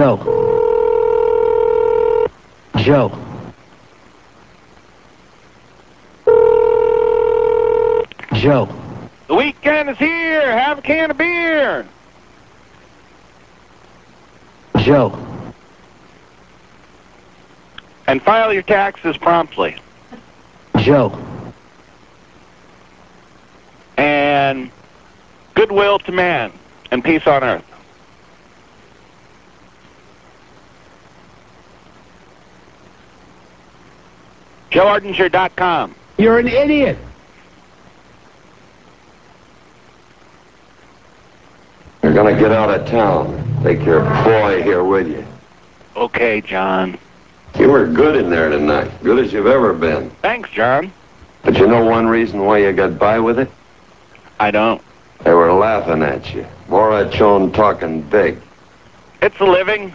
Joe. Joe. Joe. The weekend is here. Have a can of beer. Joe. And file your taxes promptly. Joe. And goodwill to man and peace on earth. JoeArdinger.com. You're an idiot. You're gonna get out of town. Take your boy here with you. Okay, John. You were good in there tonight. Good as you've ever been. Thanks, John. But you know one reason why you got by with it? I don't. They were laughing at you. Morachon talking big. It's a living.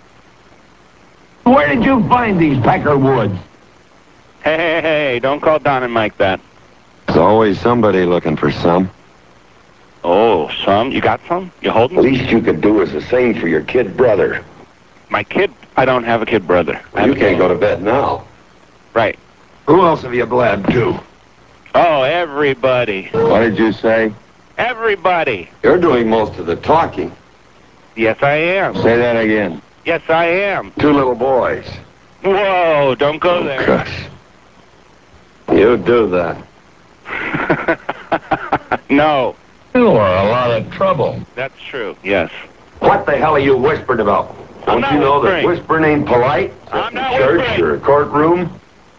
Where did you find these Pecker Woods? Hey, don't call Don and Mike that. There's always somebody looking for some. Oh, some? You got some? You holding? The least you could do is the same for your kid brother. My kid? I don't have a kid brother. Well, you can't go to bed now. Right. Who else have you blabbed to? Oh, everybody. What did you say? Everybody. You're doing most of the talking. Yes, I am. Say that again. Yes, I am. 2 little boys. Whoa, don't go there. Gosh. You do that. No. You are a lot of trouble. That's true, yes. What the hell are you whispering about? I'm Don't not you know whispering. that whispering ain't polite? I'm not church whispering. or a courtroom?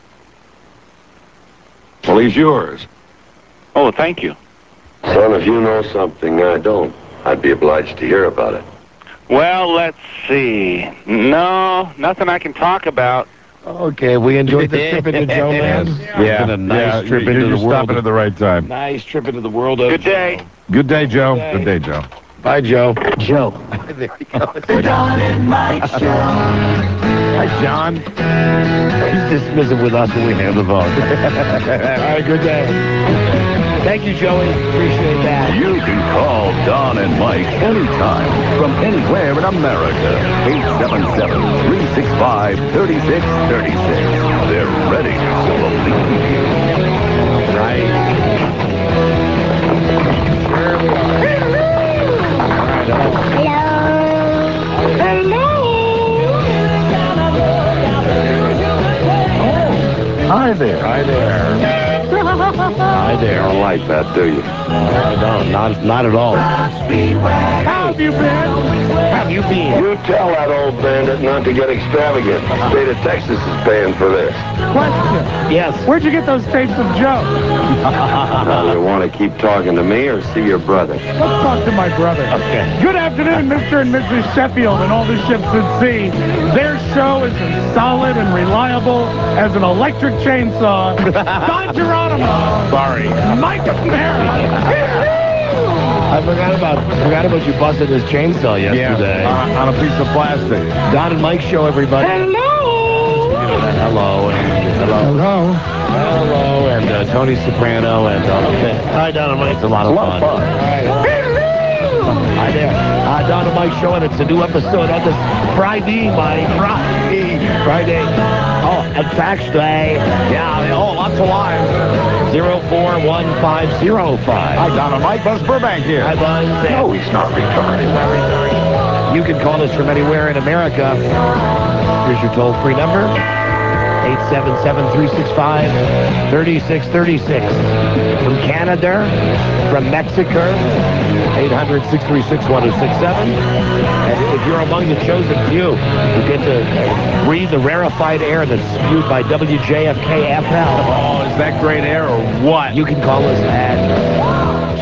Well, he's yours. Oh, thank you. Son, if you know something I don't, I'd be obliged to hear about it. Well, let's see. No, nothing I can talk about. Okay, we enjoyed the trip into Joe Man's. Yeah. It's been a nice trip into the You're world. stopping at the right time. Nice trip into the world of Good day. Joe. Good day, Joe. Good Good day, Joe. Bye, Joe. Joe. There he goes. The Don and Mike Show. Hi, John. He's dismissive with us when we have the phone. All right, good day. Thank you, Joey. Appreciate that. You can call Don and Mike anytime from anywhere in America. 877-365-3636. They're ready to believe you. Right. Here we are. All right, Hi there. Hi there. Hi there. You don't like that, do you? I don't. Not at all. How have you been? How have you been? You tell that old bandit not to get extravagant. The state of Texas is paying for this. Question. Yes. Where'd you get those tapes of Joe? Now, you want to keep talking to me or see your brother? Let's talk to my brother. Okay. Good afternoon, Mr. and Mrs. Sheffield and all the ships at sea. Their show is as solid and reliable as an electric chainsaw. Don Geronimo. Sorry. Mike Mara. I forgot about you busting his chainsaw yesterday. On a piece of plastic. Don and Mike show, everybody. Hello. Hello. Hello. Hello. And Tony Soprano. And okay. Hi, Don and Mike. It's a lot of fun. All right. Hi there. Don and Mike show, and it's a new episode on this Friday, Friday. Oh, and Tax Day. Yeah, lots of lives. 041505. Hi, Don and Mike. Buzz Burbank here. Hi, Buzz. No, he's not retarded. You can call us from anywhere in America. Here's your toll-free number. 877-365-3636. From Canada, from Mexico, 800-636-1067. And if you're among the chosen few who get to breathe the rarefied air that's spewed by WJFK-FM. Oh, is that great air or what? You can call us at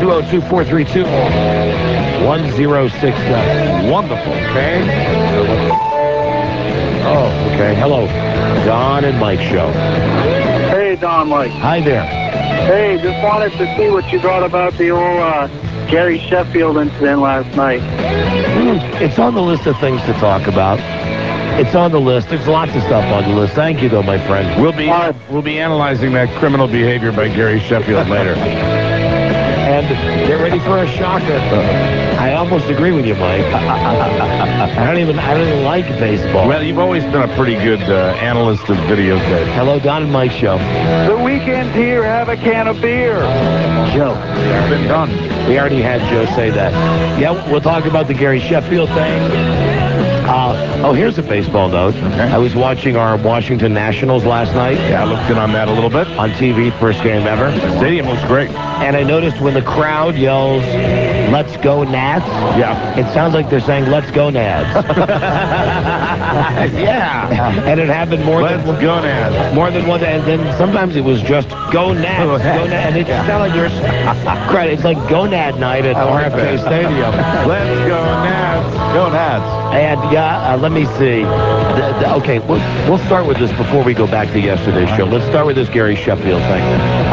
202-432-1067. Wonderful. Okay? Oh, okay. Hello. Don and Mike show. Hey, Don, Mike. Hi there. Hey, just wanted to see what you thought about the old Gary Sheffield incident last night. It's on the list of things to talk about. It's on the list. There's lots of stuff on the list. Thank you, though, my friend. We'll be analyzing that criminal behavior by Gary Sheffield later. And Get ready for a shocker. I almost agree with you, Mike. I don't even like baseball. Well, you've always been a pretty good analyst of videotape. Hello, Don and Mike show. The weekend's here. Have a can of beer. Joe. It's been done. We already had Joe say that. Yeah, we'll talk about the Gary Sheffield thing. Here's a baseball note. Okay. I was watching our Washington Nationals last night. Yeah, I looked in on that a little bit. On TV, first game ever. The stadium looks great. And I noticed when the crowd yells, "Let's go Nats," Yeah. it sounds like they're saying, "Let's go Nats." Yeah. And it happened more Let's than go, Nats. more than one. And then sometimes it was just "Go Nats, go Nats," and it sounded like there's credit. It's like "Go Nat night" at RFK Stadium. Let's go, Nats. Go, Nats. And let me see. Okay, we'll start with this before we go back to yesterday's show. Let's start with this Gary Sheffield thing.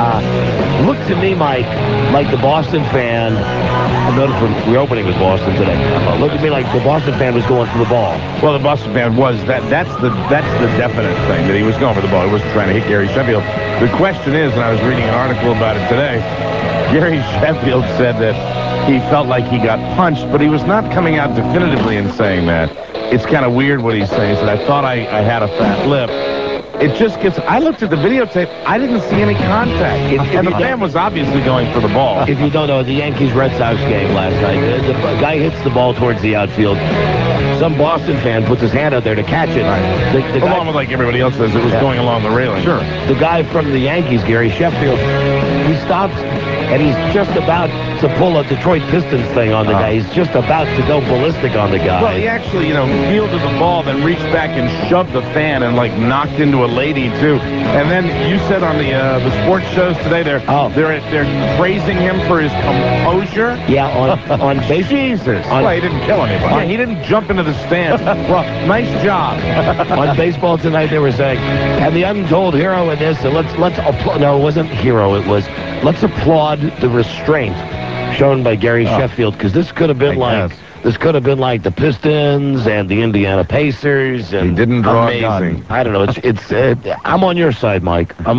Look to me, Mike, like the Boston fan. I noticed we're opening with Boston today. Look at me like the Boston fan was going for the ball. Well, the Boston fan was that's the definite thing, that he was going for the ball. He wasn't trying to hit Gary Sheffield. The question is, and I was reading an article about it today, Gary Sheffield said that he felt like he got punched, but he was not coming out definitively and saying that. It's kind of weird what he's saying. He said, I thought I had a fat lip. It just gets... I looked at the videotape. I didn't see any contact. And the fan was obviously going for the ball. If you don't know, the Yankees-Red Sox game last night, the guy hits the ball towards the outfield. Some Boston fan puts his hand out there to catch it. The guy, along with like everybody else says, it was going along the railing. Sure. The guy from the Yankees, Gary Sheffield, he stops, and he's just about to pull a Detroit Pistons thing on the guy. He's just about to go ballistic on the guy. Well, he actually, fielded the ball, then reached back and shoved the fan and, knocked into a lady, too. And then you said on the sports shows today, they're praising him for his composure. Yeah, on base. Jesus. Well, he didn't kill anybody. Yeah, he didn't jump into the stands. Well, nice job. On baseball tonight, they were saying, and the untold hero in this, and let's applaud. No, it wasn't hero. It was, let's applaud the restraint shown by Gary Sheffield, because this could have been like the Pistons and the Indiana Pacers. And he didn't draw a gun. I don't know. It's I'm on your side, Mike. I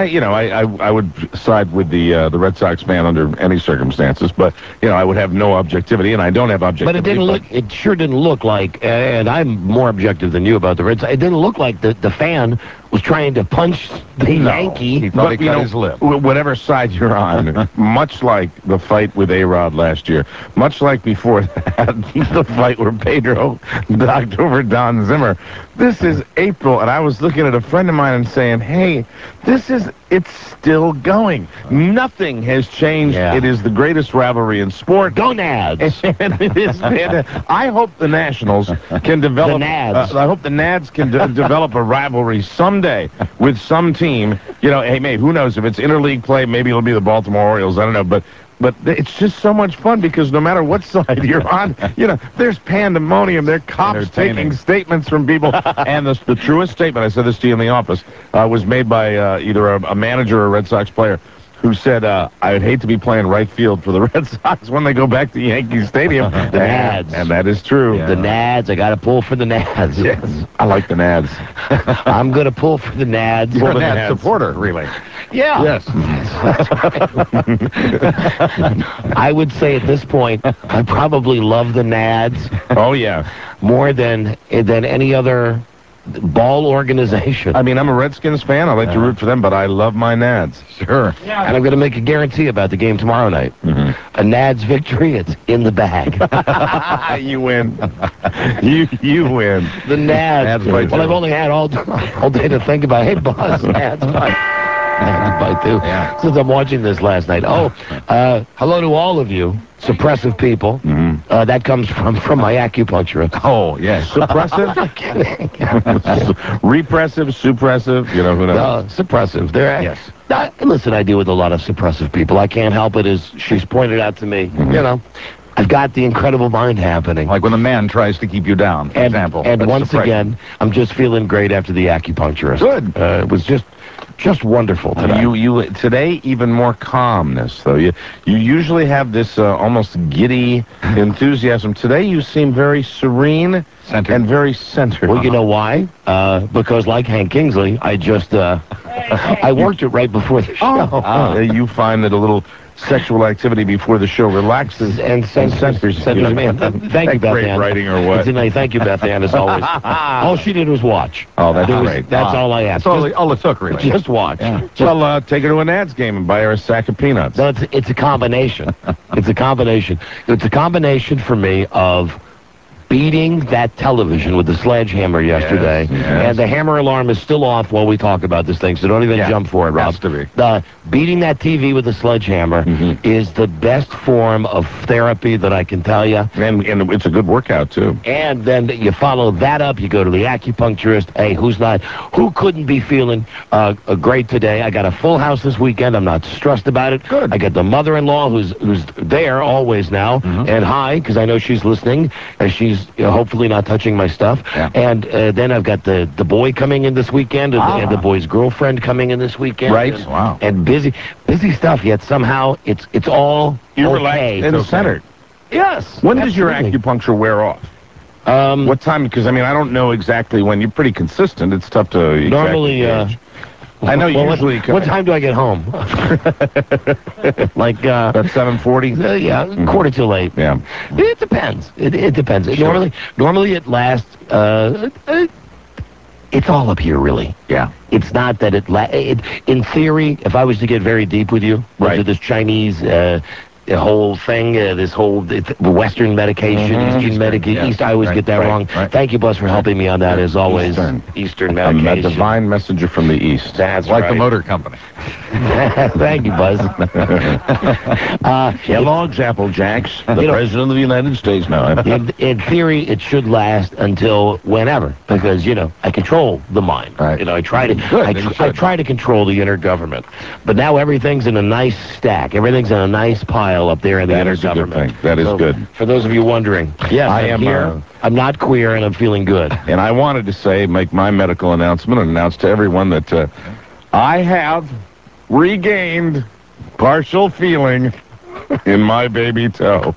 would side with the Red Sox fan under any circumstances, but I would have no objectivity, and I don't have objectivity. But it didn't look. It sure didn't look like. And I'm more objective than you about the Red Sox. It didn't look like the fan was trying to punch the Yankee. He thought he cut his lip. Whatever side you're on, much like the fight with A-Rod last year, much like before that, the fight where Pedro knocked over Don Zimmer. This is April, and I was looking at a friend of mine and saying, hey, it's still going. Nothing has changed. Yeah. It is the greatest rivalry in sport. Go Nads. And it is. I hope the Nationals can develop. The Nads. I hope the Nads can develop a rivalry someday with some team. Hey, mate, who knows if it's interleague play? Maybe it'll be the Baltimore Orioles. I don't know, but it's just so much fun because no matter what side you're on, there's pandemonium. There are cops taking statements from people. And the truest statement, I said this to you in the office, was made by either a manager or a Red Sox player, who said, I would hate to be playing right field for the Red Sox when they go back to Yankee Stadium. The Nads. And that is true. Yeah. The Nads. I got to pull for the Nads. Yes. I like the Nads. I'm going to pull for the Nads. You're a Nads supporter, really. Yeah. Yes. I would say at this point, I probably love the Nads. Oh, yeah. More than any other ball organization. I mean, I'm a Redskins fan. I like to root for them, but I love my Nads. Sure. Yeah. And I'm going to make a guarantee about the game tomorrow night. Mm-hmm. A Nads victory, it's in the bag. You win. You win. The Nads. Well, I've only had all day to think about, hey, boss, Nads fight. Nads fight, too. Yeah. Since I'm watching this last night. Hello to all of you. Suppressive people. Mm-hmm. That comes from my acupuncturist. Oh, yes. Suppressive? I'm kidding. Repressive, suppressive, who knows? Suppressive. Yes. Listen, I deal with a lot of suppressive people. I can't help it, as she's pointed out to me. Mm-hmm. I've got the incredible mind happening. Like when a man tries to keep you down, for example. And once again, I'm just feeling great after the acupuncturist. Good. It was just wonderful today. You today even more calmness though. You usually have this almost giddy enthusiasm. Today you seem very serene and very centered. Well, you know why? Because like Hank Kingsley, I just I worked it right before the show. You find that a little sexual activity before the show relaxes and censors me. Thank you, Beth great Ann. writing or what? Thank you, Beth Ann, as always. All she did was watch. Oh, that's great. That's all I asked. That's all it took, really. Just watch. Yeah. Well, take her to a Nats game and buy her a sack of peanuts. No, it's a combination. It's a combination. It's a combination for me of beating that television with the sledgehammer yesterday, yes. and the hammer alarm is still off while we talk about this thing, so don't even jump for it, Rob. Has to be. Beating that TV with the sledgehammer is the best form of therapy that I can tell you. And it's a good workout, too. And then you follow that up, you go to the acupuncturist. Hey, who couldn't be feeling great today? I got a full house this weekend. I'm not stressed about it. Good. I got the mother-in-law who's there always now, and hi, because I know she's listening, and she's hopefully not touching my stuff. Yeah. And then I've got the boy coming in this weekend, and the boy's girlfriend coming in this weekend. Right. And, Wow. And busy stuff, yet somehow it's all You're okay. relaxed and centered. Yes. When does your absolutely. acupuncture wear off? What time? Because, I mean, I don't know exactly when. You're pretty consistent. It's tough to exactly Normally, gauge. I know usually... What time do I get home? Like, About 7:40? yeah, quarter till 8. Yeah. It depends. It depends. Sure. Normally it lasts, it's all up here, really. Yeah. It's not that in theory, if I was to get very deep with you, Right. into this Chinese, the whole thing, this whole Western medication, Eastern medication. Yes. I always get that Right. wrong. Right. Thank you, Buzz, for helping me on that, as always. Eastern I'm a medication. divine messenger from the East. That's Like right. the motor company. Thank you, Buzz. Kellogg's Apple Jacks, the President of the United States now. In theory, it should last until whenever, because I control the mind. Right. I try to. Good, then you I should. try to control the inner government, but now everything's in a nice stack. Everything's in a nice pile up there in the That inner is a good government. thing. That is So, good. For those of you wondering, yes, I I'm am, here. I'm not queer, and I'm feeling good. And I wanted to make my medical announcement and announce to everyone that I have regained partial feeling in my baby toe.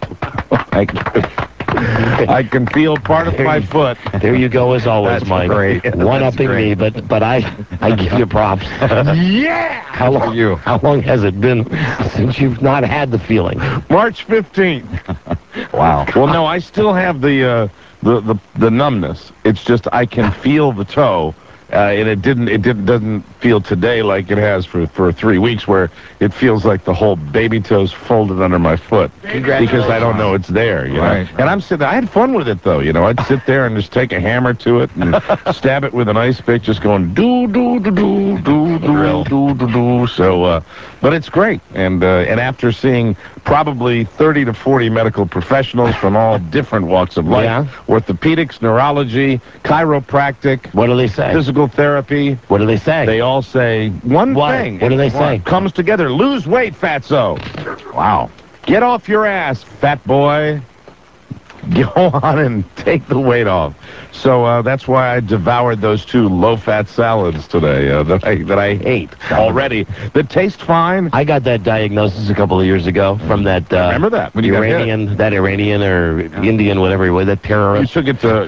I can feel part of my foot. There you go, as always, That's Mike. great. One-upping That's me, great. but I give you props. Yeah! How long? you. How long has it been since you've not had the feeling? March 15th. Wow. Well, no, I still have the numbness. It's just I can feel the toe, and it doesn't feel today like it has for 3 weeks, where it feels like the whole baby toe's folded under my foot because I don't know it's there. You know, Right. and I'm sitting. I had fun with it though. I'd sit there and just take a hammer to it and stab it with an ice pick, just going do do do do do do do do do. So, but it's great. And after seeing probably 30 to 40 medical professionals from all different walks of life, Yeah. orthopedics, neurology, chiropractic, What do they say? physical therapy, What do they say? they all say one What? thing. What do they say? Comes together. Lose weight, fatso. Wow. Get off your ass, fat boy. Go on and take the weight off. So that's why I devoured those 2 low-fat salads today that I hate already. That taste fine. I got that diagnosis a couple of years ago from that Remember that? When you got hit. Iranian or Indian, whatever he was, that You terrorist took it to...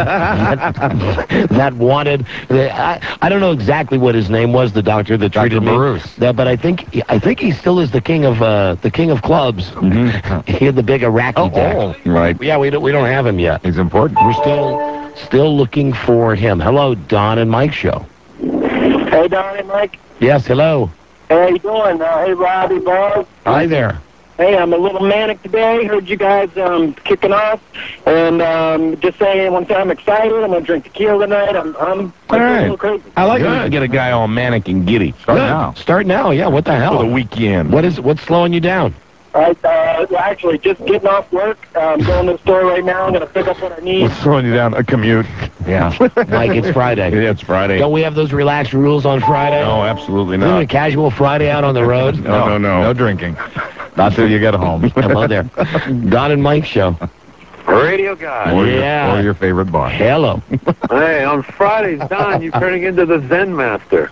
that wanted. I don't know exactly what his name was. The doctor that treated me. Maroos. But I think he still is the king of clubs. He had the big Iraqi deck. Right. Yeah, we don't have him yet. He's important. We're still looking for him. Hello, Don and Mike show. Hey, Don and Mike. Yes, hello. Hey, how you doing? Hey, Robbie, Buzz. Hi there. Hey, I'm a little manic today. Heard you guys kicking off, and just saying, once I'm excited, I'm gonna drink tequila tonight. I'm All a right. little crazy. I like it to get a guy all manic and giddy. Start now. Start now. Yeah. What the For hell? the weekend. What's slowing you down? All right, well, actually, just getting off work. I'm going to the store right now. I'm gonna pick up what I need. What's throwing you down? A commute. Yeah. Mike, it's Friday. Yeah, it's Friday. Don't we have those relaxed rules on Friday? No, absolutely Isn't it a not. casual Friday out on the road? No. No drinking. Not till you get home. Hello there. Don and Mike show. Radio guy. Or Yeah. your favorite bar. Hello. Hey, on Fridays, Don, you're turning into the Zen master.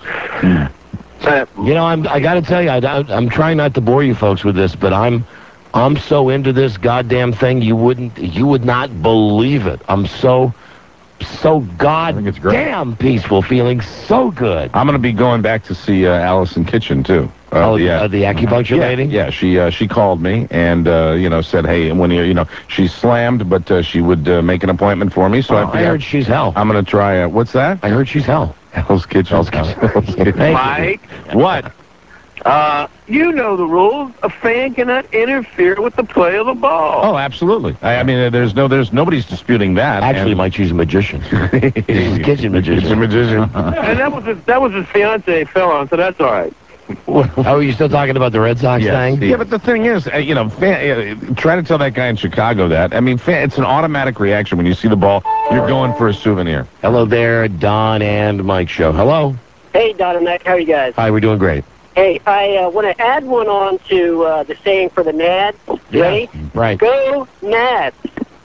I got to tell you, I'm trying not to bore you folks with this, but I'm so into this goddamn thing, you would not believe it. I'm so so goddamn peaceful, feeling so good. I'm going to be going back to see Allison Kitchen, too. The acupuncture lady? Yeah, she called me and, said, hey, when she's slammed, but she would make an appointment for me. So I heard she's hell. I'm going to try, what's that? I heard she's hell. Hell's Kitchen. Hell's Kitchen. Mike, What? you know the rules. A fan cannot interfere with the play of the ball. Oh, absolutely. I mean, there's nobody's disputing that. Actually, Mike, she's a magician. She's a kitchen magician. Kitchen magician. And that was his fiance fell on, so that's all right. Oh, are you still talking about the Red Sox thing? Yeah, but the thing is, try to tell that guy in Chicago that. I mean, it's an automatic reaction when you see the ball. You're going for a souvenir. Hello there, Don and Mike Show. Hello. Hey, Don and Mac, how are you guys? Hi, we're doing great. Hey, I want to add one on to the saying for the Nads. Ready? Right. Go Nads.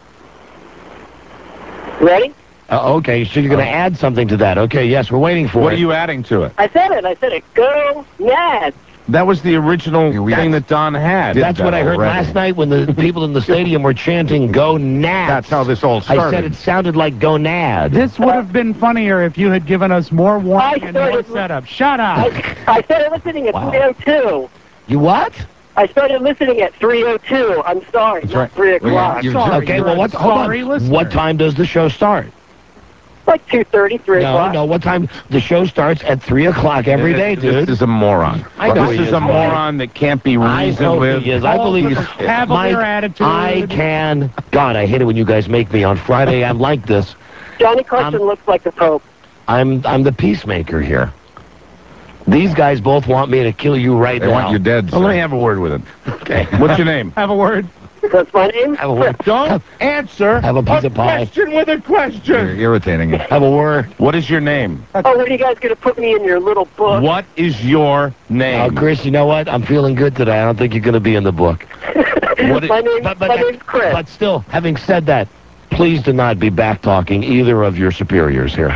Ready? Okay, so you're going to add something to that. Okay, yes, we're waiting for What it. are you adding to it? I said it. Go Nads. That was the original thing that Don had. That's what I heard last night when the people in the stadium were chanting, Go Nads. That's how this all started. I said it sounded like Go Nad. This would have been funnier if you had given us more warning and more setup. Shut up. I started listening at 3:02. You what? I started listening at 3:02. I'm sorry, not 3 o'clock. Okay, well, hold on. What time does the show start? Like 2:30, 3 o'clock. No, what time? The show starts at 3 o'clock every day, dude. This is a moron. I know This is a moron that can't be reasoned with. He is. I believe Cavalier attitude. God, I hate it when you guys make me. On Friday, I'm like this. Johnny Carson looks like the Pope. I'm the peacemaker here. These guys both want me to kill you right now. They want you dead, Well, let me have a word with him. Okay. What's your name? Have a word. That's my name. Have a word. Don't answer Have a piece of pie. question with a question. You're irritating it. Have a word. What is your name? Oh, where are you guys going to put me in your little book? What is your name? Chris, you know what? I'm feeling good today. I don't think you're going to be in the book. My name's Chris. But still, having said that, please do not be back-talking either of your superiors here.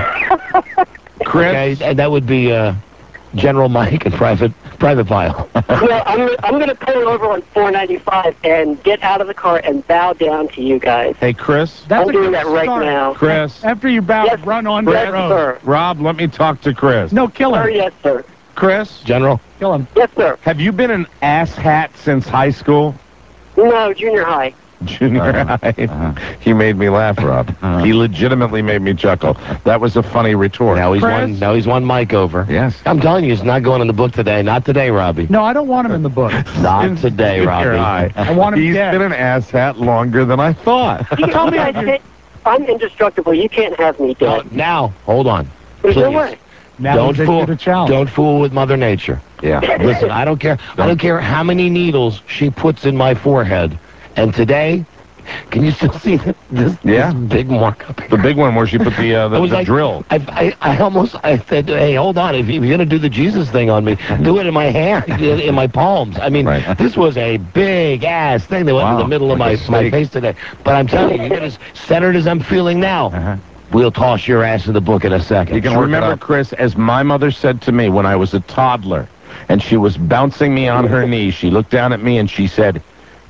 Chris? Okay, and that would be General Mike and Private Pile. Well, I'm going to pull over on 495 and get out of the car and bow down to you guys. Hey, Chris? That's I'm doing that right now. Chris? After you bow, Yes, run on yes, that road. sir. Rob, let me talk to Chris. No, kill Sir, him. yes, sir. Chris? General? Kill him. Yes, sir. Have you been an asshat since high school? No, junior high. Junior high. He made me laugh, Rob. He legitimately made me chuckle. That was a funny retort. Now Chris? he's one Mike over. Yes. I'm telling you, it's not going in the book today. Not today, Robbie. No, I don't want him in the book. Not today, Junior Robbie. high. I want him He's dead. been an asshat longer than I thought. You guys I'm indestructible. You can't have me dead. Now, hold on. There's no Please. way. Now Don't he's fool. issued a challenge. Don't fool with Mother Nature. Yeah. Listen, I don't care. I don't care how many needles she puts in my forehead. And today, can you still see this big mark up here? The big one where she put the drill. I almost said, hey, hold on. If you're going to do the Jesus thing on me, do it in my hand, in my palms. I mean, this was a big-ass thing that went in the middle of my face today. But I'm telling you, you're as centered as I'm feeling now. We'll toss your ass in the book in a second. You can remember, Chris, as my mother said to me when I was a toddler, and she was bouncing me on her knee, she looked down at me and she said,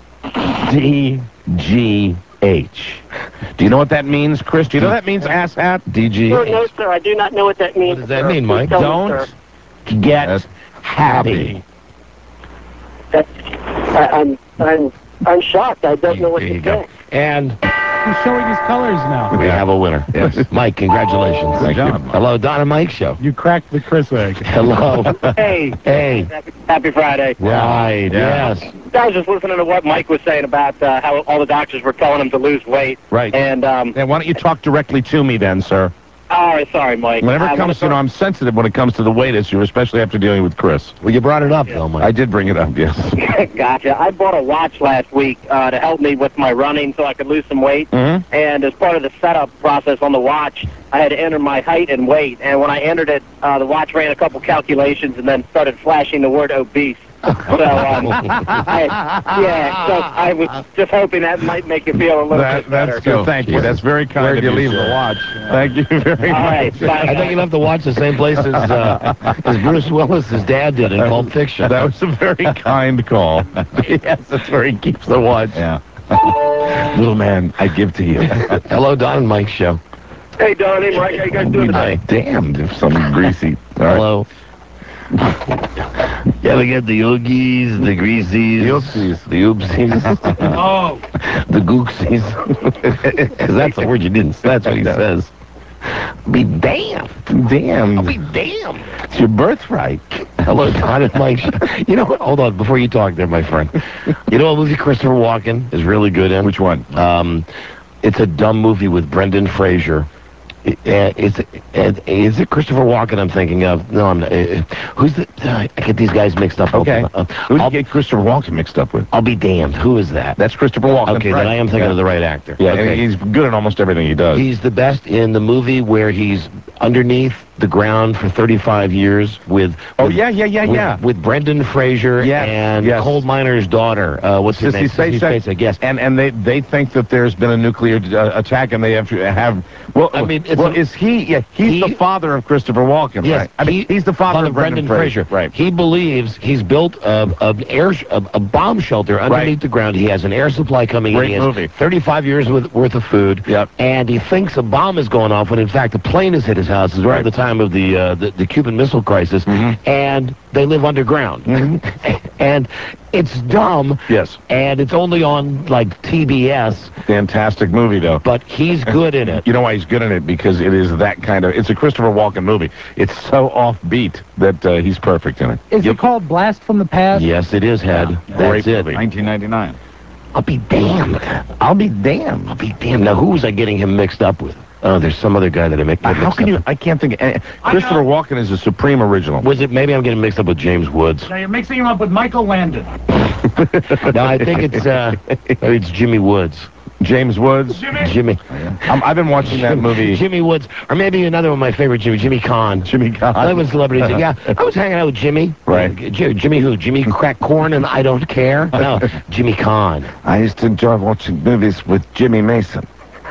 DGH. Do you know what that means, Chris? Do you know what that means, asshat? DGH. No, sir. I do not know what that means. What does that mean, Mike? Please tell me, Don't sir. get happy. I'm shocked. I don't know what There to you go. say. And He's showing his colors now. we have a winner. Yes. Mike, congratulations. Thank you. Hello, Don and Mike Show. You cracked the Chris egg. Hello. Hey, Hey. happy Friday. Right, yes. I was just listening to what Mike was saying about how all the doctors were telling him to lose weight. Right. And, Then why don't you talk directly to me then, sir? sorry, Mike. Whenever it comes to, I'm sensitive when it comes to the weight issue, especially after dealing with Chris. Well, you brought it up, though, Mike. I did bring it up, yes. Gotcha. I bought a watch last week to help me with my running so I could lose some weight. Mm-hmm. And as part of the setup process on the watch, I had to enter my height and weight. And when I entered it, the watch ran a couple calculations and then started flashing the word obese. So, I was just hoping that might make you feel a little bit better. That's good. Thank you. That's very kind of you. Where'd you leave the watch? Thank you very All much. right. Bye. I think you'll have to watch the same place as Bruce Willis's dad did in Pulp Fiction. That was a very kind call. Yes, that's where he keeps the watch. Yeah. Little man, I give to you. Hello, Don and Mike Show. Hey, Don. Hey, Mike. How you guys doing today? Damned if something greasy. All right. Hello. Yeah, we got the Oogies, the Greasies, the Oopsies, Oh, the Gooksies. Because that's the word you didn't. That's what he says. Be damned. Damned. I'll be damned. It's your birthright. Hello, Don and Mike. You know what? Hold on, before you talk there, my friend. You know what movie Christopher Walken is really good in? Which one? It's a dumb movie with Brendan Fraser. Is it Christopher Walken I'm thinking of? No, I'm not. Who's the... I get these guys mixed up. Okay. Who did you get Christopher Walken mixed up with? I'll be damned. Who is that? That's Christopher Walken. Okay, right. then I am thinking of the right actor. Yeah, okay. and he's good in almost everything he does. He's the best in the movie where he's underneath the ground for 35 years with... With Brendan Fraser and coal miner's daughter. What's her name? Sissy Spacek. Yes. And they think that there's been a nuclear attack, and they have to have... Well, I mean, is he... Yeah, he's the father of Christopher Walken, yes, right? I mean, he's the father of Brendan Fraser. Right. He believes he's built a bomb shelter underneath the ground. He has an air supply coming in. Great He has movie. 35 years worth of food. Yep. And he thinks a bomb is going off when, in fact, a plane has hit his house. It's right at the time of the Cuban Missile Crisis. Mm-hmm. And they live underground. And it's dumb. Yes. And it's only on, like, TBS. Fantastic movie, though. But he's good in it. You know why he's good in it? Because it is that kind of... It's a Christopher Walken movie. It's so offbeat that he's perfect in it. is it called Blast from the Past? Yes, it is, Head. Great That's it. movie. 1999. I'll be damned. I'll be damned. I'll be damned. Now, who was I getting him mixed up with? Oh, there's some other guy that I make. How can you... I can't think... Christopher Walken is a supreme original. Was it... Maybe I'm getting mixed up with James Woods. Now you're mixing him up with Michael Landon. No, I think it's Jimmy Woods. James Woods. Jimmy. I've been watching that movie. Jimmy Woods. Or maybe another one of my favorite Jimmy Kahn. Jimmy Kahn. I live in celebrities. Yeah, I was hanging out with Jimmy. Right. Jimmy who? Jimmy Crack Corn and I Don't Care? No, Jimmy Kahn. I used to enjoy watching movies with Jimmy Mason.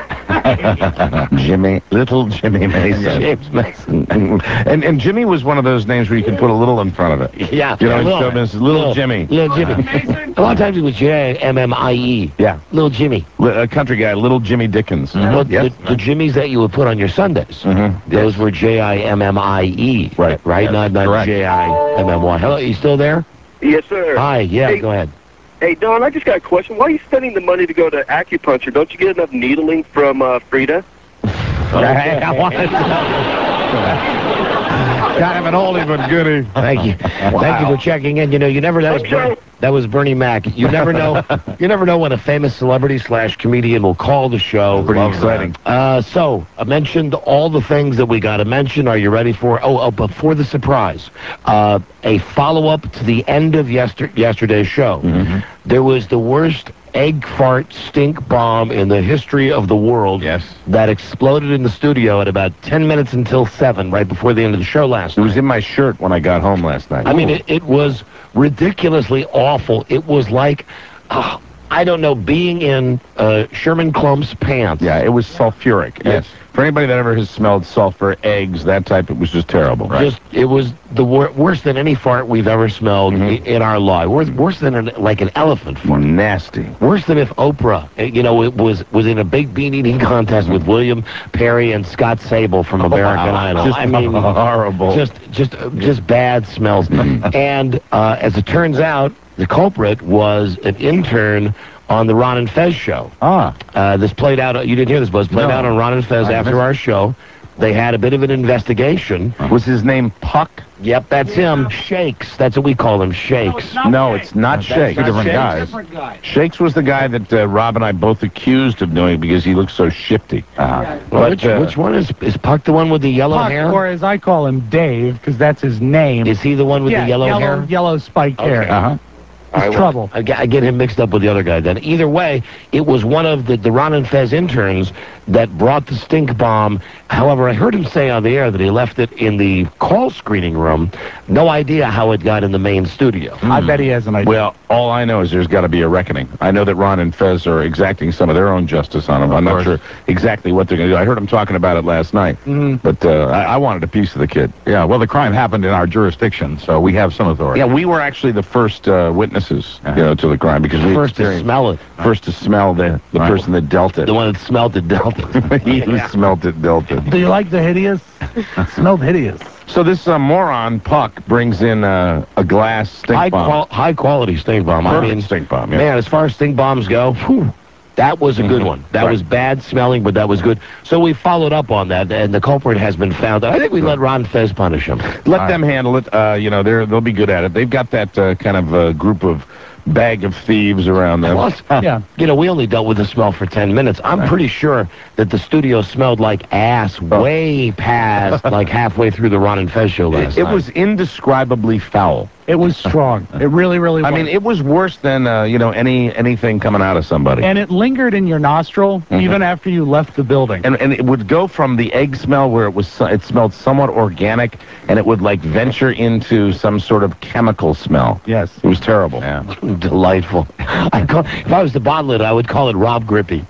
Little Jimmy Mason. James Mason. And Jimmy was one of those names where you can put a little in front of it. Yeah. You know, little Jimmy. Little Jimmy. A lot of times it was J-M-M-I-E. Yeah. Little Jimmy. A country guy, Little Jimmy Dickens. Well, the Jimmies that you would put on your Sundays, those were J-I-M-M-I-E. Right. Right? Not correct. J-I-M-M-Y. Hello, you still there? Yes, sir. Hi, yeah, Hey. go ahead. Hey, Don, I just got a question. Why are you spending the money to go to acupuncture? Don't you get enough needling from Frida? Kind of an oldie but goodie. Thank you. Thank you for checking in. You know, you never know. That was Bernie Mac. You never know. You never know when a famous celebrity / comedian will call the show. Pretty exciting. So I mentioned all the things that we got to mention. Are you ready for? Before the surprise, a follow-up to the end of yesterday's show. There was the worst egg fart stink bomb in the history of the world. Yes. That exploded in the studio at about 10 minutes until 7, right before the end of the show last night. It was in my shirt when I got home last night. I mean, it was ridiculously awful. It was like, I don't know, being in Sherman Klump's pants. Yeah, it was sulfuric. Yes. For anybody that ever has smelled sulfur, eggs, that type, it was just terrible. Right. It was the worse than any fart we've ever smelled in our life. Worse than an elephant fart. Nasty. Worse than if Oprah, it was in a big bean eating contest with William Perry and Scott Sable from American Idol. Just horrible. Just bad smells. And as it turns out, the culprit was an intern on the Ron and Fez show. This played out. You didn't hear this, Buzz. Played out on Ron and Fez after our show. They had a bit of an investigation. Was his name Puck? Yep, that's him. Shakes. That's what we call him. Shakes. No, it's not Shakes. Two Different guys. Shakes was the guy that Rob and I both accused of doing it because he looked so shifty. Which one is Puck? The one with the yellow hair? Or as I call him, Dave, because that's his name. Is he the one with the yellow hair? Yellow spiked hair. It's trouble. I get him mixed up with the other guy then. Either way, it was one of the Ron and Fez interns that brought the stink bomb. However, I heard him say on the air that he left it in the call screening room. No idea how it got in the main studio. I bet he has an idea. Well, all I know is there's got to be a reckoning. I know that Ron and Fez are exacting some of their own justice on him. I'm not sure exactly what they're going to do. I heard him talking about it last night. But I wanted a piece of the kid. Yeah, well, the crime happened in our jurisdiction, so we have some authority. Yeah, we were actually the first witness witnesses, to the crime because we First to smell it. First to smell the person that dealt it. The one that smelled it dealt it. He who smelt it dealt it. Do you like the hideous? It smelled hideous. So this moron Puck brings in a glass stink bomb. High quality stink bomb. Perfect stink bomb. Yeah. Man, as far as stink bombs go, that was a good one. That was bad smelling, but that was good. So we followed up on that, and the culprit has been found. I think we let Ron Fez punish him. Let them handle it. They'll be good at it. They've got that kind of group of bag of thieves around them. Plus, we only dealt with the smell for 10 minutes. I'm pretty sure that the studio smelled like ass way past like halfway through the Ron and Fez show last night. It was indescribably foul. It was strong. It really, really was. I mean, it was worse than, anything coming out of somebody. And it lingered in your nostril even after you left the building. And it would go from the egg smell where it smelled somewhat organic, and it would, venture into some sort of chemical smell. Yes. It was terrible. Yeah. Delightful. If I was to bottle it, I would call it Rob Grippy.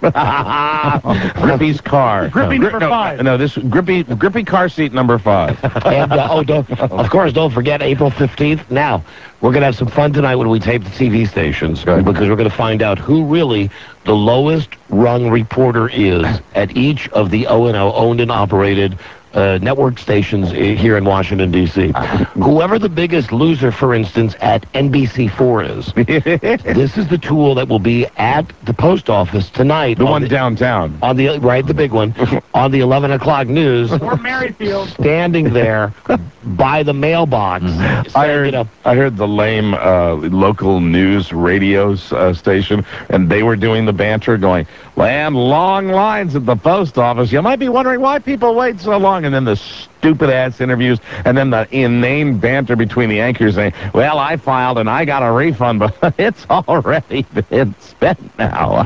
Grippy's car. Grippy number 5. No, this Grippy car seat number 5. And, of course, don't forget April 15th. Now, we're going to have some fun tonight when we tape the TV stations because we're going to find out who really the lowest rung reporter is at each of the O&O owned and operated network stations here in Washington, D.C. Whoever the biggest loser, for instance, at NBC4 is, this is the tool that will be at the post office tonight. The one downtown. The big one, on the 11 o'clock news. Or Merrifield. Standing there by the mailbox. I heard the lame local news radio station, and they were doing the banter going, "And long lines at the post office. You might be wondering why people wait so long." And then the stupid-ass interviews, and then the inane banter between the anchors saying, "Well, I filed and I got a refund, but it's already been spent now."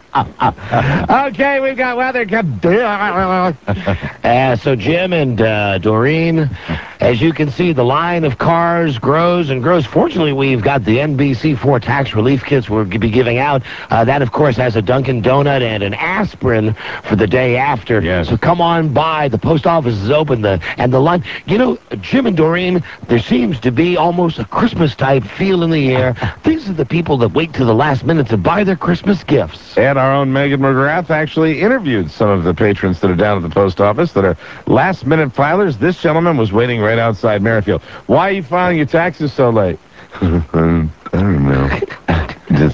Okay, we've got weather. So Jim and Doreen, as you can see, the line of cars grows and grows. Fortunately, we've got the NBC4 tax relief kits we'll be giving out. That, of course, has a Dunkin' Donut and an aspirin for the day after. Yes. So come on by. The post office is open. And the line, Jim and Doreen, there seems to be almost a Christmas-type feel in the air. These are the people that wait to the last minute to buy their Christmas gifts. And our own Megan McGrath actually interviewed some of the patrons that are down at the post office that are last-minute filers. This gentleman was waiting right outside Merrifield. "Why are you filing your taxes so late?" "I don't know. Just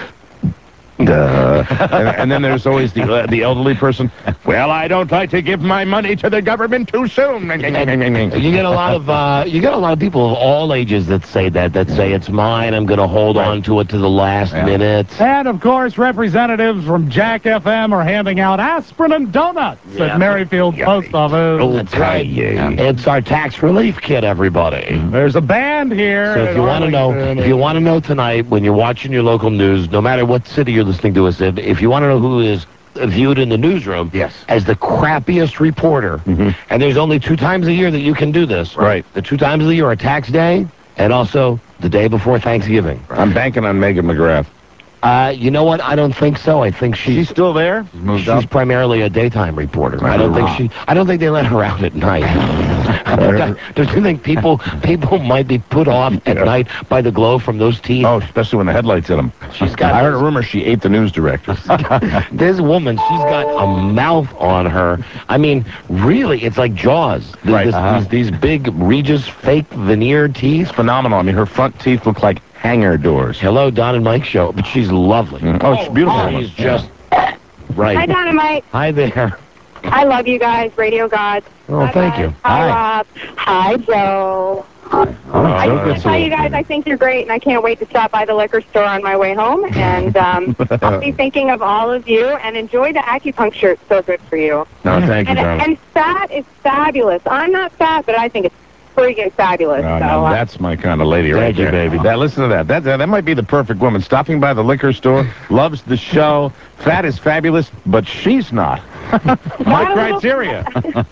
and then there's always the elderly person. "Well, I don't like to give my money to the government too soon." You get a lot of people of all ages that say it's mine. I'm going to hold on to it to the last minute. And, of course, representatives from Jack FM are handing out aspirin and donuts at Merrifield Post Office. Oh, that's right. It's our tax relief kit, everybody. There's a band here. So if you want to know tonight when you're watching your local news, no matter what city you're listening to us in, if you want to know who is viewed in the newsroom as the crappiest reporter, and there's only 2 times a year that you can do this. Right. The 2 times of the year are tax day and also the day before Thanksgiving. I'm banking on Megan McGrath. You know what? I don't think so. I think she's still there. She's primarily a daytime reporter. I don't think they let her out at night. Don't you think people might be put off at night by the glow from those teeth? Oh, especially when the headlights hit them. I heard a rumor she ate the news director. This woman, she's got a mouth on her. I mean, really, it's like Jaws. These big Regis fake veneer teeth. Phenomenal. I mean, her front teeth look like hanger doors. Hello, Don and Mike show, but she's lovely. Oh, she's beautiful. She's just right. Hi, Don and Mike. Hi there. I love you guys, Radio Gods. Oh, thank you. Hi, Rob. Hi, Joe. I just want to tell you guys I think you're great, and I can't wait to stop by the liquor store on my way home. And I'll be thinking of all of you, and enjoy the acupuncture. It's so good for you. No, thank you, darling. And fat is fabulous. I'm not fat, but I think it's freaking fabulous. No, that's my kind of lady right there. Thank you, baby. Listen to that. That might be the perfect woman. Stopping by the liquor store, loves the show, fat is fabulous, but she's not. My criteria.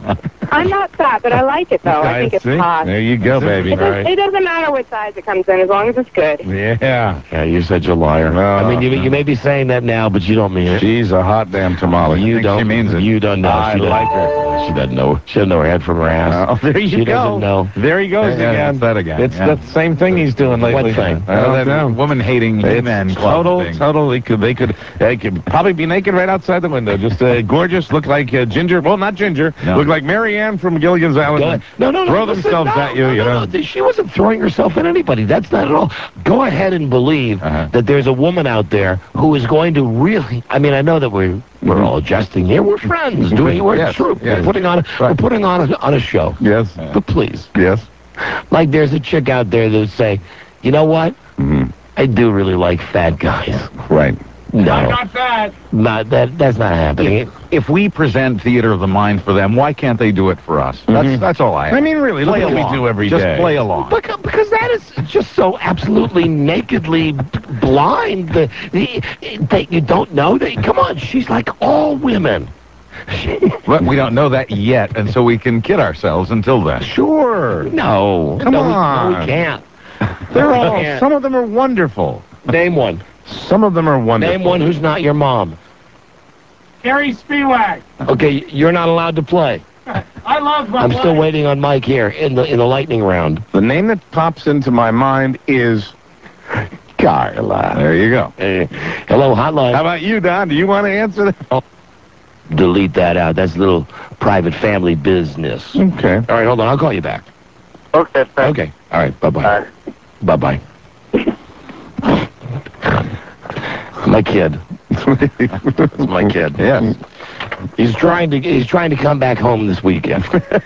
I'm not fat, but I like it, though. I think it's see? hot. There you go, baby. It doesn't matter what size it comes in, as long as it's good. Yeah. Yeah, you're such a liar. I mean, you may be saying that now, but you don't mean it. She's a hot damn tamale. You don't. she means it. You don't know. I She doesn't- like her. She doesn't know. She doesn't know her head from her ass. Oh, there you She go. doesn't know. There he goes Yeah, again. it's that again. It's yeah. the same thing he's doing lately. What thing? I don't that know. woman-hating He-Man It's club total, thing. total. They could probably be naked right outside the window. Just gorgeous, look like Ginger. Well, not Ginger. No. Look like Mary Ann from Gilligan's Island. Go ahead. No. Throw listen, themselves no, at you. no, You know. no. She wasn't throwing herself at anybody. That's not at all. Go ahead and believe that there's a woman out there who is going to really. I mean, I know that we're all jesting here. We're friends. We're true. yes. We're putting on a show. Yes. But please, Yes. like there's a chick out there that would say, you know what? I do really like fat guys. Right. No, I'm not fat. that's not happening. If we present theater of the mind for them, why can't they do it for us? That's all I ask. I mean, really, look play what along. we do every Just day. play along. Because that is just so absolutely nakedly blind that you don't know that. Come on, she's like all women. But we don't know that yet, and so we can kid ourselves until then. Sure. No, Come no, on. we can't. They're all. Yeah. Some of them are wonderful. Name one. Some of them are wonderful. Name one who's not your mom. Carrie Spivak. Okay, you're not allowed to play. I love my I'm still wife. waiting on Mike here in the lightning round. The name that pops into my mind is Carla. There you go. Hello, hotline. How about you, Don? Do you want to answer that? Oh, Delete that out. That's a little private family business. okay. All right, hold on. I'll call you back. Okay, thanks. Okay. All right. Bye-bye. Bye-bye. My kid. That's my kid. Yes. He's trying to come back home this weekend.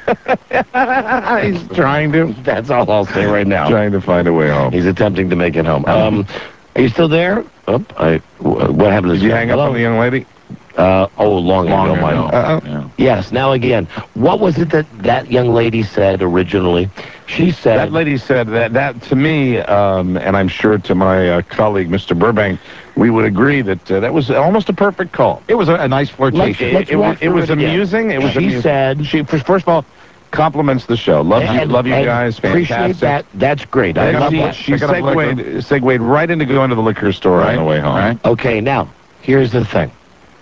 He's trying to. That's all I'll say right now. Trying to find a way home. He's attempting to make it home. Are you still there? Oh, what happened to Did you hang up Hello? on the young lady? Long ago, ago. Mike. Yeah. Yes, now again. What was it that young lady said originally? She said... That lady said that to me, and I'm sure to my colleague, Mr. Burbank, we would agree that that was almost a perfect call. It was a nice flirtation. Let's walk It was through it again. amusing. It was She amusing. said... She first of all compliments the show. Love you guys. Appreciate Fantastic. that. That's great. I love that. She segued right into going to the liquor store on the way home. Right. Okay, now, here's the thing.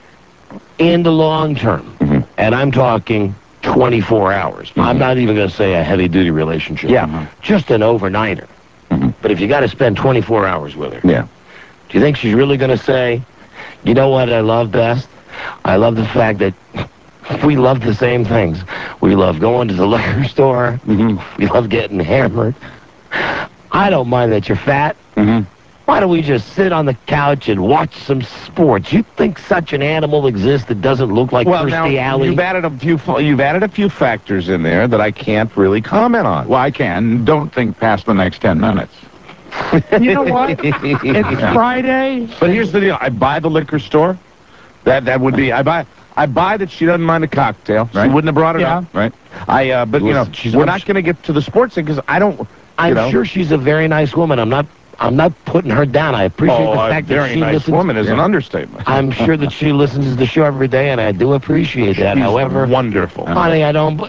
In the long term, and I'm talking 24 hours. I'm not even going to say a heavy-duty relationship. Yeah. Just an overnighter. But if you got to spend 24 hours with her, Yeah. do you think she's really going to say, you know what I love best? I love the fact that we love the same things. We love going to the liquor store. We love getting hammered. I don't mind that you're fat. Why don't we just sit on the couch and watch some sports? You think such an animal exists that doesn't look like Well, now Kirstie Alley? you've added a few factors in there that I can't really comment on. Well, I can. Don't think past the next 10 minutes. You know what? It's Friday. But here's the deal: I buy the liquor store. That would be I buy that she doesn't mind a cocktail. Right. She wouldn't have brought it Yeah. up, right? But you know, we're not going to get to the sports thing because I don't. I'm sure she's a very nice woman. I'm not putting her down. I appreciate the fact that very she nice listens. woman is an understatement. I'm sure that she listens to the show every day, and I do appreciate that. She's However, wonderful. honey, I don't.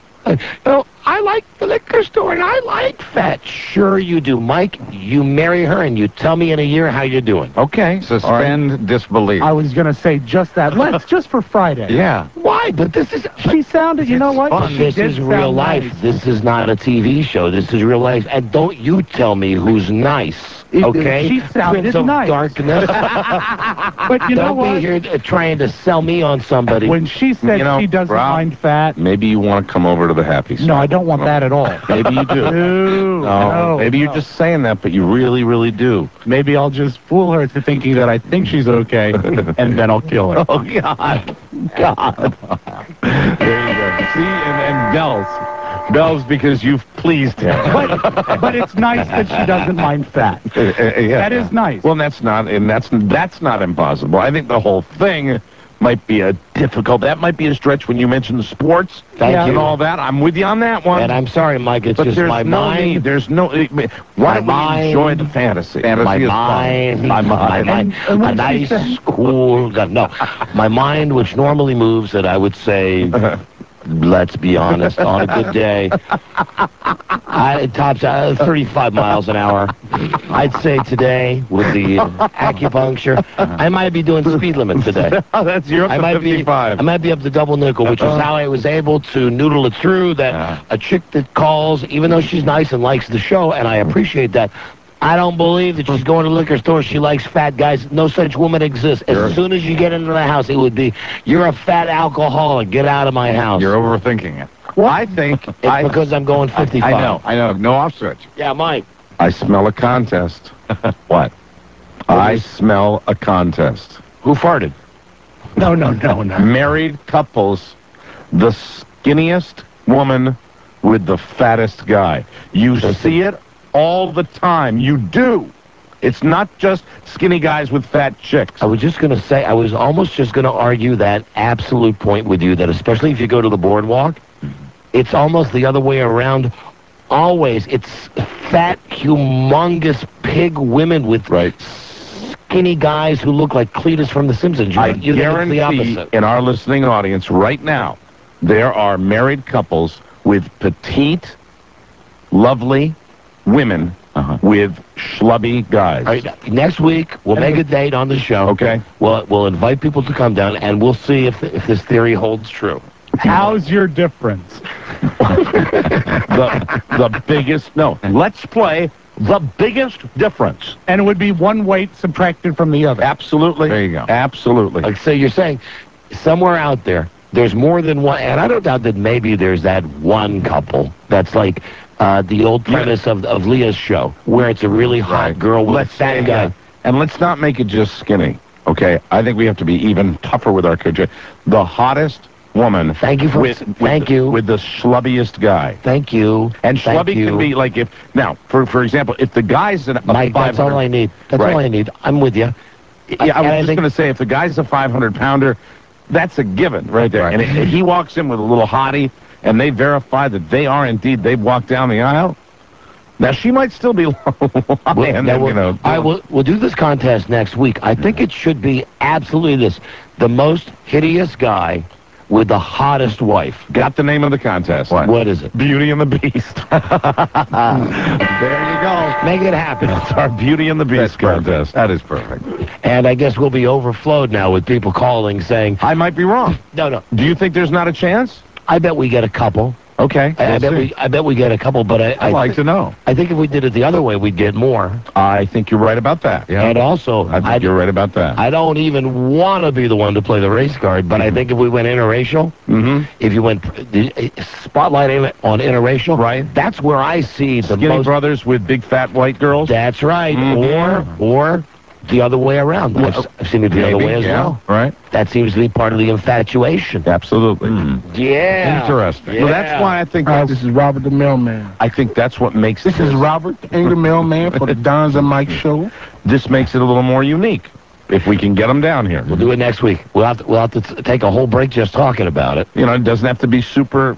I like the liquor store, and I like fat. Sure you do, Mike. You marry her, and you tell me in a year how you're doing. Okay. Suspend disbelief. I was going to say just that. Let's just for Friday. Yeah. Why? But this is... She sounded, you know what? Fun. She This did is real sound life. nice. This is not a TV show. This is real life. And don't you tell me who's nice, okay? She sounded Prince of nice. Darkness. But you know Don't what? be here trying to sell me on somebody. When she said You know, she doesn't Rob, mind fat, Maybe you want to come over to the happy side. no, I don't want that at all. Maybe you do. No, Maybe you're no. just saying that, but you really, really do. Maybe I'll just fool her into thinking that I think she's okay, and then I'll kill her. Oh, God. God. There you go. See, and Bell's because you've pleased him. But it's nice that she doesn't mind fat. Yeah. That is nice. Well, that's not impossible. I think the whole thing might be that might be a stretch when you mention the sports Thank and you. all that. I'm with you on that one. And I'm sorry, Mike. It's but just there's my no mind. need. There's no. Why don't we enjoy the fantasy? My mind, a when she nice, cool. No, my mind, which normally moves at I would say let's be honest, on a good day, it tops 35 miles an hour. I'd say today, with the acupuncture, I might be doing speed limit today. That's you're up to 55. I might be up to double nickel, which is how I was able to noodle it through that a chick that calls, even though she's nice and likes the show, and I appreciate that, I don't believe that she's going to the liquor store. She likes fat guys. No such woman exists. As soon as you get into the house, it would be, you're a fat alcoholic. Get out of my house. You're overthinking it. What? I think It's because I'm going 55. I know. No off switch. Yeah, Mike. I smell a contest. What? I smell a contest. Who farted? No. Married couples, the skinniest woman with the fattest guy. You see it all the time. You do. It's not just skinny guys with fat chicks. I was just going to say, I was almost just going to argue that absolute point with you, that especially if you go to the boardwalk, it's almost the other way around. Always, it's fat, humongous pig women with skinny guys who look like Cletus from The Simpsons. I you guarantee the opposite. in our listening audience right now, there are married couples with petite, lovely women with schlubby guys. All right, next week, we'll make a date on the show. Okay. We'll invite people to come down, and we'll see if this theory holds true. How's your difference? the biggest, no, let's play the biggest difference. And it would be one weight subtracted from the other. Absolutely. There you go. Absolutely. Like, so you're saying somewhere out there's more than one, and I don't doubt that maybe there's that one couple that's like the old premise of Leah's show, where it's a really hot girl with a fat guy. And let's not make it just skinny, okay? I think we have to be even tougher with our coach. The hottest woman. Thank you for with the schlubbiest guy. Thank you. And schlubby can be like for example, if the guy's a Mike, that's all I need. That's all I need. I'm with you. Yeah, I was just going to say, if the guy's a 500-pounder, that's a given right there. Right. And if he walks in with a little hottie, and they verify that they are indeed, they've walked down the aisle. Now, she might still be lying. We'll do this contest next week. I think it should be absolutely this. The most hideous guy with the hottest wife. Got the name of the contest. What is it? Beauty and the Beast. There you go. Make it happen. It's our Beauty and the Beast contest. That is perfect. And I guess we'll be overflowed now with people calling saying, I might be wrong. No. Do you think there's not a chance? I bet we get a couple. Okay. I bet we get a couple, but I'd like to know. I think if we did it the other way, we'd get more. I think you're right about that. Yeah. And also, I think you're right about that. I don't even want to be the one to play the race card, but I think if we went interracial, if you went spotlight on interracial, right? That's where I see the skinny brothers with big fat white girls. That's right. Or the other way around. I've seen it the other way as well. Right. That seems to be part of the infatuation. Absolutely. Yeah. Interesting. Yeah. Well, that's why I think this is Robert the Mailman. I think that's what makes This is Robert the Mailman for the Dons and Mike show. This makes it a little more unique. If we can get them down here. We'll do it next week. We'll have to take a whole break just talking about it. You know, it doesn't have to be super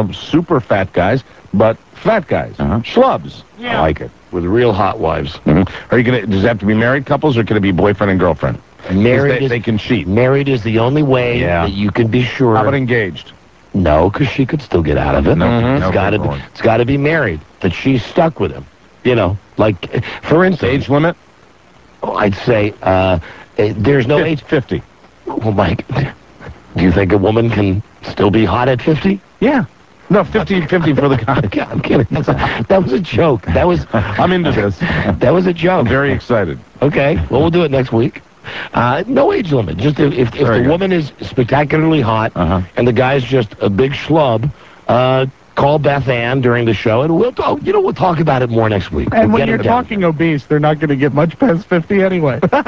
fat guys, but fat guys. Schlubs. Yeah. I like it. With real hot wives. Are you gonna? Does it have to be married couples, or can it be boyfriend and girlfriend? Married. They can cheat. Married is the only way that you can be sure. How about engaged? No, because she could still get out of it. It's got to be married. That she's stuck with him. You know, like for instance, age limit. I'd say there's no age. 50. Well, Mike, do you think a woman can still be hot at 50? Yeah. No, 50 for the guy. I'm kidding. That was a joke. I'm into this. That was a joke. I'm very excited. Okay. Well, we'll do it next week. No age limit. Just if the woman is spectacularly hot and the guy's just a big schlub, call Beth Ann during the show, and we'll talk about it more next week. And when you're talking obese, they're not going to get much past 50 anyway. We're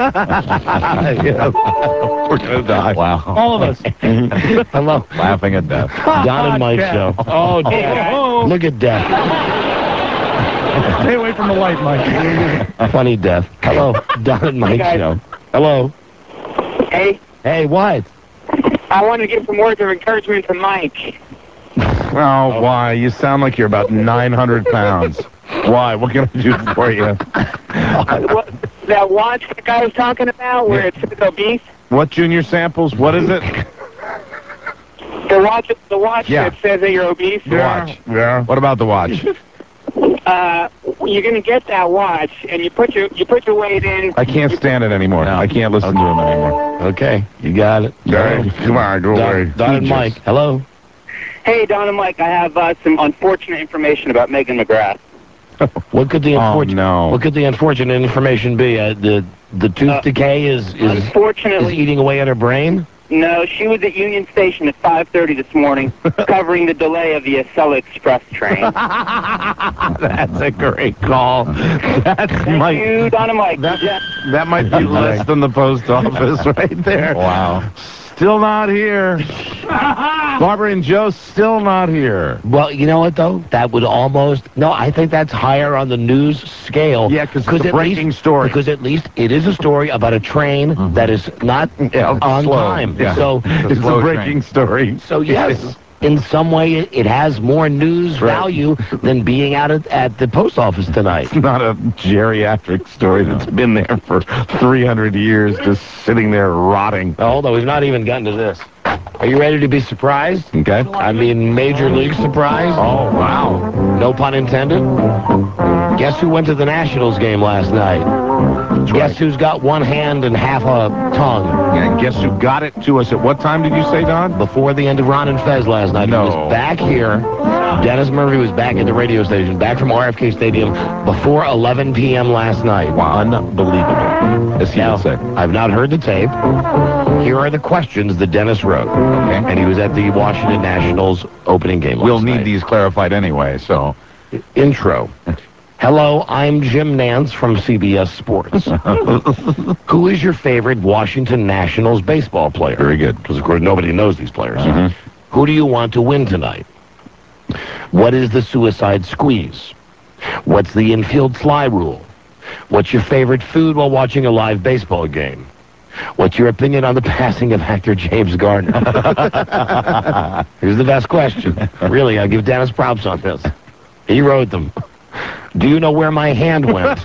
going to die. Wow. All of us. Hello. Laughing at death. Don and Mike show. Oh, Death. Look at Death. Stay away from the light, Mike. Funny Death. Hello. Don and Mike show. Hello. Hey. Hey, what? I want to give some words of encouragement to Mike. Oh, why? You sound like you're about 900 pounds. Why? What can I do for you? That watch the guy was talking about, where it says obese? What Junior Samples? What is it? The watch Yeah. that says that you're obese. The watch. Yeah. What about the watch? You're gonna get that watch, and you put your weight in. I can't stand it anymore. I can't listen to him anymore. Okay, you got it. Okay. Come on, go away. Don and Mike, hello. Hey, Don and Mike, I have some unfortunate information about Megan McGrath. What could the unfortunate? no. What could the unfortunate information be? The tooth decay is Unfortunately, eating away at her brain. no, she was at Union Station at 5:30 this morning, covering the delay of the Acela Express train. That's a great call. That's Thank you, Don and Mike. That might be less than the post office right there. Wow. Still not here. Barbara and Joe still not here. Well, you know what, though? That would almost... No, I think that's higher on the news scale. Yeah, because it's a breaking story. Because at least it is a story about a train that is not on slow. time. Yeah. So It's a breaking story. So, yes, in some way, it has more news value than being out at the post office tonight. It's not a geriatric story that's been there for 300 years, just sitting there rotting. Although we've not even gotten to this. Are you ready to be surprised? Okay. I mean, major league surprised? Oh, wow. No pun intended. Guess who went to the Nationals game last night? Guess who's got one hand and half a tongue? Yeah, and guess who got it to us at what time did you say, Don? Before the end of Ron and Fez last night. No. He was back here. Dennis Murphy was back at the radio station, back from RFK Stadium before 11 p.m. last night. Wow. Unbelievable. As he would say. I've not heard the tape. Here are the questions that Dennis wrote. Okay. And he was at the Washington Nationals opening game last We'll night. need these clarified anyway, so. Intro. Hello, I'm Jim Nance from CBS Sports. Who is your favorite Washington Nationals baseball player? Very good. Because, of course, nobody knows these players. Who do you want to win tonight? What is the suicide squeeze? What's the infield fly rule? What's your favorite food while watching a live baseball game? What's your opinion on the passing of actor James Garner? Here's the best question. Really, I'll give Dennis props on this. He wrote them. Do you know where my hand went?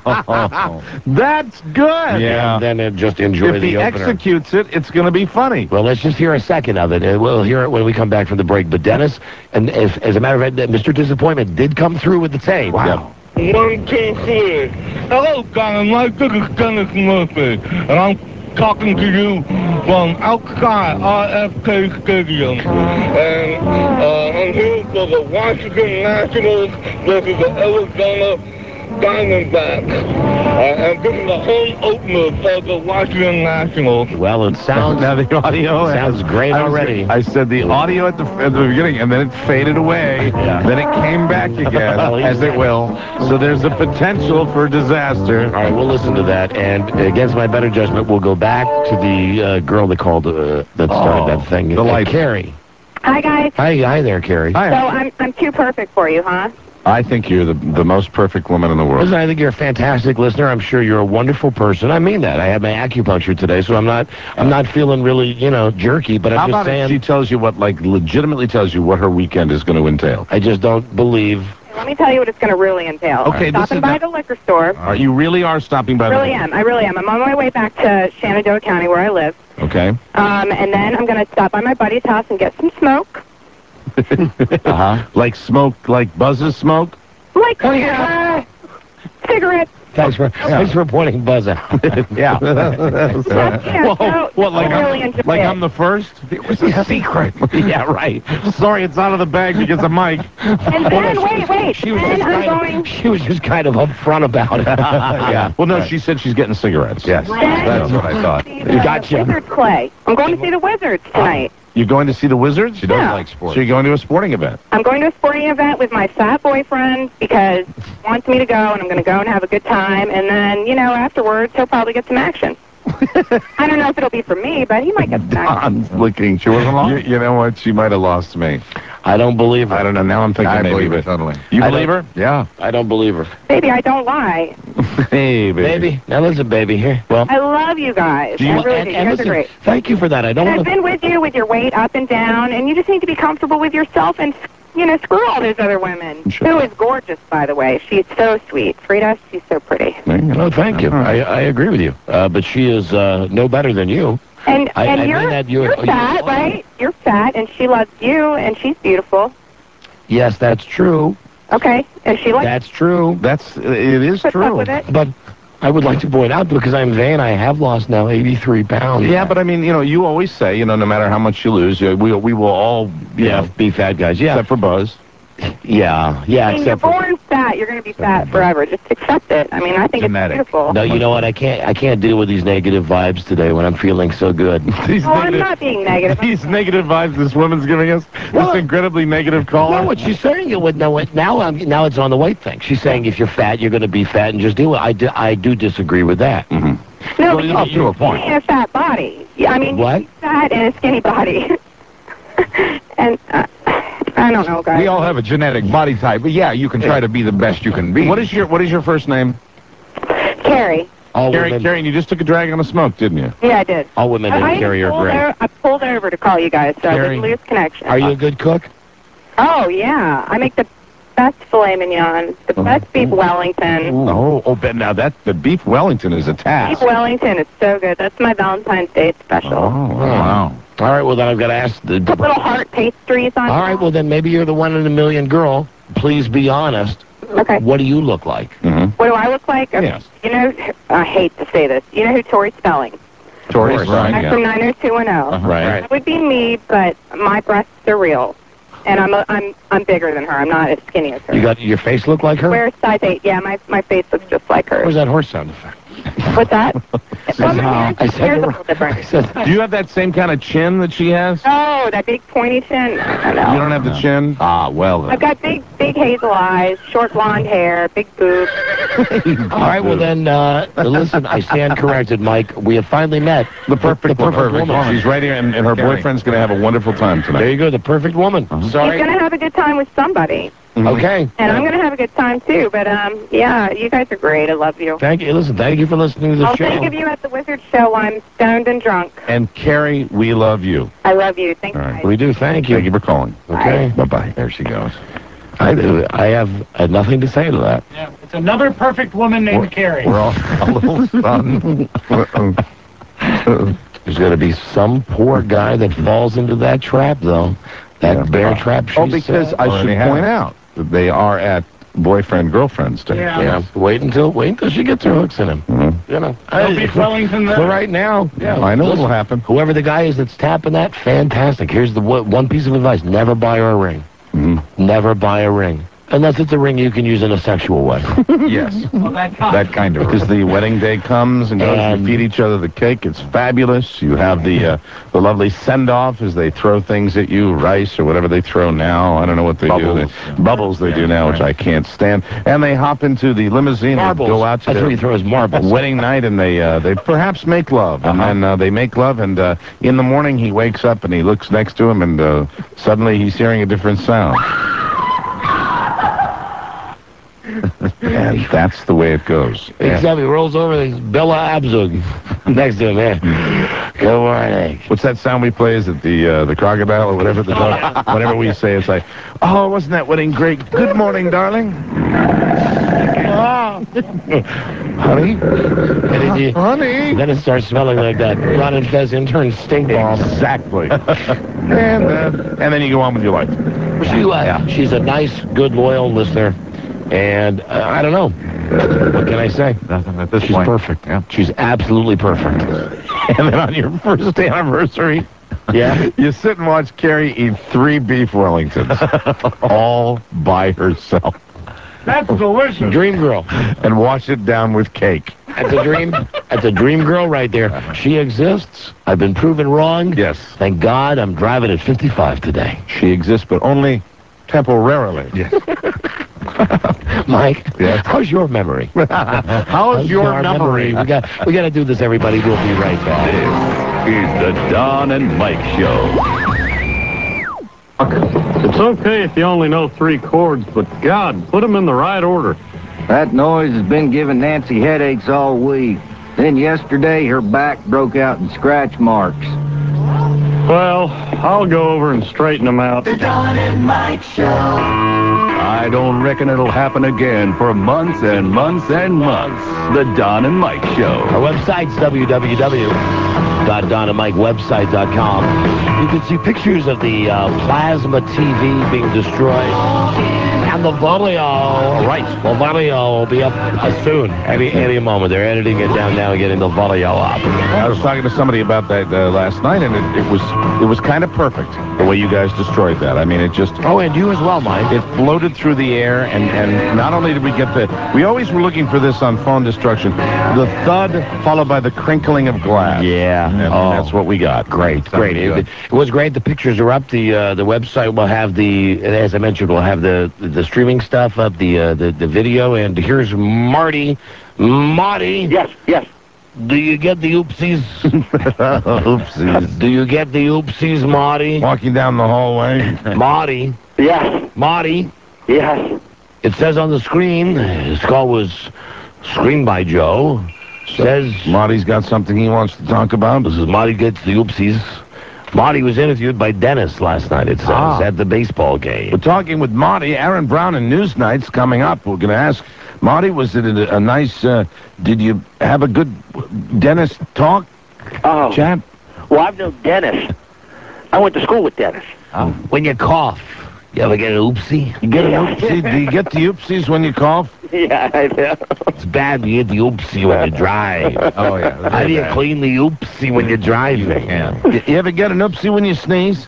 That's good. Yeah. And then just enjoy If the he opener. executes it, it's going to be funny. Well, let's just hear a second of it. We'll hear it when we come back from the break. But Dennis, and if, as a matter of fact, Mr. Disappointment did come through with the tape. Wow. 1, 2, 3. Hello, Don and Mike. This is Dennis Murphy, and I'm talking to you from outside RFK Stadium. And I'm here for the Washington Nationals versus the Arizona Diamondbacks. And this is the home opener for the Washington Nationals. Well, it sounds Now the audio sounds great already. I said the audio at the beginning, and then it faded away. Yeah. Then it came back again, Well, as it will. So there's a potential for disaster. All right, we'll listen to that. And against my better judgment, we'll go back to the girl that called that started that thing. the light. Carrie. Hi, guys. Hi there, Carrie. So I'm too perfect for you, huh? I think you're the most perfect woman in the world. Listen, I think you're a fantastic listener. I'm sure you're a wonderful person. I mean that. I had my acupuncture today, so I'm not feeling really, jerky, but How I'm just about saying. if she tells you legitimately tells you what her weekend is going to entail? I just don't believe. Let me tell you what it's going to really entail. Okay, this Stopping is by not- the liquor store. You really are stopping by I really am. I'm on my way back to Shenandoah County, where I live. Okay. And then I'm going to stop by my buddy's house and get some smoke. Like smoke, like buzzes smoke? Like cigarettes. Thanks for pointing Buzz out. Yeah. Yeah, What, like, I really enjoy like it. I'm the first? It was a secret. Yeah, right. Sorry, it's out of the bag because of Mike. And then, wait. She was Then just kind of upfront about it. Yeah. Well, no, she said she's getting cigarettes. Yes. That's what I thought. The Gotcha. Wizards play. I'm going to see the Wizards tonight. You're going to see the Wizards? She doesn't Yeah. like sports. So you're going to a sporting event? I'm going to a sporting event with my fat boyfriend because he wants me to go, and I'm going to go and have a good time. And then, afterwards, he'll probably get some action. I don't know if it'll be for me, but he might get some action. Don's looking. She wasn't long? You know what? She might have lost me. I don't believe her. I don't know. Now I'm thinking I maybe. believe her but- totally. You I believe her? Yeah. I don't believe her. Baby, I don't lie. Hey, baby. Baby. Now listen, baby. Here. Well, I love you guys. I really do. You guys listen, are great. thank you for that. I don't And want I've to. been with you with your weight up and down, and you just need to be comfortable with yourself and, screw all those other women. Sure. Who is gorgeous, by the way. She's so sweet. Frida, she's so pretty. No, thank you. I agree with you. But she is no better than you. And I you're, mean that you're fat, right? You're fat, and she loves you, and she's beautiful. Yes, that's true. Okay, and she likes. That's true. It is Puts up true. with it. But I would like to point out, because I'm vain, I have lost now 83 pounds. Yeah, but I mean, you always say, no matter how much you lose, we will all, be fat guys. Yeah, except for Buzz. yeah. I mean, you're Except for born fat. You're going to be fat forever. Just accept it. I mean, I think Genetic. it's beautiful. no. You know what? I can't deal with these negative vibes today when I'm feeling so good. These Oh, I'm not being negative. These negative vibes this woman's giving us. This incredibly negative caller. No, what she's saying it with now it's on the weight thing. She's saying if you're fat, you're going to be fat and just deal with it. I do disagree with that. Mm-hmm. No, Well, but to a point. in a fat body. Yeah, I mean, What? she's fat in a skinny body. And I don't know, guys. We all have a genetic body type, but yeah, you can try to be the best you can be. What is your first name? Carrie. All Carrie, women, Carrie, and you just took a drag on a smoke, didn't you? Yeah, I did. all women named Carrie are great. I pulled over to call you guys, so I Carrie, didn't lose connection. Are you a good cook? Oh, yeah. I make the best filet mignon, the best beef Wellington. But now the beef Wellington is a task. Beef Wellington is so good. That's my Valentine's Day special. Oh, Wow. All right, well then I've got to ask the. Put little heart pastries on All right, well then maybe you're the 1 in a million girl. Please be honest. Okay. What do you look like? Mm-hmm. What do I look like? Yes. You know, I hate to say this. You know who Tori Spelling? Tori course. Spelling, I'm yeah. from 90210. Right. That would be me, but my breasts are real. And I'm bigger than her. I'm not as skinny as her. You got your face look like her? Wear size 8. Yeah, my face looks just like hers. Where's that horse sound effect? What's that? Well, my I said hair's a the- little different. I said Do you have that same kind of chin that she has? Oh, that big pointy chin. I know. You don't have the chin? Ah, well then. I've got big hazel eyes, short blonde hair, big boobs. All right, well then, listen, I stand corrected, Mike. We have finally met The perfect woman. She's right here, and her Carrie. boyfriend's going to have a wonderful time There tonight. you go, the perfect woman. He's Sorry. going to have a good time with somebody. Okay. And I'm going to have a good time, too. But, yeah, you guys are great. I love you. Thank you. Listen, thank you for listening to the I'll show. think of you at the Wizard Show while I'm stoned and drunk. And Carrie, we love you. I love you. Thanks, All right. guys. We do. Thank you. Thank you for calling. Okay. Bye-bye. There she goes. I have nothing to say to that. Yeah, it's another perfect woman named Carrie. We're all a little stunned. There's going to be some poor guy that falls into that trap, though. That bear trap. Because I should Already have. point out that they are at boyfriend-girlfriend stage. Yeah. Wait until she gets her hooks in him. Mhm. You know. No beef Wellington there. For right now, yeah. I know listen, what'll happen. Whoever the guy is that's tapping that, fantastic. Here's the one piece of advice: never buy her a ring. Mhm. Never buy a ring. Unless it's a ring you can use in a sexual way. Yes. Well, that That kind of. Because the wedding day comes and goes, And- you feed each other the cake. It's fabulous. You have the lovely send-off as they throw things at you, rice or whatever they throw now. I don't know what they Bubbles. do. Bubbles they do now, which I can't stand. And they hop into the limousine Marbles. and go out to That's their what he throws marbles. wedding night, and they perhaps make love. And then they make love, and in the morning he wakes up and he looks next to him, and suddenly he's hearing a different sound. And that's the way it goes. Except he rolls over, there's Bella Abzug next to him. Man. Good morning. What's that sound we play? Is it the crocodile or whatever the dog? Whatever we say, it's like, oh, wasn't that wedding great? Good morning, darling. Honey? Honey? Then it starts smelling like that Ron and Fez intern stink bomb. Exactly. and then you go on with your life. She's a nice, good, loyal listener. And I don't know. What can I say? Nothing at this She's point. perfect. Yeah. She's absolutely perfect. And then on your first anniversary, Yeah. you sit and watch Carrie eat 3 beef Wellingtons all by herself That's delicious. Dream girl. and wash it down with cake. That's a dream girl right there. She exists. I've been proven wrong. Yes. Thank God I'm driving at 55 today. She exists, but only temporarily. Yes. Mike, Yes? how's your memory? How's your our memory? We got to do this, everybody. We'll be right back. This is the Don and Mike Show. It's okay if you only know 3 chords, but God, put them in the right order. That noise has been giving Nancy headaches all week. Then yesterday, her back broke out in scratch marks. Well, I'll go over and straighten them out. The Don and Mike Show. I don't reckon it'll happen again for months and months and months. The Don and Mike Show. Our website's www. www.donandmikewebsite.com. You can see pictures of the plasma TV being destroyed. And the video, right, the video will be up soon, any moment. They're editing it down now and getting the video up. I was talking to somebody about that last night, and it was kind of perfect the way you guys destroyed that. I mean, it just... Oh, and you as well, Mike. It floated through the air, and not only did we get we always were looking for this on phone destruction, the thud followed by the crinkling of glass. Yeah. And that's what we got. Great. It was great. The pictures are up. The website will have as I mentioned, we'll have the streaming stuff up, the video, and here's Marty. Marty. Yes. Do you get the oopsies? Oopsies. Do you get the oopsies, Marty? Walking down the hallway. Marty. Yes. Marty. Yes. It says on the screen, his call was screened by Joe. Says Marty's got something he wants to talk about. This is Marty gets the oopsies. Marty was interviewed by Dennis last night, it says, at the baseball game. We're talking with Marty. Aaron Brown and Newsnight's coming up. We're going to ask Marty, was it a nice, did you have a good Dennis talk? Oh. Chat? Well, I've known Dennis. I went to school with Dennis. When you cough, you ever get an oopsie? You get an oopsie? Do you get the oopsies when you cough? Yeah, I do. It's bad when you get the oopsie when you drive. Oh, yeah. How do you clean the oopsie when you're driving? You ever get an oopsie when you sneeze?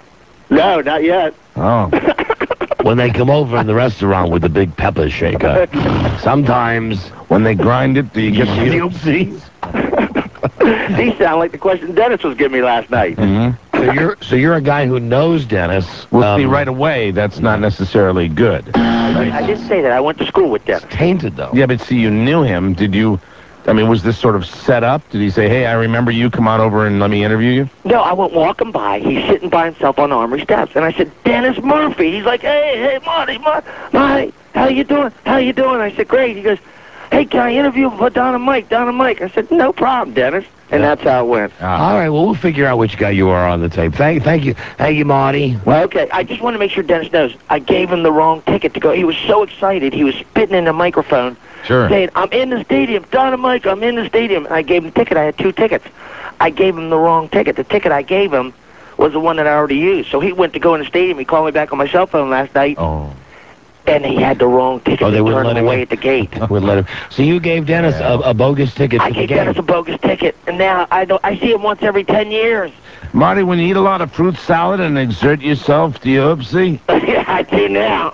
No, not yet. Oh. When they come over in the restaurant with the big pepper shaker. Sometimes. When they grind it, do you get the oopsies? These sound like the question Dennis was giving me last night. Mm-hmm. So you're a guy who knows Dennis. We'll see right away that's not necessarily good. I did say that. I went to school with Dennis. It's tainted, though. Yeah, but see, you knew him. Was this sort of set up? Did he say, hey, I remember you, come on over and let me interview you? No, I went walking by. He's sitting by himself on Armory steps. And I said, Dennis Murphy. He's like, hey, Marty, how you doing? I said, great. He goes, hey, can I interview for Don and Mike? I said, no problem, Dennis. And that's how it went. All right, well, we'll figure out which guy you are on the tape. Thank you, Marty. Well, okay, I just want to make sure Dennis knows. I gave him the wrong ticket to go. He was so excited. He was spitting in the microphone, saying, I'm in the stadium. Don and Mike, I'm in the stadium. And I gave him a ticket. I had 2 tickets. I gave him the wrong ticket. The ticket I gave him was the one that I already used. So he went to go in the stadium. He called me back on my cell phone last night. Oh. And he had the wrong ticket. Oh, they wouldn't let him away at the gate. Wouldn't let him. So you gave Dennis a bogus ticket I for the gave game. Dennis a bogus ticket, and now I see him once every 10 years. Marty, when you eat a lot of fruit salad and exert yourself, do you oopsie? Yeah, I do now.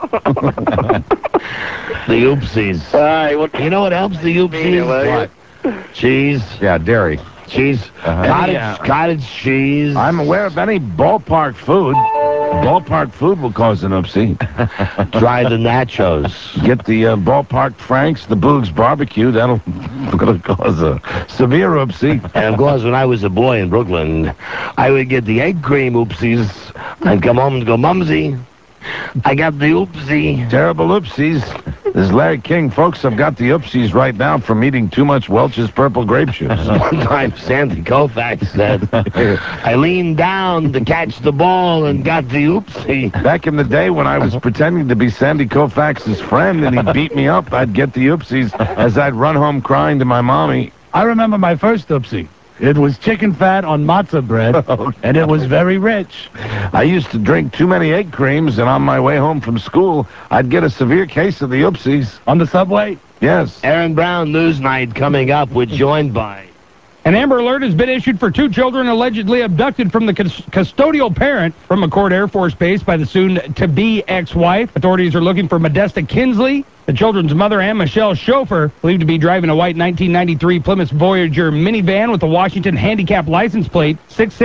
The oopsies. All right, well, you know what helps the oopsies? What? Cheese. Yeah, dairy. Cheese. Cottage cheese. I'm aware of any ballpark food. Ballpark food will cause an oopsie. Try the nachos. Get the ballpark Franks, the Boog's barbecue. That'll cause a severe oopsie. And of course, when I was a boy in Brooklyn, I would get the egg cream oopsies. I'd come home and go, Mumsy, I got the oopsie. Terrible oopsies. This is Larry King. Folks, I've got the oopsies right now from eating too much Welch's Purple Grape Juice. One time, Sandy Koufax said, I leaned down to catch the ball and got the oopsie. Back in the day when I was pretending to be Sandy Koufax's friend and he beat me up, I'd get the oopsies as I'd run home crying to my mommy. I remember my first oopsie. It was chicken fat on matzah bread, and it was very rich. I used to drink too many egg creams, and on my way home from school, I'd get a severe case of the oopsies. On the subway? Yes. Aaron Brown Newsnight coming up. We're joined by... An Amber Alert has been issued for 2 children allegedly abducted from the custodial parent from McCord Air Force Base by the soon-to-be ex-wife. Authorities are looking for Modesta Kinsley, the children's mother, and Michelle Schofer, believed to be driving a white 1993 Plymouth Voyager minivan with a Washington handicap license plate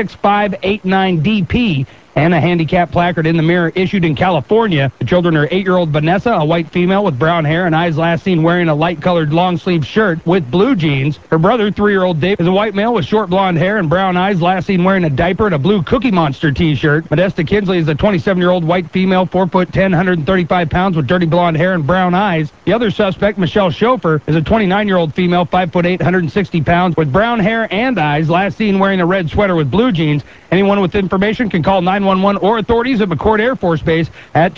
66589DP. And a handicap placard in the mirror issued in California. The children are 8-year-old Vanessa, a white female with brown hair and eyes last seen wearing a light-colored long-sleeve shirt with blue jeans. Her brother, 3-year-old Dave, is a white male with short blonde hair and brown eyes, last seen wearing a diaper and a blue Cookie Monster T-shirt. Modesta Kinsley is a 27-year-old white female, 4'10", 135 pounds with dirty blonde hair and brown eyes. The other suspect, Michelle Schofer, is a 29-year-old female, 5'8", 160 pounds with brown hair and eyes, last seen wearing a red sweater with blue jeans. Anyone with information can call 911 or authorities at McCord Air Force Base at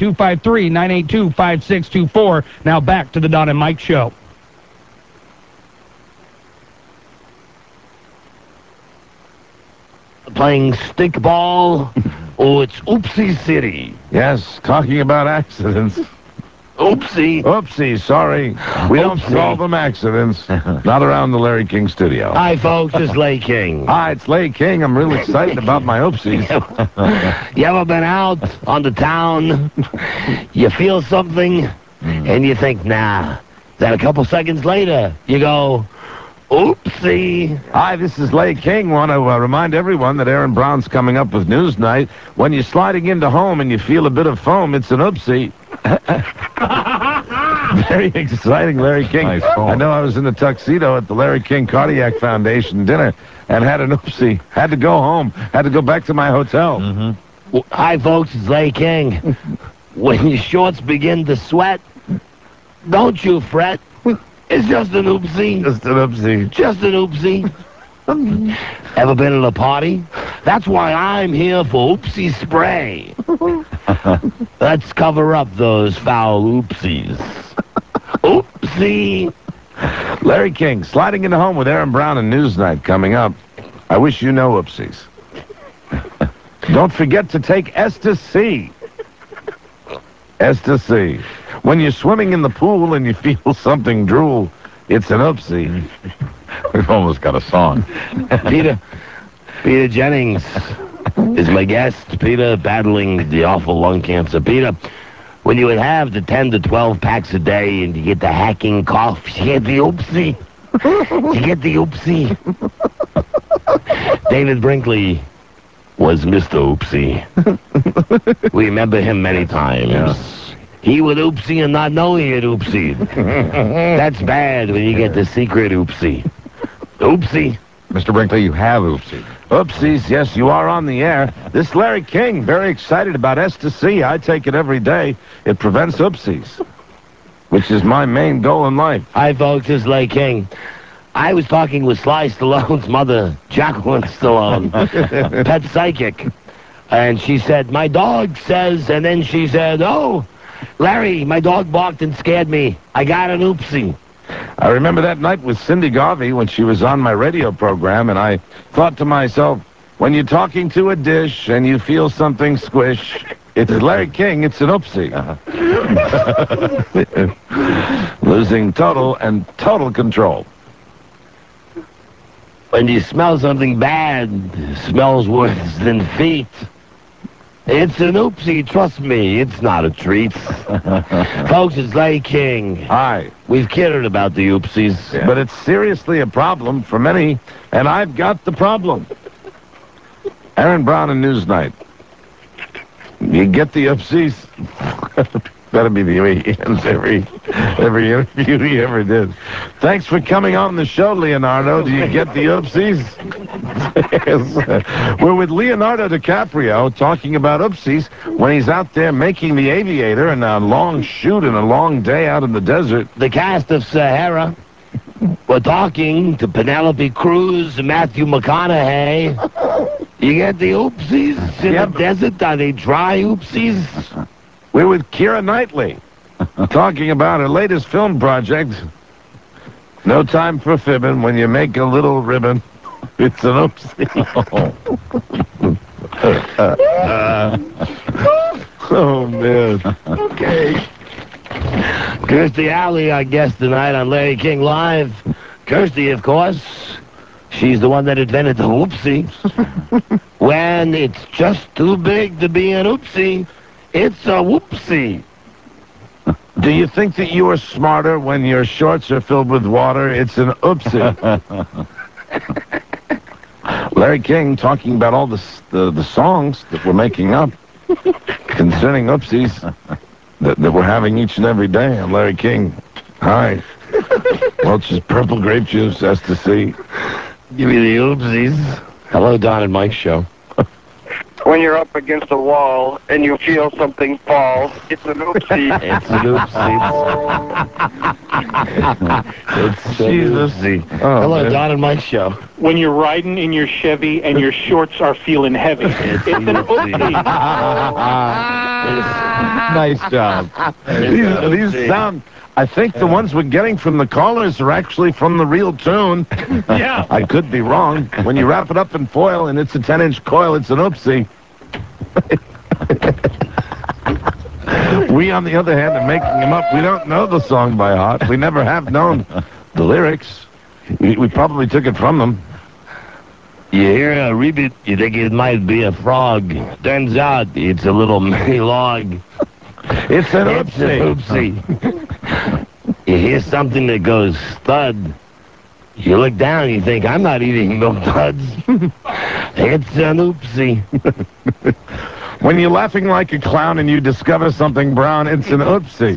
253-982-5624. Now back to the Don and Mike Show. playing stickball. Oh, it's Oopsie City. Yes, talking about accidents. Oopsie. Oopsie, sorry. We don't Oopsie. call them accidents. Not around the Larry King studio. Hi, folks. It's Lay King. Hi, it's Lay King. I'm really excited about my oopsies. You ever been out on the town? You feel something, and you think, nah. Then a couple seconds later, you go, oopsie. Hi, this is Lay King. Want to remind everyone that Aaron Brown's coming up with Newsnight. When you're sliding into home and you feel a bit of foam, it's an oopsie. Very exciting, Larry King. Nice phone. I know I was in the tuxedo at the Larry King Cardiac Foundation dinner and had an oopsie. Had to go home. Had to go back to my hotel. Well, hi, folks. It's Lay King. When your shorts begin to sweat, don't you fret. It's just an oopsie. Just an oopsie. Just an oopsie. Ever been at a party? That's why I'm here for Oopsie Spray. Let's cover up those foul oopsies. Oopsie. Larry King, sliding into home with Aaron Brown and Newsnight coming up. I wish you know oopsies. Don't forget to take S to C. S to C. When you're swimming in the pool and you feel something drool, it's an oopsie. We've almost got a song. Peter Jennings is my guest. Peter, battling the awful lung cancer. Peter, when you would have the 10 to 12 packs a day and you get the hacking cough, you get the oopsie. You get the oopsie. David Brinkley was Mr. Oopsie. We remember him many times. Yeah. He would oopsie and not know he had oopsied. That's bad when you get the secret oopsie. Oopsie. Mr. Brinkley, you have oopsie. Oopsies, yes, you are on the air. This Larry King, very excited about S to C. I take it every day. It prevents oopsies, which is my main goal in life. Hi, folks, this is Lay King. I was talking with Sly Stallone's mother, Jacqueline Stallone, pet psychic, and she said, my dog says, and then she said, oh, Larry, my dog barked and scared me. I got an oopsie. I remember that night with Cindy Garvey when she was on my radio program, and I thought to myself, when you're talking to a dish and you feel something squish, it's Larry King, it's an oopsie. Losing total control. When you smell something bad, smells worse than feet. It's an oopsie, trust me, it's not a treat. Folks, it's Lay King. Hi. We've kidded about the oopsies. Yeah. But it's seriously a problem for many, and I've got the problem. Aaron Brown and Newsnight. You get the oopsies? That'll be the way he ends every interview he ever did. Thanks for coming on the show, Leonardo. Do you get the oopsies? Yes. We're with Leonardo DiCaprio talking about oopsies when he's out there making The Aviator and a long shoot and a long day out in the desert. The cast of Sahara. We're talking to Penelope Cruz and Matthew McConaughey. You get the oopsies in the desert? Are they dry oopsies? We're with Keira Knightley, talking about her latest film project, No Time for Fibbing. When you make a little ribbon, it's an oopsie. Oh, man. Okay. Kirstie Alley, our guest tonight on Larry King Live. Kirstie, of course, she's the one that invented the oopsie. When it's just too big to be an oopsie, it's a whoopsie. Do you think that you are smarter when your shorts are filled with water? It's an oopsie. Larry King talking about all the songs that we're making up concerning oopsies that we're having each and every day on Larry King. Hi. Welch's Purple Grape Juice, S to C. Give me the oopsies. Hello, Don and Mike Show. When you're up against a wall and you feel something fall, it's an oopsie. It's an oopsie. It's an oopsie. Oh, hello, man. Don and Mike Show. When you're riding in your Chevy and your shorts are feeling heavy, it's an oopsie. Nice job. These sound... I think the ones we're getting from the callers are actually from the real tune. Yeah. I could be wrong. When you wrap it up in foil and it's a 10-inch coil, it's an oopsie. We, on the other hand, are making them up. We don't know the song by heart. We never have known the lyrics. We probably took it from them. You hear a repeat, you think it might be a frog. Turns out it's a little mini log. It's an oopsie. You hear something that goes thud. You look down, you think, I'm not eating no thuds. It's an oopsie. When you're laughing like a clown and you discover something brown, it's an oopsie.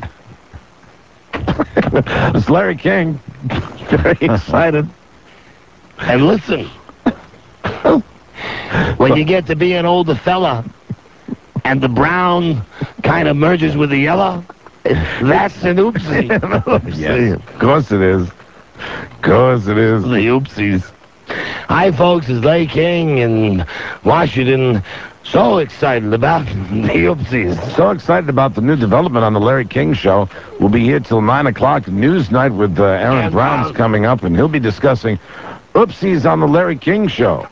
It's Larry King. Very excited. And listen, when you get to be an older fella and the brown kind of merges with the yellow, that's an oopsie. Yes, of course it is. Of course it is. The oopsies. Hi, folks. It's Larry King in Washington. So excited about the oopsies. So excited about the new development on the Larry King Show. We'll be here till 9 o'clock. News night with Aaron Brown's coming up, and he'll be discussing oopsies on the Larry King Show.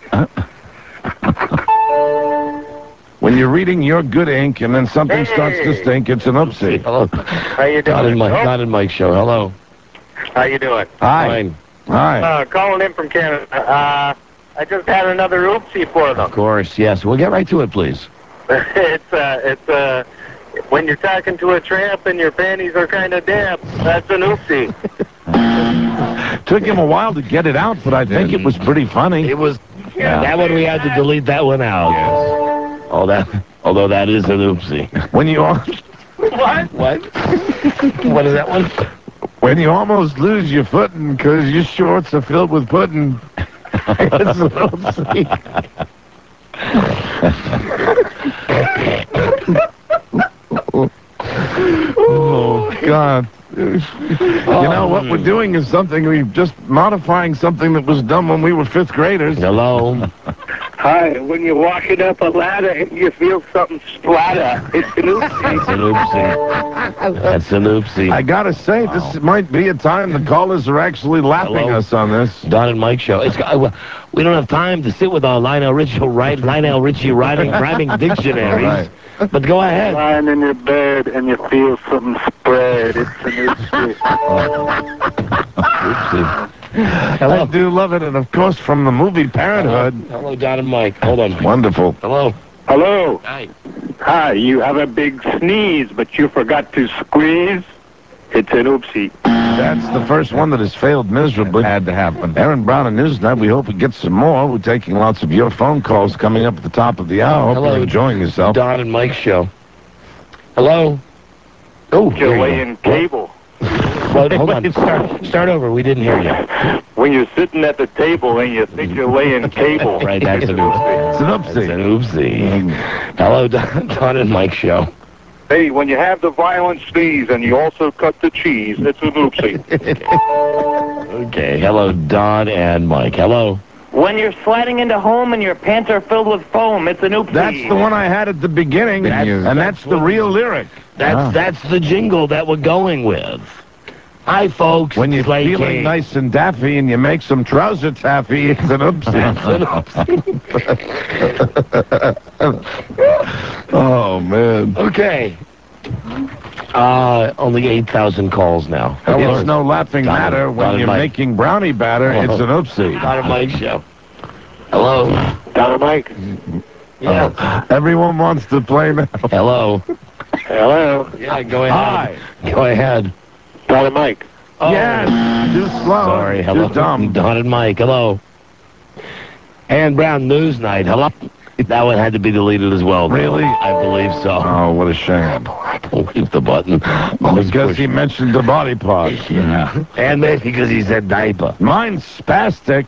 When you're reading your good ink and then something starts to stink, it's an oopsie. Hello. How you doing? Not in Mike Show. Hello. How you doing? Hi. Fine. Hi. Calling in from Canada. I just had another oopsie for them. Of course, yes. We'll get right to it, please. It's when you're talking to a tramp and your panties are kind of damp, that's an oopsie. Took him a while to get it out, but I think it was pretty funny. It was. Yeah. That one we had to delete that one out. Yes. Although that is an oopsie. When you What? What is that one? When you almost lose your footing because your shorts are filled with pudding. It's an oopsie. Oh, God. You know, what we're doing is something, we're just modifying something that was done when we were fifth graders. Hello. Hi, when you're walking up a ladder and you feel something splatter, it's an oopsie. That's an oopsie. That's an oopsie. I gotta say, this might be a time the callers are actually laughing us on this. Don and Mike Show. We don't have time to sit with our Lionel Richie rhyming dictionaries. Right. But go ahead. Lying in your bed and you feel something spread, it's an oopsie. Oopsie. Hello. I do love it, and of course from the movie Parenthood. Hello, Don and Mike. Hold on. Wonderful. Hello. Hello. Hi. Hi, you have a big sneeze, but you forgot to squeeze. It's an oopsie. That's the first one that has failed miserably. Had to happen. Aaron Brown and Newsnight, we hope we get some more. We're taking lots of your phone calls coming up at the top of the hour. Hope you're enjoying yourself. Don and Mike Show. Hello. Oh, You're laying cable. Well, hold on. Start over. We didn't hear you. When you're sitting at the table and you think you're laying cable. Right, that's an oopsie. It's an oopsie. That's an oopsie. Hello, Don and Mike Show. Hey, when you have the violent sneeze and you also cut the cheese, it's an oopsie. Okay. Hello, Don and Mike. Hello. When you're sliding into home and your pants are filled with foam, it's an oopsie. That's the one I had at the beginning, and that's the real lyric. That's the jingle that we're going with. Hi, folks. When you're feeling nice and daffy and you make some trouser taffy, it's an oopsie. Oh, man. Okay. Only 8,000 calls now. It's no laughing matter when you're making brownie batter. It's an oopsie. Don and Mike Show. Hello. Don and Mike. Yeah. Everyone wants to play now. Hello. Hello. Yeah, go ahead. Hi. Go ahead. Don and Mike. Oh. Yes. Too slow. Sorry. Hello. Too dumb. Don and Mike. Hello. Aaron Brown News Night. Hello. That one had to be deleted as well. Really? I believe so. Oh, what a shame. Don't leave the button. Because he mentioned the body part. Yeah. And maybe because he said diaper. Mine's spastic.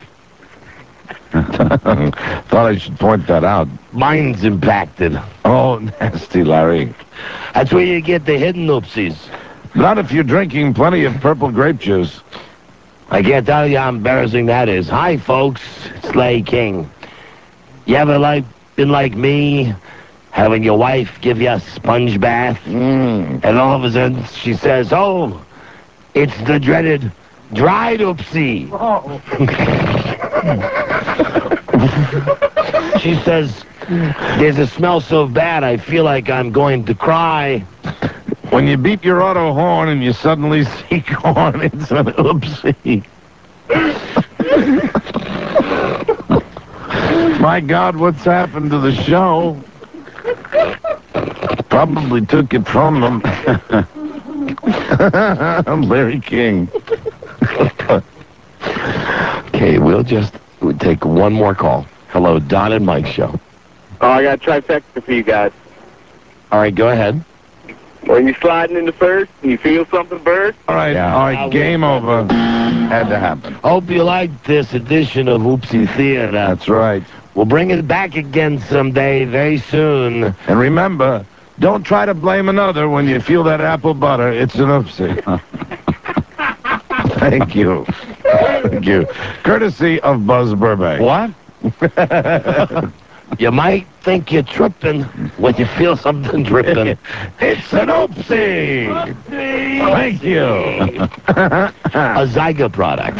Thought I should point that out. Mine's impacted. Oh, nasty, Larry. That's where you get the hidden oopsies. Not if you're drinking plenty of purple grape juice. I can't tell you how embarrassing that is. Hi, folks. It's Larry King. You ever been like me, having your wife give you a sponge bath, and all of a sudden she says, "Oh, It's the dreaded dried oopsie. Oh. She says, there's a smell so bad I feel like I'm going to cry. When you beep your auto horn and you suddenly see corn, it's an oopsie. My God, what's happened to the show? Probably took it from them. Larry King. Okay, we'll take one more call. Hello, Don and Mike show. Oh, I got a trifecta for you guys. All right, go ahead. When you're sliding into first and you feel something burst. All right, game over. Had to happen. Hope you liked this edition of Oopsie Theater. That's right. We'll bring it back again someday, very soon. And remember, don't try to blame another when you feel that apple butter. It's an oopsie. Thank you. Thank you. Courtesy of Buzz Burbank. What? You might think you're tripping when you feel something dripping. It's an oopsie. Thank you. A Zyga product.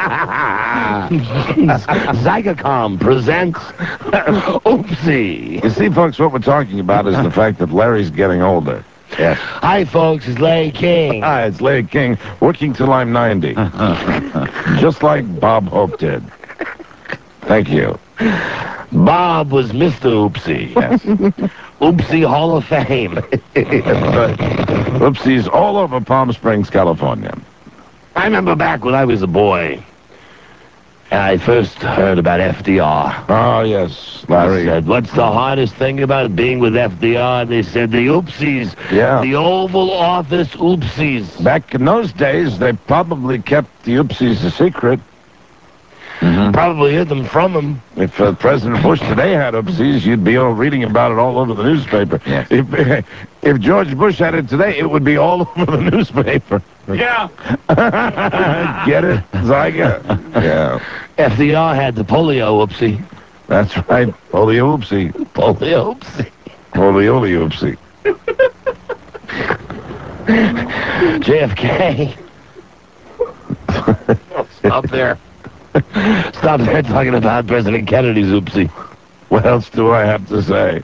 Zygacom presents Oopsie. You see, folks, what we're talking about is the fact that Larry's getting older. Yes. Hi, folks. It's Larry King. Hi, it's Larry King, working till I'm 90. Just like Bob Hope did. Thank you. Bob was Mr. Oopsie. Yes. Oopsie Hall of Fame. Oopsies all over Palm Springs, California. I remember back when I was a boy, and I first heard about FDR. Oh, yes, Larry. I said, what's the hardest thing about being with FDR? They said, the oopsies. Yeah. The Oval Office oopsies. Back in those days, they probably kept the oopsies a secret. Mm-hmm. Probably hid them from him. If President Bush today had oopsies, you'd be all reading about it all over the newspaper. Yes. If George Bush had it today, it would be all over the newspaper. Yeah. Get it? Zyga? Yeah. FDR had the polio oopsie. That's right. Polio oopsie. Polio oopsie. Polio oopsie. JFK. Stop there. Stop there talking about President Kennedy's oopsie. What else do I have to say?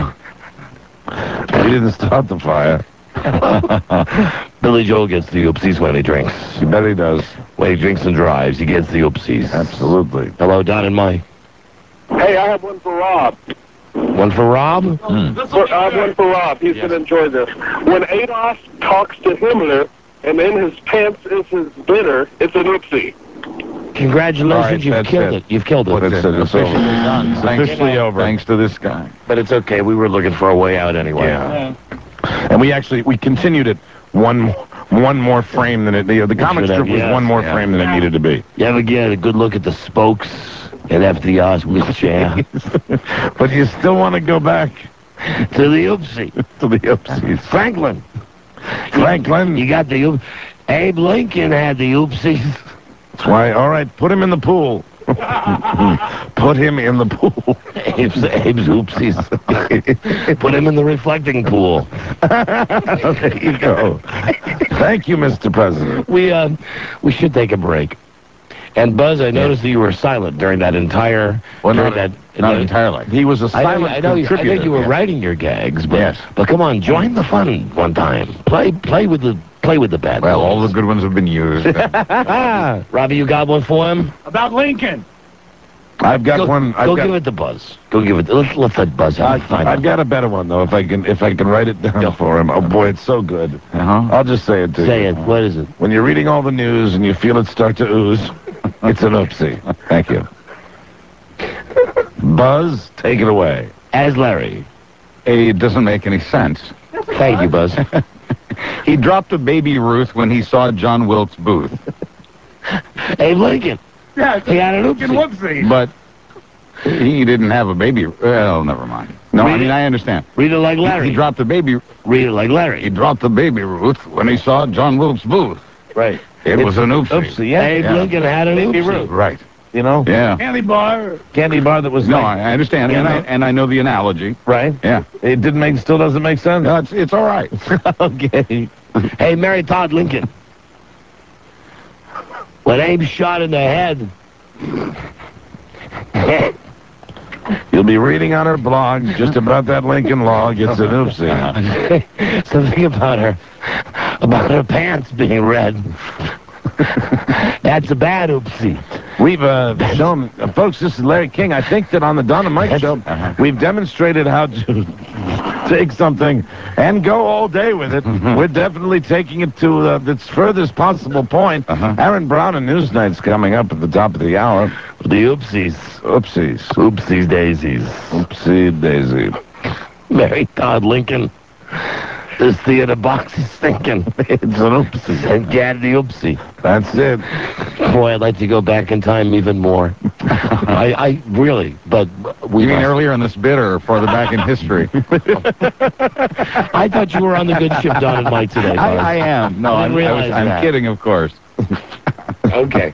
He didn't start the fire. Billy Joel gets the oopsies when he drinks. You bet he does. When he drinks and drives, he gets the oopsies. Absolutely. Hello, Don and Mike. Hey, I have one for Rob. One for Rob? I have one for Rob. He's going to enjoy this. When Adolf talks to Himmler, and in his pants is his bitter, it's an oopsie. Congratulations, you've killed it. You've killed it. It's officially done. It's officially over. Thanks to this guy. But it's okay. We were looking for a way out anyway. Yeah. And we continued it one more frame than it. The comic strip was one more frame than it needed to be. You ever get a good look at the spokes in FDR's wheelchair? But you still want to go back to the oopsie. To the oopsies. Franklin. You got the Abe Lincoln had the oopsies. That's why. All right, put him in the pool. Put him in the pool. Abe's oopsies. Put him in the reflecting pool. There you go. Thank you, Mr. President. We should take a break. And Buzz, I noticed that you were silent during that entire. Well, not entirely. He was a silent contributor. I know you were writing your gags, but but come on, join the fun one time. Play with the bad. Well, all the good ones have been used. Robbie, you got one for him? About Lincoln. I've got one. Go give it to Buzz. Go give it. Let's let Buzz have it. I've got a better one though. If I can write it down for him. Oh boy, it's so good. I'll just say it to you. Say it. What is it? When you're reading all the news and you feel it start to ooze, it's an oopsie. Thank you. Buzz, take it away. As Larry. It doesn't make any sense. Thank you, Buzz. He dropped a Baby Ruth when he saw John Wilkes Booth. Abe Lincoln. Yeah, he had an oopsie. But he didn't have a baby. Well, never mind. No, I understand. Read it like Larry. He dropped the baby. Read it like Larry. He dropped the Baby Ruth when he saw John Wilkes Booth. Right. It was an oopsie. Yeah. Abe Lincoln had an oopsie. Right. You know? Yeah. Candy bar that was no, I understand, and I know the analogy. Right. Yeah. It still doesn't make sense. No, it's all right. Okay. Hey, Mary Todd Lincoln. When Abe's shot in the head. You'll be reading on her blog just about that Lincoln log. It's an oopsie. Something about her pants being red. That's a bad oopsie. We've shown, folks, this is Larry King. I think that on the Don and Mike show, we've demonstrated how to take something and go all day with it. We're definitely taking it to its furthest possible point. Aaron Brown and Newsnight's coming up at the top of the hour. The oopsies. Oopsies. Oopsies daisies. Oopsie daisy. Mary Todd Lincoln. This theater box is thinking. It's an oopsie. And Gad the oopsie. That's it. Boy, I'd like to go back in time even more. I really, but we You mean earlier in this bit or farther back in history? I thought you were on the good ship, Don and Mike, today, Buzz. I am. No, I'm kidding, of course. Okay.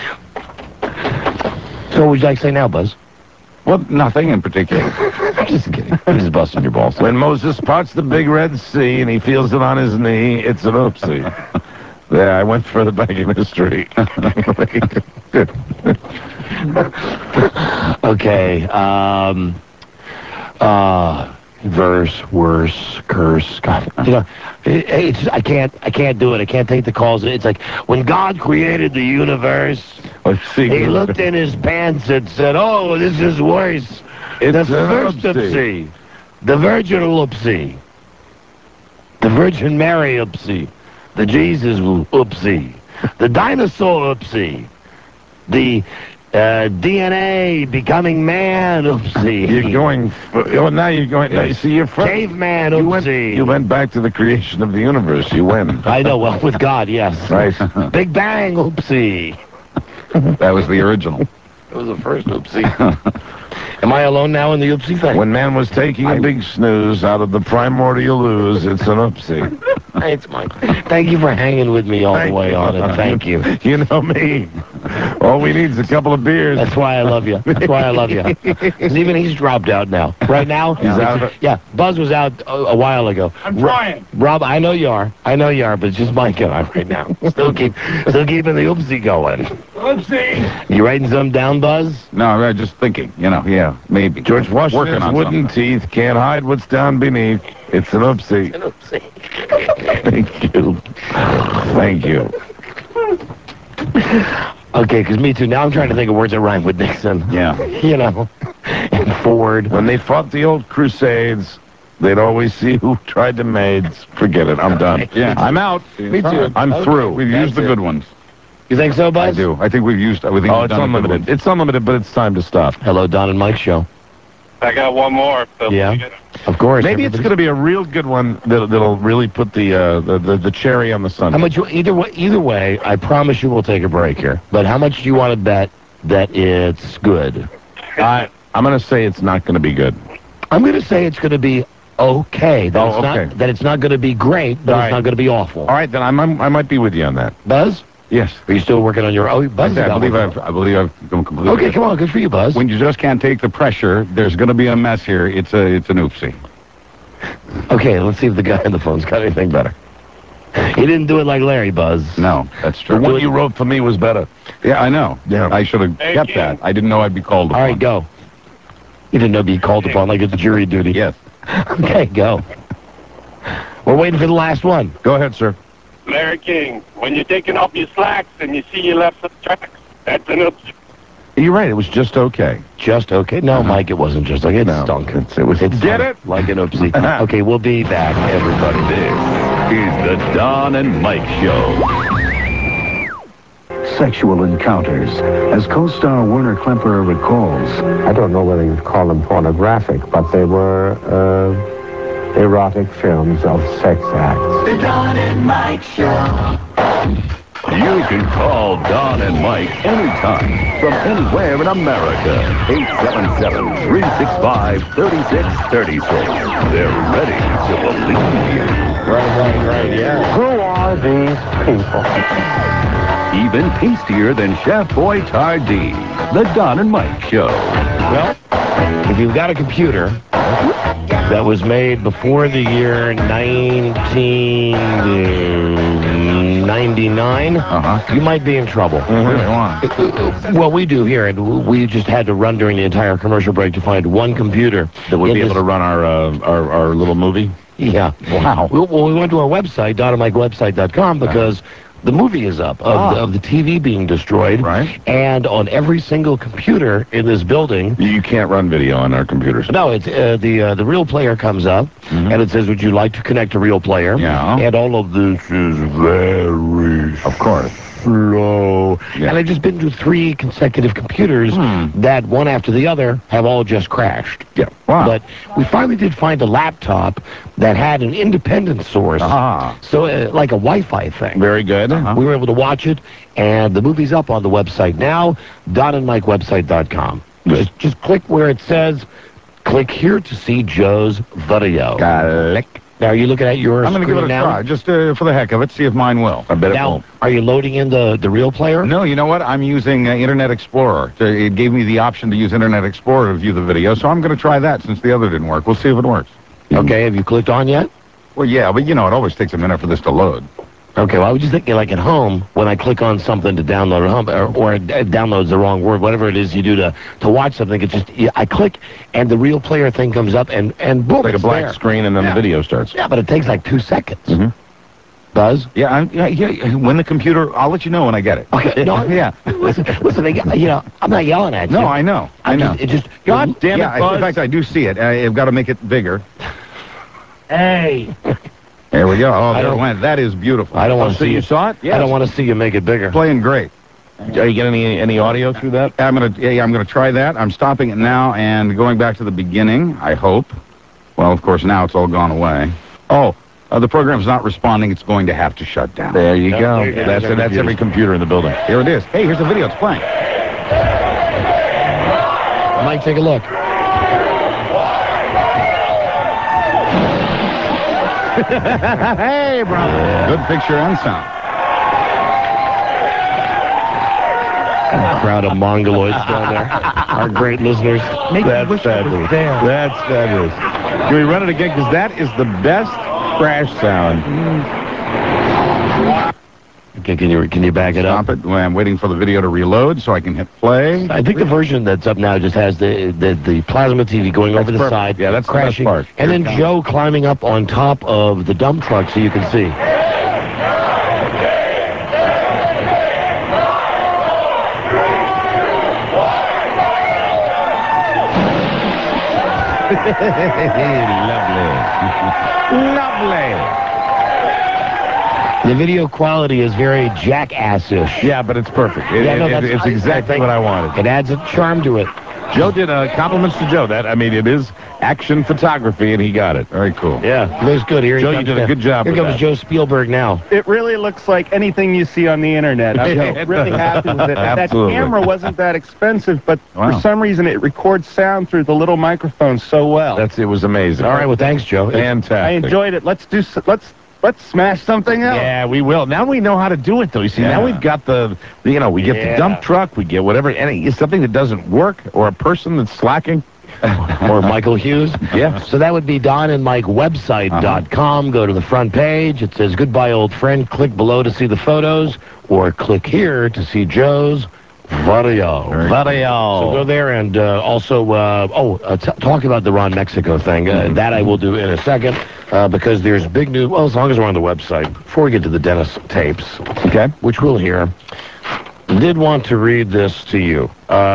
So what would you like to say now, Buzz? Well, nothing in particular. I'm just kidding. I'm just busting your balls. When Moses parts the big Red Sea and he feels it on his knee, it's an oopsie. There, I went further back in history. Okay. Verse, worse, curse. God, you know, I can't do it. I can't take the calls. It's like when God created the universe, he looked in his pants and said, "Oh, this is worse." It's the first oopsie, the virginal oopsie, the Virgin Mary oopsie, the Jesus oopsie, the dinosaur oopsie, the DNA becoming man oopsie. You're going. Now you're going. Now, see, you're caveman oopsie. You went back to the creation of the universe. You win. I know. Well, with God, yes. Right. Big Bang oopsie. That was the original. It was the first oopsie. Am I alone now in the oopsie thing? When man was taking a big snooze out of the primordial ooze, it's an oopsie. Thanks, Mike. Thank you for hanging with me all the way on it. Thank you. You know me. All we need is a couple of beers. That's why I love you. That's why I love you. Because even he's dropped out now. Right now? He's out. Yeah, Buzz was out a while ago. I'm trying. Rob, I know you are. I know you are, but it's just Mike and I right now. Still keeping the oopsie going. Oopsie. You writing some down, Buzz? No, I'm just thinking. Yeah, maybe. George Washington's wooden teeth can't hide what's down beneath. It's an oopsie. An oopsie. Thank you. Thank you. Okay, because me too. Now I'm trying to think of words that rhyme with Nixon. Yeah. You know, and Ford. When they fought the old Crusades, they'd always see who tried the maids. Forget it. I'm done. Yeah. I'm out. Me too. I'm through. We've used the good ones. You think so, Buzz? I do. I think we've used everything. Oh, it's unlimited. It's unlimited, but it's time to stop. Hello, Don and Mike show. I got one more. So Yeah. Of course. Maybe it's going to be a real good one that'll really put the cherry on the sundae. How much? Either way, I promise you we'll take a break here. But how much do you want to bet that it's good? I'm going to say it's not going to be good. I'm going to say it's going to be okay. That it's not going to be great, but it's not going to be awful. All right, then I might be with you on that. Buzz? Yes. Are you still working on your? Oh, Buzz. I believe I've become completely. Okay, come on. Good for you, Buzz. When you just can't take the pressure, there's going to be a mess here. It's an oopsie. Okay, let's see if the guy on the phone's got anything better. He didn't do it like Larry, Buzz. No, that's true. The one you wrote for me was better. Yeah, I know. Yeah. I should have kept that. I didn't know I'd be called upon. All right, go. You didn't know be called upon like it's jury duty. Yes. Okay, go. We're waiting for the last one. Go ahead, sir. Larry King, when you're taking off your slacks and you see you left some tracks, that's an oopsie. You're right. It was just okay. Just okay? No, Mike, it wasn't just like it stunk. It was. Get it? Like an oopsie. Okay, we'll be back, everybody. This is the Don and Mike Show. Sexual encounters. As co-star Werner Klemperer recalls, I don't know whether you'd call them pornographic, but they were erotic films of sex acts. The Don and Mike Show. You can call Don and Mike anytime from anywhere in America. 877-365-3636. They're ready to believe you. Right, yeah. Who are these people? Even tastier than Chef Boyardee. The Don and Mike Show. Well, if you've got a computer that was made before the year 1990, $99, you might be in trouble. Really want. Well, we do here, and we just had to run during the entire commercial break to find one computer that would be able to run our little movie. Yeah. Wow. Well, we went to our website, DonandMikeWebsite.com, because the movie is up of the TV being destroyed. Right. And on every single computer in this building. You can't run video on our computers. No, it's the real player comes up, and it says, would you like to connect a real player? Yeah. And all of this is very, of course, slow. Yeah. And I've just been to 3 consecutive computers that, one after the other, have all just crashed. Yeah. Wow. But we finally did find a laptop that had an independent source. So like a Wi-Fi thing. Very good. We were able to watch it, and the movie's up on the website now, DonandMikeWebsite.com. Just click where it says, click here to see Joe's video. Click. Now, are you looking at your I'm going to give it a try, just for the heck of it, see if mine will. I bet now, it won't. Are you loading in the real player? No, you know what? I'm using Internet Explorer. It gave me the option to use Internet Explorer to view the video, so I'm going to try that since the other didn't work. We'll see if it works. Okay, have you clicked on yet? Well, yeah, but, it always takes a minute for this to load. Okay, well, I was just thinking, like, at home, when I click on something to download at home, or it downloads the wrong word, whatever it is you do to watch something, it's just, I click, and the real player thing comes up, and boom, like it's a black there. screen, and then the video starts. Yeah, but it takes like 2 seconds. Does? Yeah, when the computer, I'll let you know when I get it. Okay, no, yeah. Listen, I'm not yelling at you. No, I know. I know. God damn it, Buzz. In fact, I do see it. I've got to make it bigger. Hey. There we go. Oh, there it went. That is beautiful. I don't want to see you saw it? Yes. I don't want to see you make it bigger. Playing great. Are you getting any audio through that? I'm gonna try that. I'm stopping it now and going back to the beginning, I hope. Well, of course, now it's all gone away. Oh, the program's not responding. It's going to have to shut down. There you go. That's every computer in the building. Here it is. Hey, here's the video. It's playing. Mike, take a look. Hey, brother. Good picture and sound. A crowd of mongoloids down there. Our great listeners. That's fabulous. That's fabulous. Can we run it again? Because that is the best crash sound. Okay, can you back it up? Stop it. I'm waiting for the video to reload so I can hit play. I think the version that's up now just has the plasma TV going over the side. Yeah, that's crashing. The best part. And then Joe climbing up on top of the dump truck so you can see. Lovely. The video quality is very jackass-ish. Yeah, but it's perfect. It's exactly what I wanted. It adds a charm to it. Joe did compliments to Joe. It is action photography, and he got it. Very cool. Yeah, looks good. Here Joe, you did a good job. Here comes Joe Spielberg now. It really looks like anything you see on the internet. I'm really happy with it. Absolutely. That camera wasn't that expensive, but for some reason it records sound through the little microphone so well. It was amazing. All right, well, thanks, Joe. Fantastic. I enjoyed it. Let's smash something else. Yeah, we will. Now we know how to do it, though. You see, now we've got we get the dump truck, we get whatever, something that doesn't work, or a person that's slacking. Or Michael Hughes. Yeah. So that would be DonandMikeWebsite.com. Go to the front page. It says, goodbye, old friend. Click below to see the photos, or click here to see Joe's video. So go there and also, talk about the Ron Mexico thing. That I will do in a second because there's big news. Well, as long as we're on the website. Before we get to the Dennis tapes, okay, which we'll hear, did want to read this to you.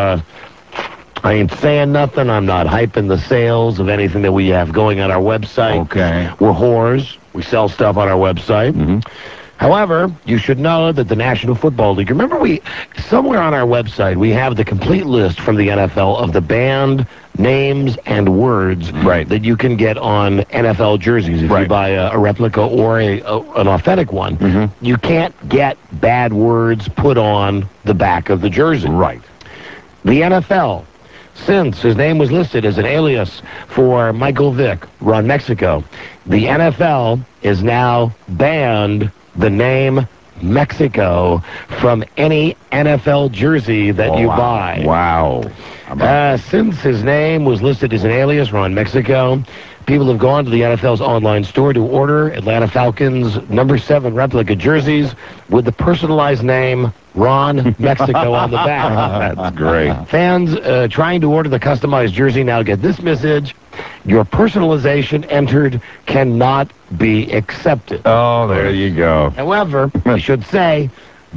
I ain't saying nothing. I'm not hyping the sales of anything that we have going on our website. Okay. We're whores. We sell stuff on our website. However, you should know that the National Football League, remember somewhere on our website, we have the complete list from the NFL of the banned names and words that you can get on NFL jerseys. If you buy a replica or an authentic one, you can't get bad words put on the back of the jersey. Right. The NFL, since his name was listed as an alias for Michael Vick, Ron Mexico, the NFL is now banned the name Mexico from any NFL jersey that you buy. Wow. Since his name was listed as an alias, Ron Mexico, people have gone to the NFL's online store to order Atlanta Falcons #7 replica jerseys with the personalized name Ron Mexico on the back. That's great. Fans trying to order the customized jersey now get this message: your personalization entered cannot be accepted. Oh, there you go. However, I should say,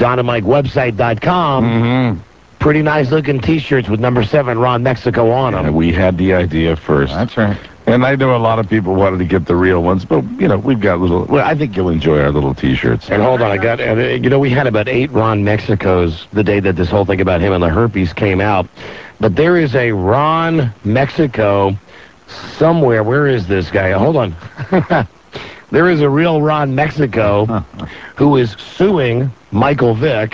DonnaMikeWebsite.com, pretty nice looking T-shirts with #7 Ron Mexico on them. And we had the idea first. That's right. And I know a lot of people wanted to get the real ones, but, we've got little... Well, I think you'll enjoy our little T-shirts. And hold on, we had about 8 Ron Mexicos the day that this whole thing about him and the herpes came out. But there is a Ron Mexico somewhere. Where is this guy? Hold on. There is a real Ron Mexico who is suing Michael Vick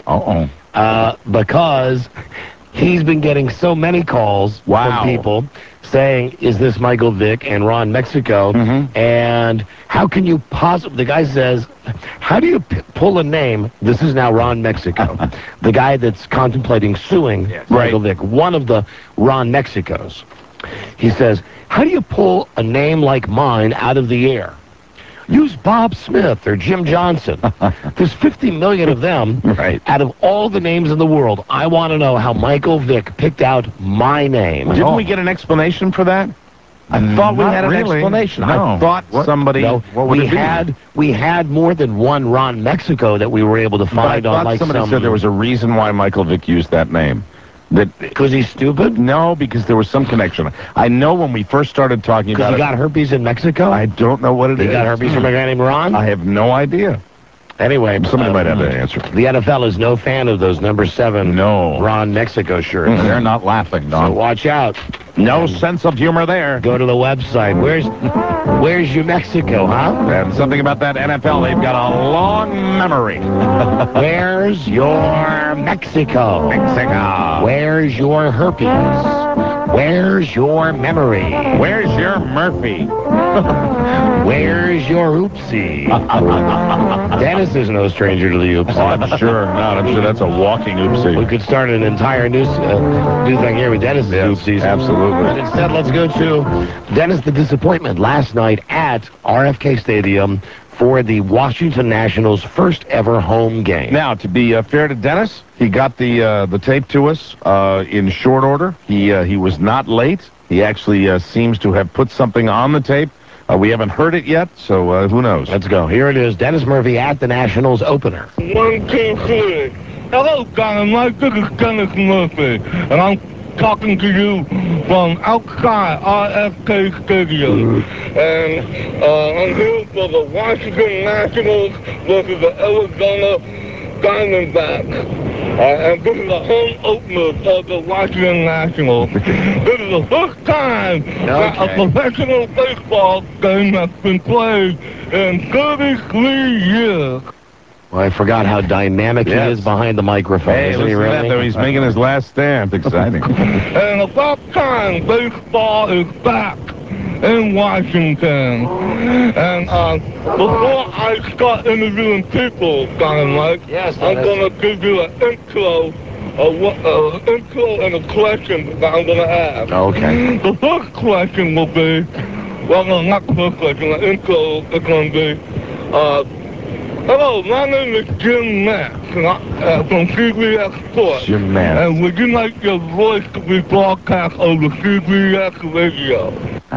because he's been getting so many calls from people saying, is this Michael Vick and Ron Mexico? And how can you possibly... The guy says, how do you pull a name? This is now Ron Mexico. The guy that's contemplating suing Michael Vick, one of the Ron Mexicos. He says, how do you pull a name like mine out of the air? Use Bob Smith or Jim Johnson. There's 50 million of them out of all the names in the world. I want to know how Michael Vick picked out my name. Didn't we get an explanation for that? I thought we had an explanation. No. I thought somebody... No, what would we had more than one Ron Mexico that we were able to find on like somebody said there was a reason why Michael Vick used that name. Because he's stupid? No, because there was some connection. I know when we first started talking about it... Because he got herpes in Mexico? I don't know what it is. He got herpes from a guy named Ron? I have no idea. Anyway, somebody might have that answer. The NFL is no fan of those #7 Ron Mexico shirts. They're not laughing, Don. So watch out. No sense of humor there. Go to the website. Where's your Mexico, huh? And something about that NFL, they've got a long memory. Where's your Mexico? Mexico. Where's your herpes? Where's your memory? Where's your Murphy? Where's your oopsie? Dennis is no stranger to the oopsie. Oh, I'm sure not. I'm sure that's a walking oopsie. We could start an entire new thing here with Dennis's oopsies. Absolutely. But instead, let's go to Dennis the disappointment last night at RFK Stadium for the Washington Nationals' first ever home game. Now, to be fair to Dennis, he got the tape to us in short order. He was not late. He actually seems to have put something on the tape. We haven't heard it yet, so who knows? Let's go. Here it is. Dennis Murphy at the Nationals opener. 1, 2, 3. Hello, Don. This is Dennis Murphy, and I'm talking to you from outside RFK Stadium. And I'm here for the Washington Nationals versus the Arizona Diamondbacks. And this is the home opener of the Washington Nationals. This is the first time that a professional baseball game has been played in 33 years. Well, I forgot how dynamic he is behind the microphone. Hey, listen to that, though. He's making his last stand. Exciting. And about time baseball is back in Washington. And before I start interviewing people, Don Mike, I'm going to give you an intro and a question that I'm going to ask. Okay. The first question will be, well, no, not the first question. The intro is going to be, hello, my name is Jim Mack from CBS Sports. Jim Mack. And would you like your voice to be broadcast over CBS Radio?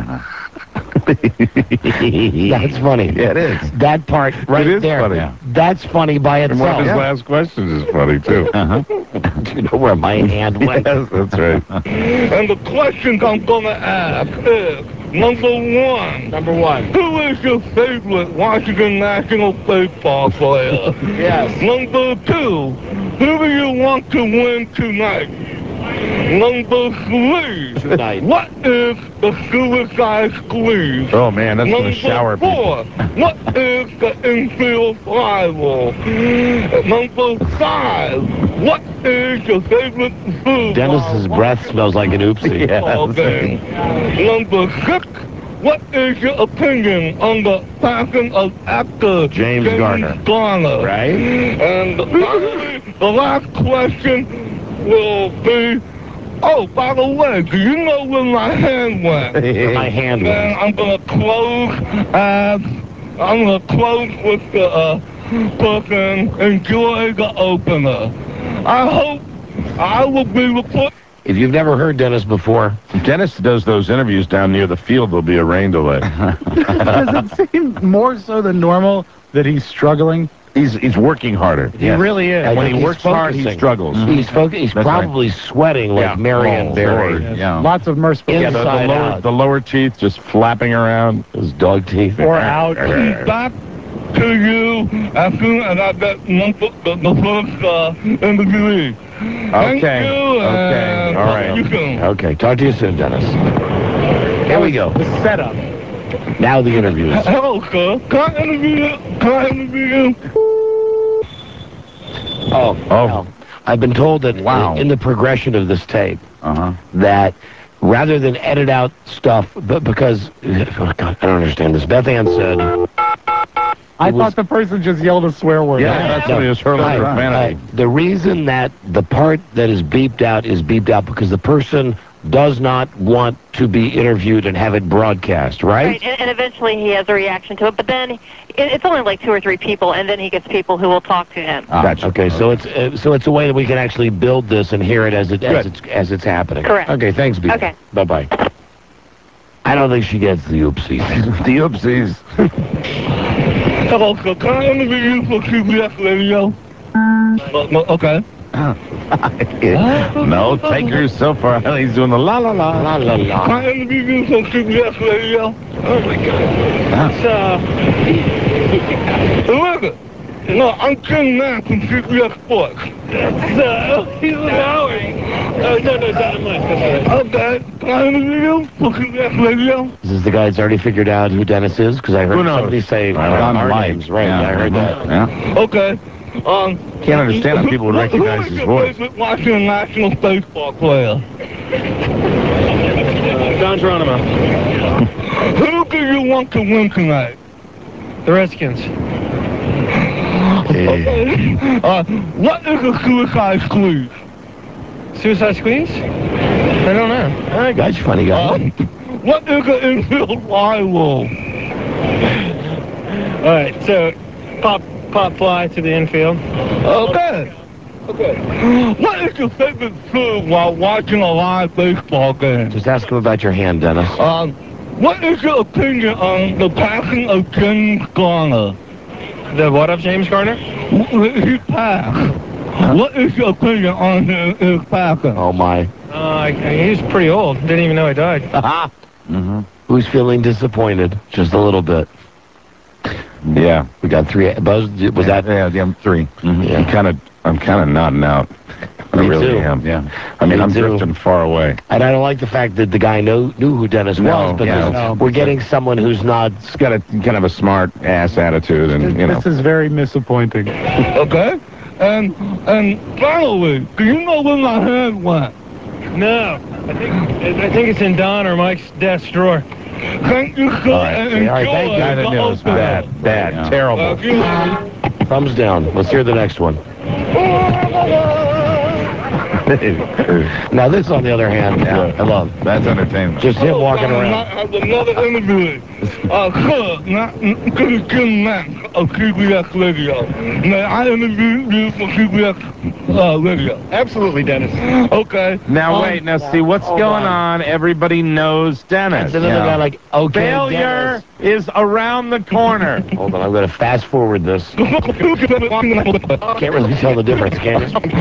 That's funny. Yeah, it is. That part right it is there. Funny. Yeah. That's funny by itself. And one of his last questions is funny, too. Do you know where my hand went? Yes, that's right. And the questions I'm going to ask is, number one. Who is your favorite Washington National baseball player? Yes. Number 2. Who do you want to win tonight? Number 3. Tonight. What is the suicide squeeze? Oh, man, that's going to shower Number 4. What is the infield fly ball? Number 5. What is your favorite food? Dennis's breath smells like an oopsie. Okay. Number 6. What is your opinion on the passing of actor James Garner? Right. And finally, the last question will be, Oh, by the way, do you know where my hand went? My hand went. And I'm gonna close. I'm gonna close with the person. Enjoy the opener. I hope I will be reporting. If you've never heard Dennis before, Dennis does those interviews down near the field. There'll be a rain delay. Does it seem more so than normal that he's struggling? He's working harder. He really is. When he works hard, he struggles. He's probably sweating like Marion Barry. Yeah. Lots of mercy. Yeah, the lower teeth just flapping around. His dog teeth. Or out. Back to you as soon as I get the first interviewee. Okay. Okay. All right. Okay. Talk to you soon, Dennis. Here we go. The setup. Now the interviews. Hello, sir. Can I interview you? Oh. I've been told that in the progression of this tape, that rather than edit out stuff, but because I don't understand this. Beth Ann said. I thought the person just yelled a swear word. Yeah, that's what he was hurling profanity. The reason that the part that is beeped out because the person does not want to be interviewed and have it broadcast, right? Right, and eventually he has a reaction to it, but then it's only like 2 or 3 people, and then he gets people who will talk to him. Gotcha. Okay, so it's a way that we can actually build this and hear it as it's happening. Correct. Okay, thanks, B. Okay. Bye-bye. I don't think she gets the oopsies. The oopsies. Hello, sir. Can I interview you for CBS Radio? Okay. No, take her so far. He's doing the la la la la la la. Can I interview you for CBS Radio? Oh my God. Look, no, I'm King Man from CBS Sports. He's an Howard. No, Dynamite. Okay. Can I interview you for CBS Radio? Is this the guy that's already figured out who Dennis is? Because I heard somebody say our names. Right, yeah, I heard that. Yeah. Okay. Can't understand how people would recognize his voice. Who's your favorite Washington National baseball player? Don Geronimo. Who do you want to win tonight? The Redskins. Okay. What is a suicide squeeze? Suicide Squeeze? I don't know. I got you, funny guy. What is an infield fly rule? All right, so pop fly to the infield. Okay. What is your favorite food while watching a live baseball game? Just ask him about your hand, Dennis. What is your opinion on the passing of James Garner? The what of James Garner? He passed. What is your opinion on his passing? Oh, my. He was pretty old. Didn't even know he died. Who's feeling disappointed? Just a little bit. Yeah. We got 3. Buzz, was that? Yeah, I'm 3. Yeah. I'm kind of nodding out. I really am. Yeah. I mean, I'm drifting far away. And I don't like the fact that the guy knew who Dennis was, because we're getting someone who's not. He's got a kind of a smart ass attitude, and This is very disappointing. Okay. And finally, do you know where my hand went? No. I think it's in Don or Mike's desk drawer. Thank you, sir. All right, thank you. I didn't know it was bad, terrible. Thumbs down. Let's hear the next one. Now this, on the other hand, I love. That's entertainment. Just him walking around. I have another interview. Sir, this is Jim Mack of CBS Radio. May I interview you for CBS Radio? Absolutely, Dennis. Okay. Now wait, see what's going on. Everybody knows Dennis. It's another guy like, okay, failure is around the corner. Hold on, I'm going to fast forward this. Can't really tell the difference, can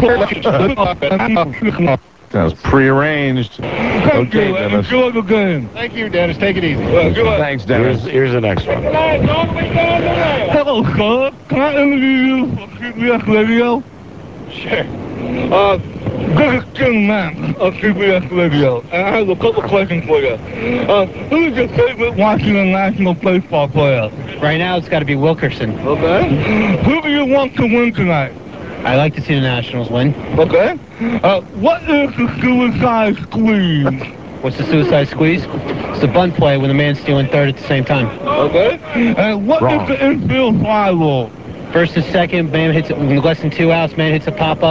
you? That was prearranged. Thank you, Dennis. Enjoy the game. Thank you, Dennis. Take it easy. Thanks, Dennis. Here's the next one. Hello, sir. Can I interview you for CBS Radio? Sure. This is Jim Mack of CBS Radio, and I have a couple questions for you. Who is your favorite Washington National baseball player? Right now, it's got to be Wilkerson. Okay. Who do you want to win tonight? I like to see the Nationals win. Okay. What is the suicide squeeze? What's the suicide squeeze? It's the bunt play when the man's stealing third at the same time. Okay. And what is the infield fly rule? First and second, man hits it less than 2 outs. Man hits a pop-up.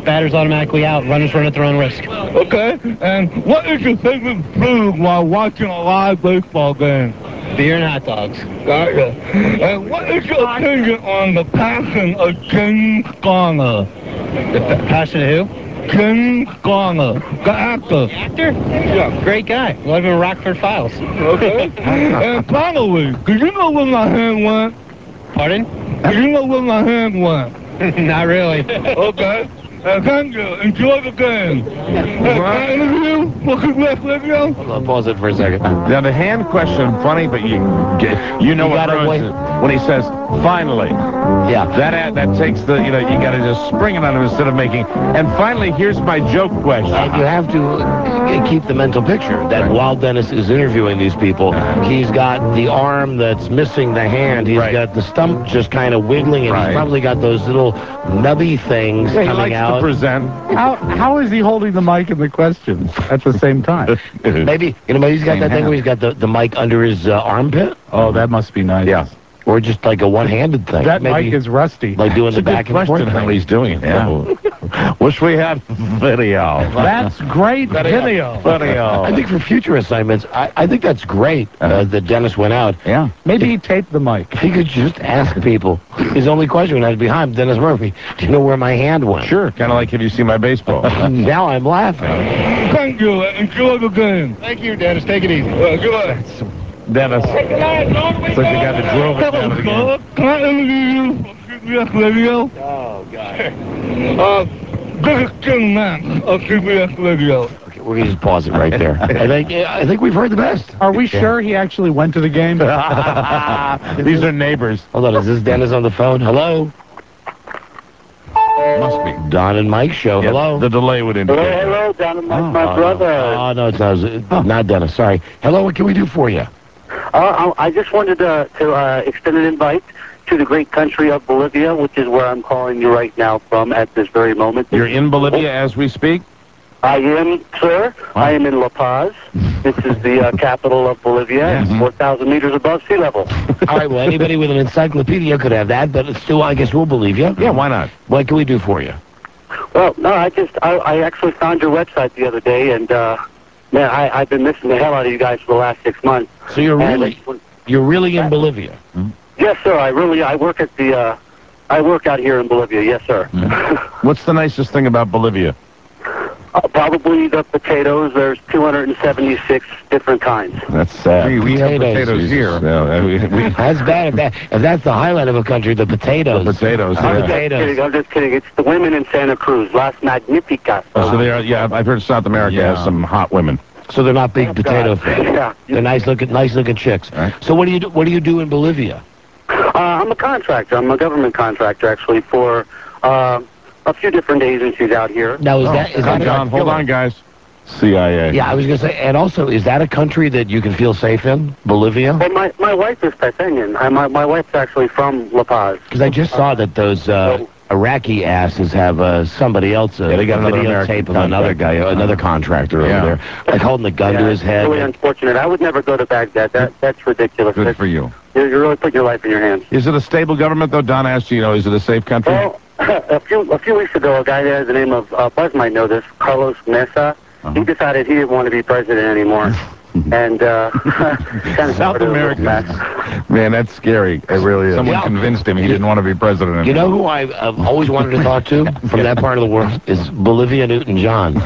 Batter's automatically out. Runners run at their own risk. Okay. And what is your favorite food while watching a live baseball game? Beer and hot dogs. Gotcha. And what is your opinion on the passing of James Garner? The passion of who? James Garner, the actor. The actor? Yeah. Great guy. Love him in Rockford Files. Okay. And finally, do you know where my hand went? Pardon? Do you know where my hand went? Not really. Okay. Thank you. Enjoy the game. Can I interview? Hold on, pause it for a second. Now, the hand question, funny, but you know what ruins it when he says, finally. Yeah. That takes the, you got to just spring it on him instead of making, and finally, here's my joke question. And you have to keep the mental picture that while Dennis is interviewing these people, he's got the arm that's missing the hand. He's got the stump just kind of wiggling, and he's probably got those little nubby things coming out. To present. How is he holding the mic and the questions at the same time? Maybe, maybe he's got that thing where he's got the mic under his armpit. Oh, that must be nice. Yeah. Or just like a one-handed thing. That maybe, mic is rusty. Like doing the back and forth how he's doing it. Yeah. Wish we had video. That's great video. I think for future assignments, I think that's great that Dennis went out. Yeah. Maybe he taped the mic. He could just ask people. His only question would have to be, hi, I'm Dennis Murphy. Do you know where my hand went? Sure. Kind of like, have you seen my baseball? Now I'm laughing. Thank you. Enjoy the game. Thank you, Dennis. Take it easy. Good. Dennis. It's like the guy that drove it down to the game. Can I interview you on CBS Radio? Oh, God. This is Jim Mack of CBS Radio. Okay, we're going to just pause it right there. I think we've heard the best. Are we sure he actually went to the game? These are neighbors. Hold on, is this Dennis on the phone? Hello? Must be. Don and Mike show. Yep, hello? The delay would indicate. Hello, Don and Mike, my brother. Oh, no, it's not Dennis. Sorry. Hello, what can we do for you? I just wanted to extend an invite to the great country of Bolivia, which is where I'm calling you right now from at this very moment. You're in Bolivia as we speak? I am, sir. I am in La Paz. This is the capital of Bolivia. It's 4,000 meters above sea level. All right, well, anybody with an encyclopedia could have that, but still, I guess we'll believe you. Yeah, why not? What can we do for you? Well, no, I actually found your website the other day, and, man, I've been missing the hell out of you guys for the last 6 months. So you're really in Bolivia? Yes, sir. I work at the, I work out here in Bolivia. Yes, sir. What's the nicest thing about Bolivia? Probably the potatoes. There's 276 different kinds. That's sad. We have potatoes here. Yeah, that's bad. If that's the highlight of a country, the potatoes. The potatoes. I'm just kidding. It's the women in Santa Cruz, Las Magnificas. So they are. Yeah, I've heard South America has some hot women. So they're not big potato fans. Yeah. They're nice looking chicks. Right. So what do you do in Bolivia? I'm a contractor. I'm a government contractor, actually, for a few different agencies out here. Now, is that John, hold on, guys. CIA. Yeah, I was going to say, and also, is that a country that you can feel safe in, Bolivia? Well, my wife is Paceñan. My wife's actually from La Paz. Because I just saw that those Iraqi asses have somebody else, they got another videotape of another guy, another contractor over there, like holding a gun to his head. It's really unfortunate. I would never go to Baghdad. That's ridiculous. Good for you. You're really putting your life in your hands. Is it a stable government, though? Don asked you, is it a safe country? Well, a few weeks ago, a guy there, the name of Buzz might know this, Carlos Mesa, he decided he didn't want to be president anymore. And South America, man, that's scary. It really is. Someone convinced him he didn't want to be president anymore. You know who I've always wanted to talk to from that part of the world is Bolivia Newton-John.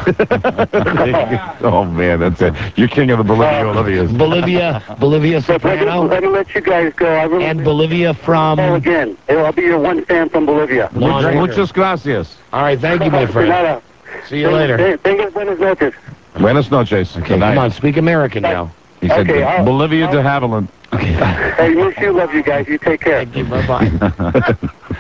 Oh man, that's it. You're king of the Bolivias. Bolivia Soprano. Let me let you guys go. And Bolivia from. Again, I'll be your one fan from Bolivia. Muchas gracias. All right, thank you, my friend. See you later. Buenas noches. Buenas noches. Okay, come on, speak American now. He said Bolivia to Haviland. Okay. Hey, miss you, love you guys. You take care. Thank you. Bye-bye.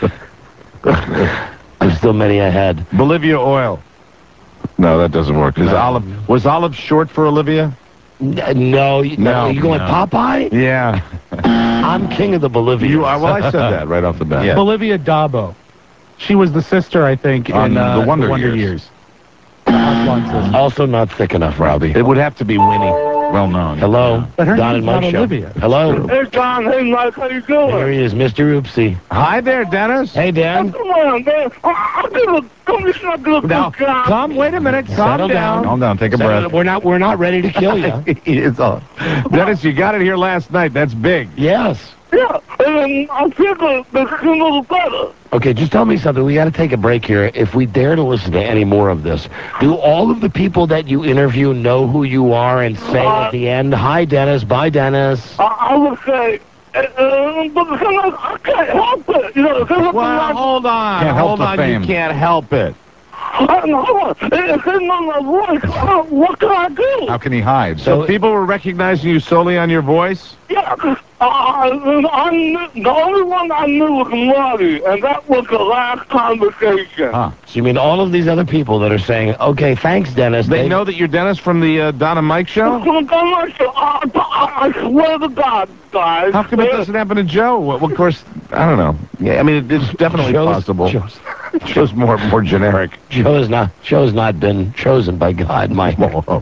There's still many ahead. Bolivia oil. No, that doesn't work. Was olive short for Olivia? No. You going Popeye? Yeah. I'm king of the Bolivia. You are. Well, I said that right off the bat. Yeah. Bolivia Dabo. She was the sister, I think, in the Wonder Years. Also not thick enough, Robbie. It would have to be Winnie. well known. Hello, But her Don name's and Mike not show. Olivia. Hello. Hey, Don. Hey, Mike. How you doing? Here he is, Mr. Oopsie. Hi there, Dennis. Hey, Dan. Come on, man. I'm gonna do a Now, good job. come. Wait a minute. Calm down. Calm down. Take a breath. We're not ready to kill you. It's all. Dennis, you got it here last night. That's big. Yes. Yeah, and I think the sooner the better. Okay, just tell me something. We got to take a break here. If we dare to listen to any more of this, do all of the people that you interview know who you are and say at the end, "Hi, Dennis. Bye, Dennis"? I would say, but I can't help it. You know, Well, hold on. Can't help Hold the on. fame. You can't help it. It's in my voice. What can I do? How can he hide? So people were recognizing you solely on your voice? Yeah, I knew, the only one I knew was Marty, and that was the last conversation. So you mean all of these other people that are saying, "Okay, thanks, Dennis." They know that you're Dennis from the Don and Mike show? From the Don and Mike show. I swear to God, guys. How come it doesn't happen to Joe? Well, of course, I don't know. Yeah, I mean, it's definitely possible. Joe's more generic. Joe's not been chosen by God, Mike.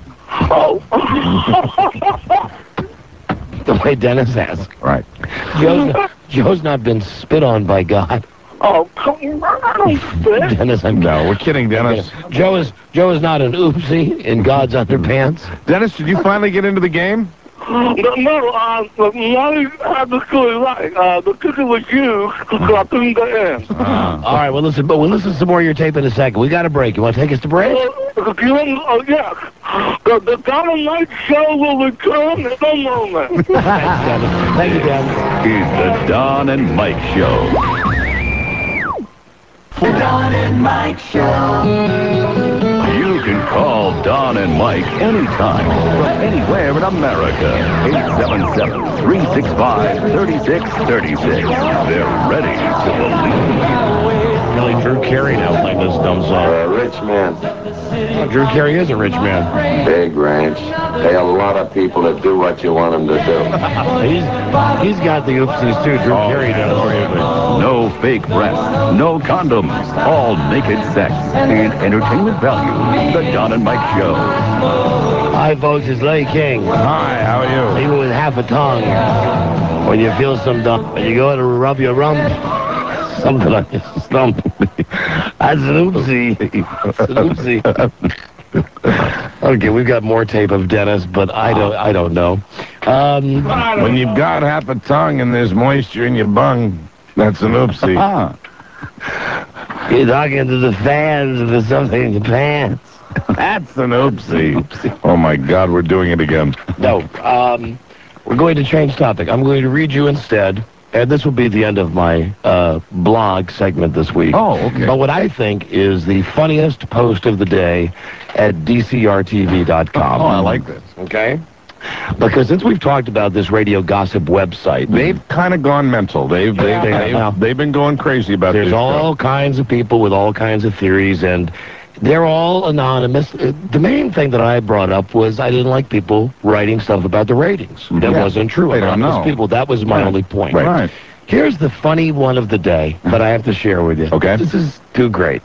The way Dennis asked. Right. Joe's not been spit on by God. Oh, come on. Dennis, No, we're kidding, Dennis. Joe is not an oopsie in God's underpants. Dennis, did you finally get into the game? No, Marty had the story right. The ticket was used, so I couldn't get in. All right, we'll listen to some more of your tape in a second. We got a break. You want to take us to break? Yes. The Don and Mike show will return in a moment. Thanks, Dennis. Thank you, Dan. Is the Don and Mike Show. The Don and Mike Show. You can call Don and Mike anytime from anywhere in America. 877-365-3636. They're ready to believe. Really, Drew Carey now playing this dumb song. Rich man. Oh, Drew Carey is a rich man. Big ranch. Pay a lot of people to do what you want them to do. He's got the oopsies too. Drew Carey does. No fake breasts, no condoms, all naked sex, and entertainment value. The Don and Mike Show. Hi, folks. It's Larry King. Hi, how are you? Even with half a tongue. When you feel some dump, when you go to rub your rump, something on your stump. That's an oopsie. It's an oopsie. Okay, we've got more tape of Dennis, but I don't know. When you've got half a tongue and there's moisture in your bung, that's an oopsie. You're talking to the fans and there's something in your pants. That's an oopsie. Oh, my God, we're doing it again. No, we're going to change topic. I'm going to read you instead, and this will be the end of my blog segment this week. Oh, okay. But what I think is the funniest post of the day at DCRTV.com. Oh, I like this. Okay? Because since we've talked about this radio gossip website, They've kind of gone mental. They've been going crazy about this. There's all kinds of people with all kinds of theories, and they're all anonymous. The main thing that I brought up was I didn't like people writing stuff about the ratings. That wasn't true. They don't Anonymous know. people, that was my only point. Right. Here's the funny one of the day that I have to share with you. Okay. This is too great.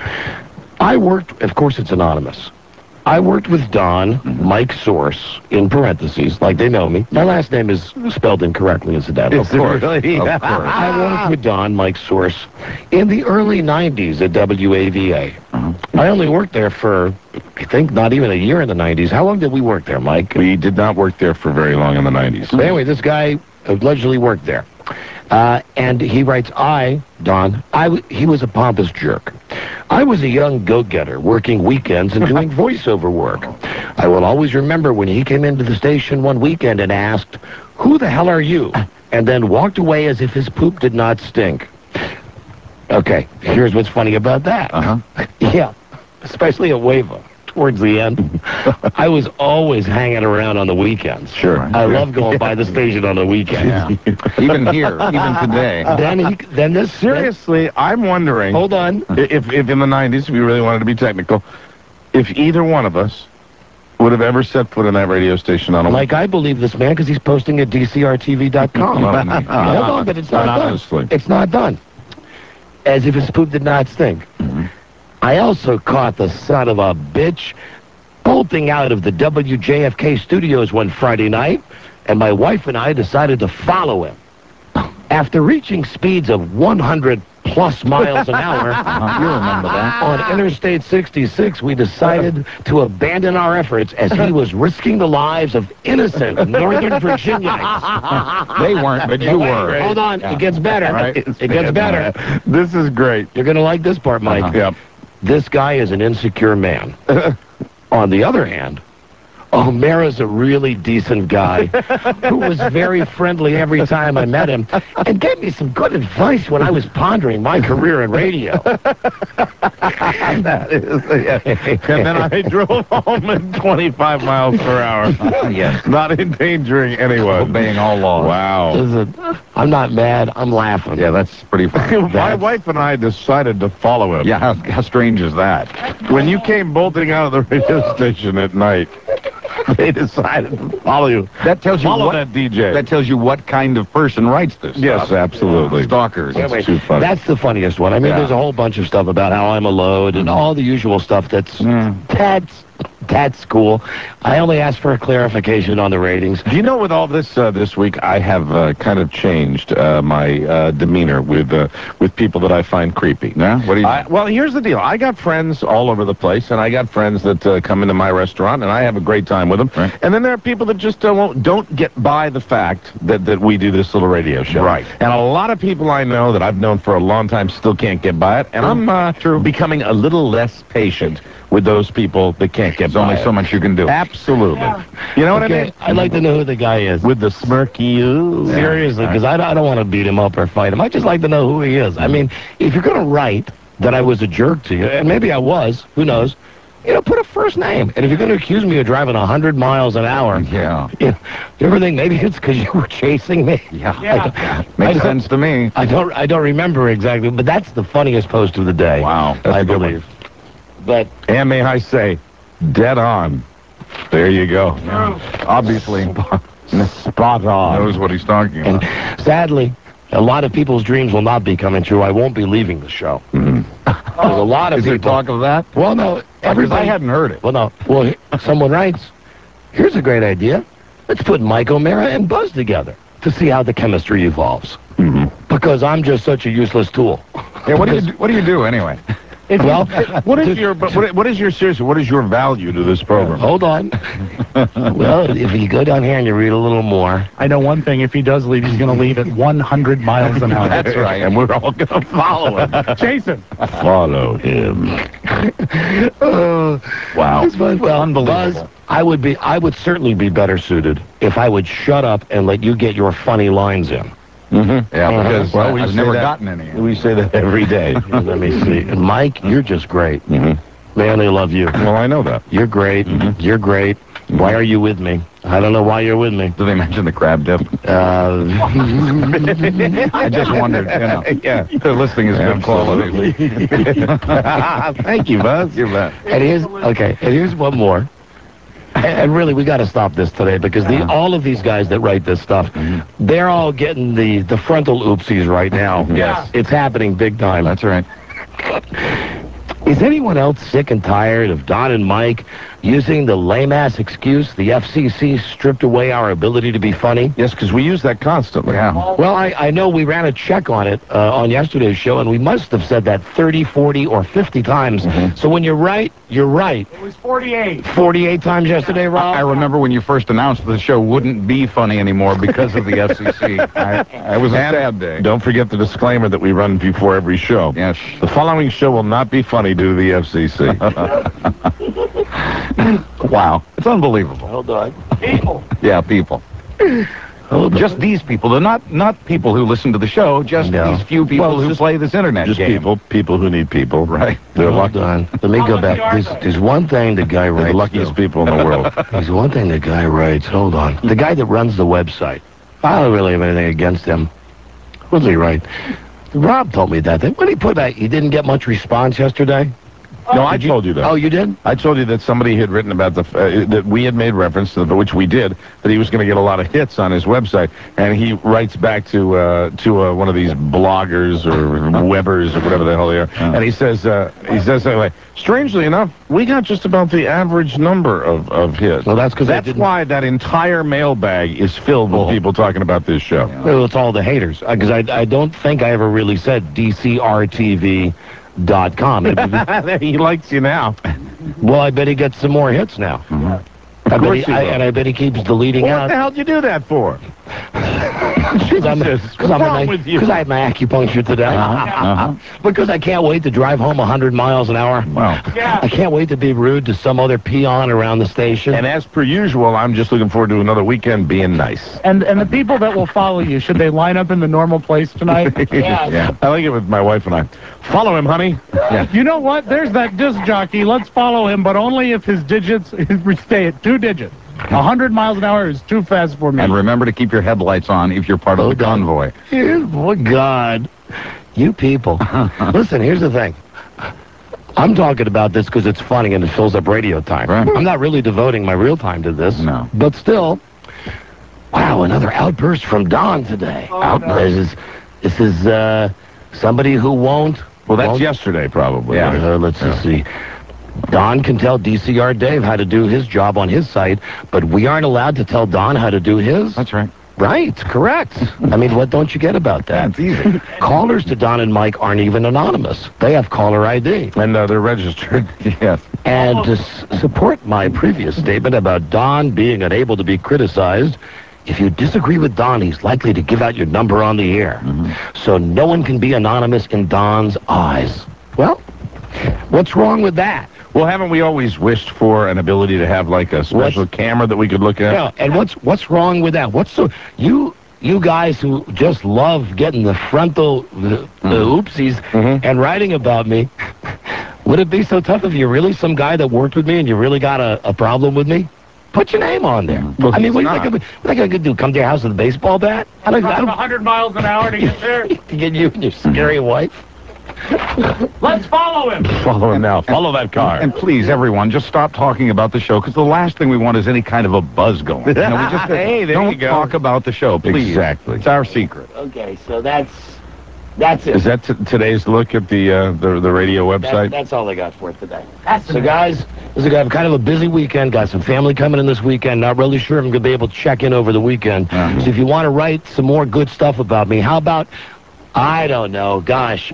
I worked, of course it's anonymous. I worked with Don, Mike Source, in parentheses, like they know me. My last name is spelled incorrectly, incidentally. Of course. Really? Of course. I worked with Don, Mike Source, in the early 90s at WAVA. I only worked there for, I think, not even a year in the 90s. How long did we work there, Mike? We did not work there for very long in the 90s. But anyway, this guy allegedly worked there. And he writes, he was a pompous jerk. I was a young go-getter working weekends and doing voiceover work. I will always remember when he came into the station one weekend and asked, "Who the hell are you?" and then walked away as if his poop did not stink. Okay, here's what's funny about that. Yeah, especially at WAVA. Towards the end, I was always hanging around on the weekends. Sure. I love going by the station on the weekends. Yeah. Even here, even today. Then this Seriously, I'm wondering. Hold on. If in the 90s, if we really wanted to be technical, if either one of us would have ever set foot in that radio station on a Like, I believe this man because he's posting at DCRTV.com. Hold on, but it's not done. It's not done. As if his poop did not stink. I also caught the son of a bitch bolting out of the WJFK studios one Friday night, and my wife and I decided to follow him. After reaching speeds of 100+ miles an hour, you remember that, on Interstate 66, we decided to abandon our efforts as he was risking the lives of innocent Northern Virginians. They weren't, but you were. Hold on, it gets better. Right. It gets better. This is great. You're going to like this part, Mike. Yep. This guy is an insecure man. On the other hand, O'Mara's a really decent guy who was very friendly every time I met him and gave me some good advice when I was pondering my career in radio. That is, yeah. And then I drove home at 25 miles per hour. Yes. Not endangering anyone. Obeying all laws. Wow. Listen, I'm not mad. I'm laughing. Yeah, that's pretty funny. My wife and I decided to follow him. Yeah, how strange is that? When you came bolting out of the radio station at night, they decided to follow you. That tells you follow what, that DJ. That tells you what kind of person writes this Yes, stuff. absolutely. Stalkers. Wait, too funny. That's the funniest one. I mean, Yeah. there's a whole bunch of stuff about how I'm a load and all the usual stuff that's that's cool. I only asked for a clarification on the ratings. Do you know, with all this this week, I have kind of changed my demeanor with people that I find creepy. Yeah? What do you? Well, here's the deal. I got friends all over the place, and I got friends that come into my restaurant, and I have a great time with them. Right. And then there are people that just don't get by the fact that we do this little radio show. Right. And a lot of people I know that I've known for a long time still can't get by it, and I'm becoming a little less patient with those people that can't get There's by only it. so much you can do. Absolutely. You know what I mean? I'd like to know who the guy is. With the smirky ooh. Seriously, because I don't want to beat him up or fight him. I just like to know who he is. I mean, if you're going to write that I was a jerk to you, and maybe I was, who knows, put a first name. And if you're going to accuse me of driving 100 miles an hour, you ever think maybe it's because you were chasing me? Yeah. Makes sense to me. I don't remember exactly, but that's the funniest post of the day. Wow. That's I a good believe. one. But and may I say, dead on. There you go. Obviously, spot on. knows what he's talking about. And sadly, a lot of people's dreams will not be coming true. I won't be leaving the show. There's a lot of Is people. there talk of that? Well, no. Everybody, I hadn't heard it. Well, no. Well, someone writes, here's a great idea. Let's put Mike O'Mara and Buzz together to see how the chemistry evolves. Because I'm just such a useless tool. Yeah, what do you do anyway? Well, what is your value to this program? Hold on. Well, if you go down here and you read a little more. I know one thing. If he does leave, he's going to leave at 100 miles an hour. That's right. And we're all going to follow him. Jason. Follow him. Wow. Well, unbelievable. Buzz, I would certainly be better suited if I would shut up and let you get your funny lines in. Yeah, because we've never gotten any. We say that every day. Let me see. And Mike, you're just great. Man, I love you. Well, I know that. You're great. You're great. Why are you with me? I don't know why you're with me. Do they mention the crab dip? I just wondered, Yeah. They're listing as good quality. Thank you, Buzz. You bet. And here's one more. And really, we got to stop this today because all of these guys that write this stuff, they're all getting the frontal oopsies right now. Yes. It's happening big time. That's right. Is anyone else sick and tired of Don and Mike using the lame-ass excuse the FCC stripped away our ability to be funny? Yes, because we use that constantly. Yeah. Well, I know we ran a check on it on yesterday's show, and we must have said that 30, 40, or 50 times. So when you're right, you're right. It was 48. 48 times yesterday, Rob? I remember when you first announced the show wouldn't be funny anymore because of the FCC. It was a sad day. Don't forget the disclaimer that we run before every show. Yes. The following show will not be funny due to the FCC. Wow. It's unbelievable. Hold on. People. Yeah, people. Just these people. They're not people who listen to the show, just these few people who play this internet Just game. people who need people. Right. They're Hold on. Let me go back. There's one thing the guy They're writes. the luckiest people in the world. There's one thing the guy writes. Hold on. The guy that runs the website. I don't really have anything against him. What did he write? Rob told me that. When he put that, he didn't get much response yesterday. No, I told you that. Oh, you did? I told you that somebody had written about that we had made reference to, which we did, that he was going to get a lot of hits on his website, and he writes back to one of these bloggers or webbers or whatever the hell they are, and he says something like, strangely enough, we got just about the average number of hits. Well, that's because that's why that entire mailbag is filled with people talking about this show. Well, it's all the haters, because I don't think I ever really said DCRTV.com. He likes you now. Well, I bet he gets some more hits now. I bet he keeps deleting out. What the hell did you do that for? Because I had my acupuncture today. Because I can't wait to drive home 100 miles an hour. Wow. I can't wait to be rude to some other peon around the station. And as per usual, I'm just looking forward to another weekend being nice. And the people that will follow you, should they line up in the normal place tonight? Yeah. I like it with my wife and I. Follow him, honey. Yeah. You know what? There's that disc jockey. Let's follow him, but only if his digits stay at 2 digits. 100 miles an hour is too fast for me. And remember to keep your headlights on if you're part of the convoy. Oh, God. You people. Listen, here's the thing. I'm talking about this because it's funny and it fills up radio time. Right. I'm not really devoting my real time to this. No. But still, wow, another outburst from Don today. Outburst. This is somebody who won't. Well, that's yesterday, probably. Yeah. Let's just see. Don can tell DCR Dave how to do his job on his site, but we aren't allowed to tell Don how to do his. That's right. Right, correct. I mean, what don't you get about that? That's easy. Callers to Don and Mike aren't even anonymous. They have caller ID. And they're registered. Yes. And to support my previous statement about Don being unable to be criticized, if you disagree with Don, he's likely to give out your number on the air. So no one can be anonymous in Don's eyes. Well, what's wrong with that? Well, haven't we always wished for an ability to have like a special camera that we could look at? Yeah, and what's wrong with that? What's so you guys who just love getting the frontal oopsies and writing about me? Would it be so tough if you're really some guy that worked with me and you really got a problem with me? Put your name on there. Well, I mean, what are you going to do? Come to your house with a baseball bat? I don't 100 miles an hour to get there. To get you and your scary wife. Let's follow him. Follow him now. Follow that car. And please, everyone, just stop talking about the show, because the last thing we want is any kind of a buzz going. We just hey, there don't you go. talk about the show, please. Exactly. It's our secret. Okay, so that's it. Is that today's look at the radio website? That's all I got for it today. So, guys, this is kind of a busy weekend. Got some family coming in this weekend. Not really sure if I'm going to be able to check in over the weekend. So if you want to write some more good stuff about me, how about, I don't know, gosh,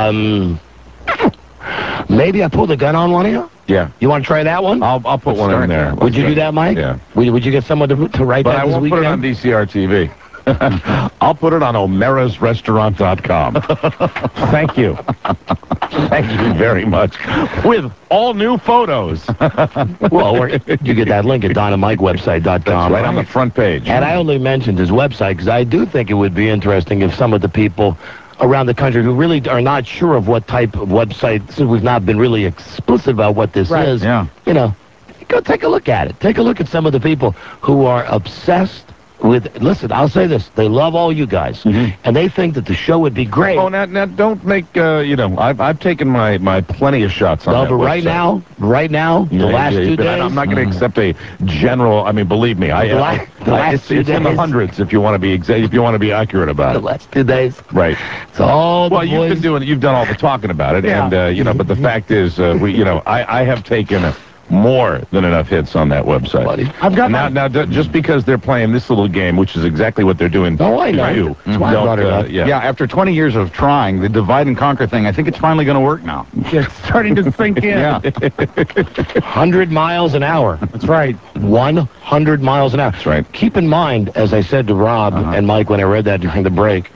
maybe I pulled a gun on one of you? Yeah. You want to try that one? I'll put one in there. Would you do that, Mike? Yeah. Would you get someone to write but that this weekend? But I won't put it on DCR TV. I'll put it on OmerasRestaurant.com. Thank you. Thank you very much. With all new photos. Well, you get that link at DonandMikeWebsite.com. Right on the front page. And I only mentioned his website because I do think it would be interesting if some of the people around the country who really are not sure of what type of website, since we've not been really explicit about what this is, you know, go take a look at it. Take a look at some of the people who are obsessed with, listen, I'll say this, they love all you guys, and they think that the show would be great. Oh, now don't make, I've taken my plenty of shots on that but right website. now, the last 2 days. I'm not going to accept a general, I mean, believe me, it's in the hundreds if you want to be if you want to be accurate about it. The last 2 days. Right. It's all the boys. You've done all the talking about it, and, but the fact is, I have taken more than enough hits on that website. Buddy. I've got now, just because they're playing this little game, which is exactly what they're doing I know. to you. That's why I brought it up. Yeah, after 20 years of trying, the divide and conquer thing, I think it's finally going to work now. It's starting to sink in. 100 miles an hour. That's right. 100 miles an hour. That's right. Keep in mind, as I said to Rob and Mike when I read that during the break,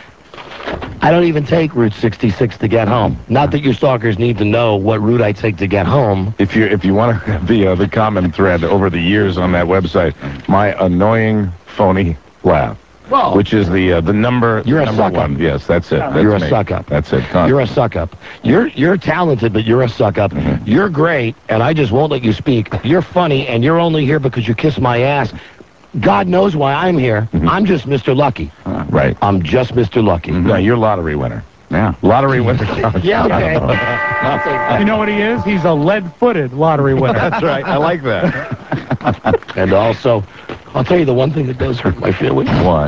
I don't even take Route 66 to get home. Not that your stalkers need to know what route I take to get home. If you want to have the common thread over the years on that website, my annoying phony laugh. Well, which is the number. You're a number suck-up. one. Yes, that's it. That's you're a me. suck-up. That's it. You're a suck-up. You're talented, but you're a suck-up. You're great, and I just won't let you speak. You're funny, and you're only here because you kiss my ass. God knows why I'm here. I'm just Mr. Lucky. Right. I'm just Mr. Lucky. No, you're lottery winner. Yeah. Lottery winner. Yeah, okay. You know what he is? He's a lead-footed lottery winner. That's right. I like that. And also, I'll tell you the one thing that does hurt my feelings. What?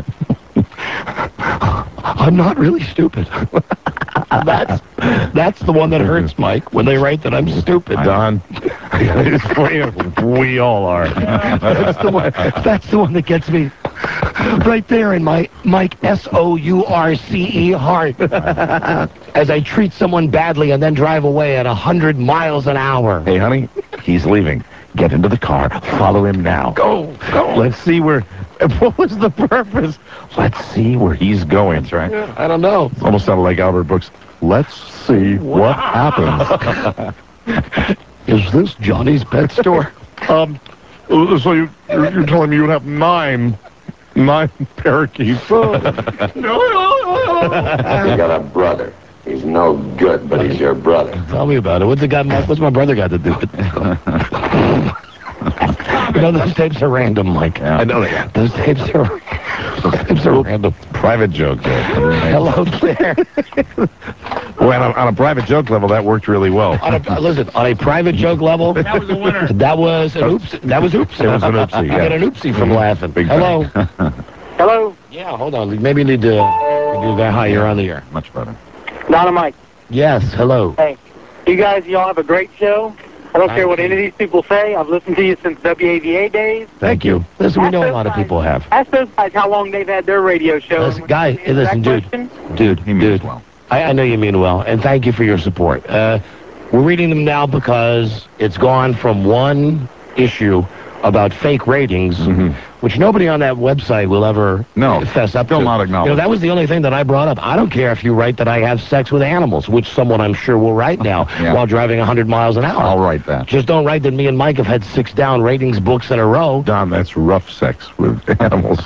I'm not really stupid. That's the one that hurts, Mike, when they write that I'm stupid. Don, we all are. That's the one that gets me right there in my Mike S-O-U-R-C-E heart. As I treat someone badly and then drive away at 100 miles an hour. Hey, honey, he's leaving. Get into the car. Follow him now. Go. Let's see where... What was the purpose? Let's see where he's going. That's right. Yeah, I don't know. Almost sounded like Albert Brooks. Let's see what happens. Is this Johnny's pet store? So you're telling me you have nine parakeets? You got a brother. He's no good, but he's your brother. Tell me about it. What's my brother got to do with it? You know, those tapes are random, Mike. Yeah. I know that. Those tapes are random. Private joke there. Hello there. Well, on a private joke level, that worked really well. Listen, on a private joke level, That was a winner. that was an oops. That was oops. It was an oopsie. I get an oopsie from laughing. Big Hello. Hello? Yeah, hold on. Maybe you need to do that. Hi, you're on the air. Much better. Donna Mike. Yes, hello. Hey, y'all have a great show. I don't care what any of these people say. I've listened to you since WAVA days. Thank you. Listen, we know a lot of people have. Ask those guys how long they've had their radio show. Listen, dude. He means well. I know you mean well, and thank you for your support. We're reading them now because it's gone from one issue about fake ratings, which nobody on that website will ever fess up to. Still not acknowledge. You know, that was the only thing that I brought up. I don't care if you write that I have sex with animals, which someone I'm sure will write now while driving 100 miles an hour. I'll write that. Just don't write that me and Mike have had 6 down ratings books in a row. Don, that's rough sex with animals.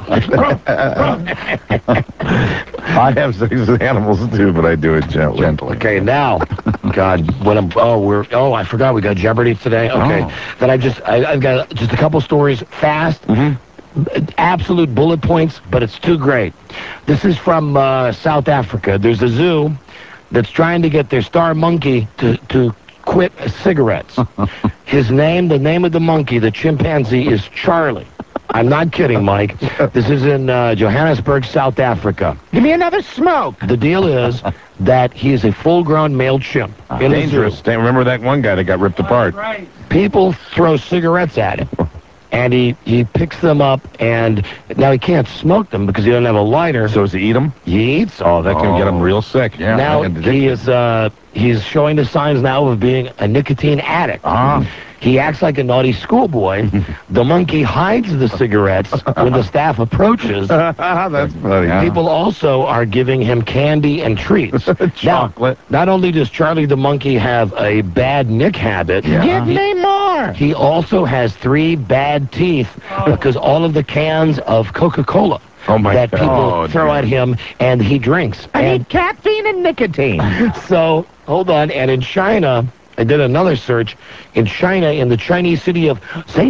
I have sex with animals too, but I do it gently. Okay, now, God, I forgot we got Jeopardy today. Okay, then I've got just a couple stories fast. Absolute bullet points, but it's too great. This is from South Africa. There's a zoo that's trying to get their star monkey to quit cigarettes. The name of the monkey, the chimpanzee, is Charlie. I'm not kidding, Mike. This is in Johannesburg, South Africa. Give me another smoke. The deal is that he is a full-grown male chimp. Dangerous. Remember that one guy that got ripped apart? Right. People throw cigarettes at him. And he picks them up, and now he can't smoke them because he doesn't have a lighter. So does he eat them? He eats. Oh, that can get him real sick. Yeah. Now he's showing the signs now of being a nicotine addict. He acts like a naughty schoolboy. The monkey hides the cigarettes when the staff approaches. That's funny. People also are giving him candy and treats. Chocolate. Now, not only does Charlie the monkey have a bad nick habit, Give me more. he also has 3 bad teeth because all of the cans of Coca-Cola that people throw at him, and he drinks. I need caffeine and nicotine. So, hold on. And in China, I did another search. In China, in the Chinese city of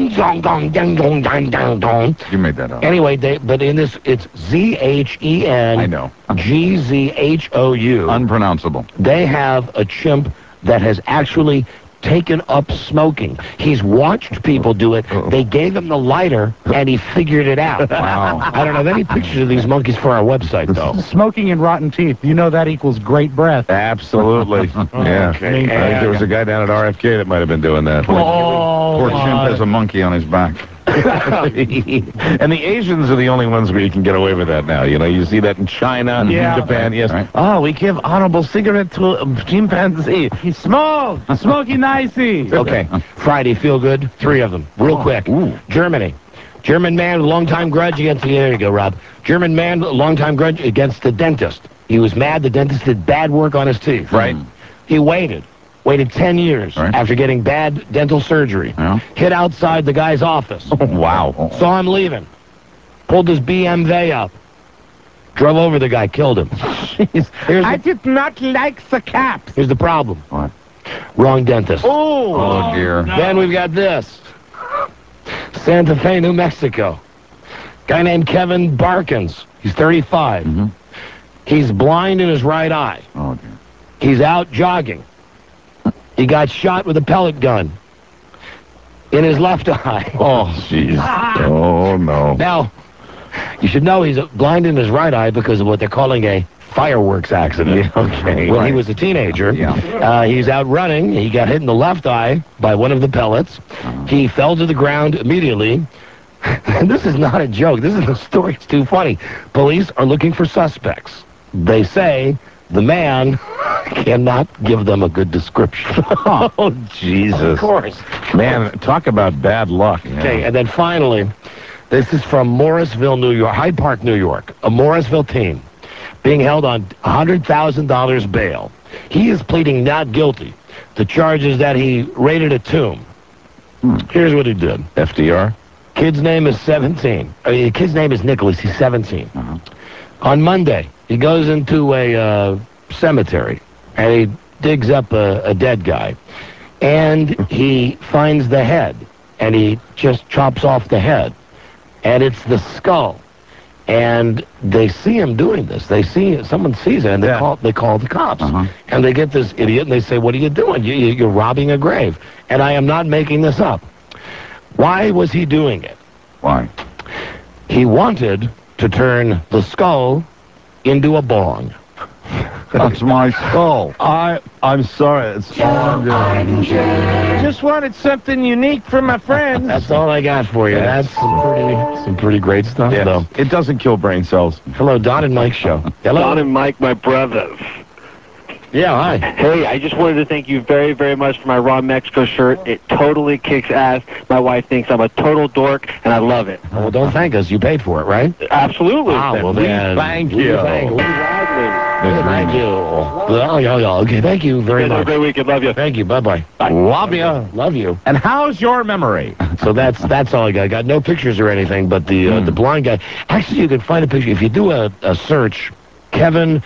Zhengzhong, You made that up. anyway, but in this, it's Z-H-E-N. I know. G-Z-H-O-U. Unpronounceable. They have a chimp that has actually taken up smoking. He's watched people do it. They gave him the lighter, and he figured it out. Wow. I don't have any pictures of these monkeys for our website, though. Smoking and rotten teeth. You know that equals great breath. Absolutely. Yeah. I think there was a guy down at RFK that might have been doing that. Poor chimp has a monkey on his back. And the Asians are the only ones where you can get away with that now. You know, you see that in China, Japan, yes. Right. Oh, we give honorable cigarette to a chimpanzee. He smoked. Smoky nicey. Okay, Friday, feel good. 3 of them, real quick. Germany. German man with a long-time grudge against there you go, Rob. German man, long-time grudge against the dentist. He was mad the dentist did bad work on his teeth. Right. He waited 10 years after getting bad dental surgery. Hid outside the guy's office. Wow. Saw him leaving. Pulled his BMW up. Drove over the guy, killed him. I did not like the caps. Here's the problem. What? Wrong dentist. Oh, dear. No. Then we've got this. Santa Fe, New Mexico. Guy named Kevin Barkins. He's 35. He's blind in his right eye. Oh, dear. He's out jogging. He got shot with a pellet gun in his left eye. Oh, jeez. Oh, no. Now, you should know he's blind in his right eye because of what they're calling a fireworks accident. Yeah, okay. When he was a teenager, he's out running. He got hit in the left eye by one of the pellets. He fell to the ground immediately. And this is not a joke. This is a story. It's too funny. Police are looking for suspects. They say the man cannot give them a good description. Oh, Jesus. Of course. Man, talk about bad luck. Okay, and then finally, this is from Morrisville, New York, Hyde Park, New York. A Morrisville teen being held on $100,000 bail. He is pleading not guilty to charges that he raided a tomb. Here's what he did. FDR? Kid's name is 17. The kid's name is Nicholas. He's 17. On Monday, he goes into a cemetery, and he digs up a dead guy. And he finds the head, and he just chops off the head. And it's the skull. And they see him doing this. Someone sees it, and they call the cops. And they get this idiot, and they say, what are you doing? You're robbing a grave. And I am not making this up. Why was he doing it? Why? He wanted to turn the skull into a bong. That's my skull. I'm sorry. It's Just wanted something unique for my friends. That's all I got for you. That's some pretty great stuff, though. It doesn't kill brain cells. Hello, Don and Mike show. Hello. Don and Mike, my brothers. Yeah, hi. Hey, I just wanted to thank you very, very much for my Raw Mexico shirt. It totally kicks ass. My wife thinks I'm a total dork, and I love it. Well, don't thank us. You paid for it, right? Absolutely. Well, then, thank you. Thank you. Okay, thank you very much. Have a great weekend. Love you. Thank you. Bye-bye. Love you. Love you. And how's your memory? So that's all I got. I got no pictures or anything, but the blind guy. Actually, you can find a picture. If you do a search, Kevin,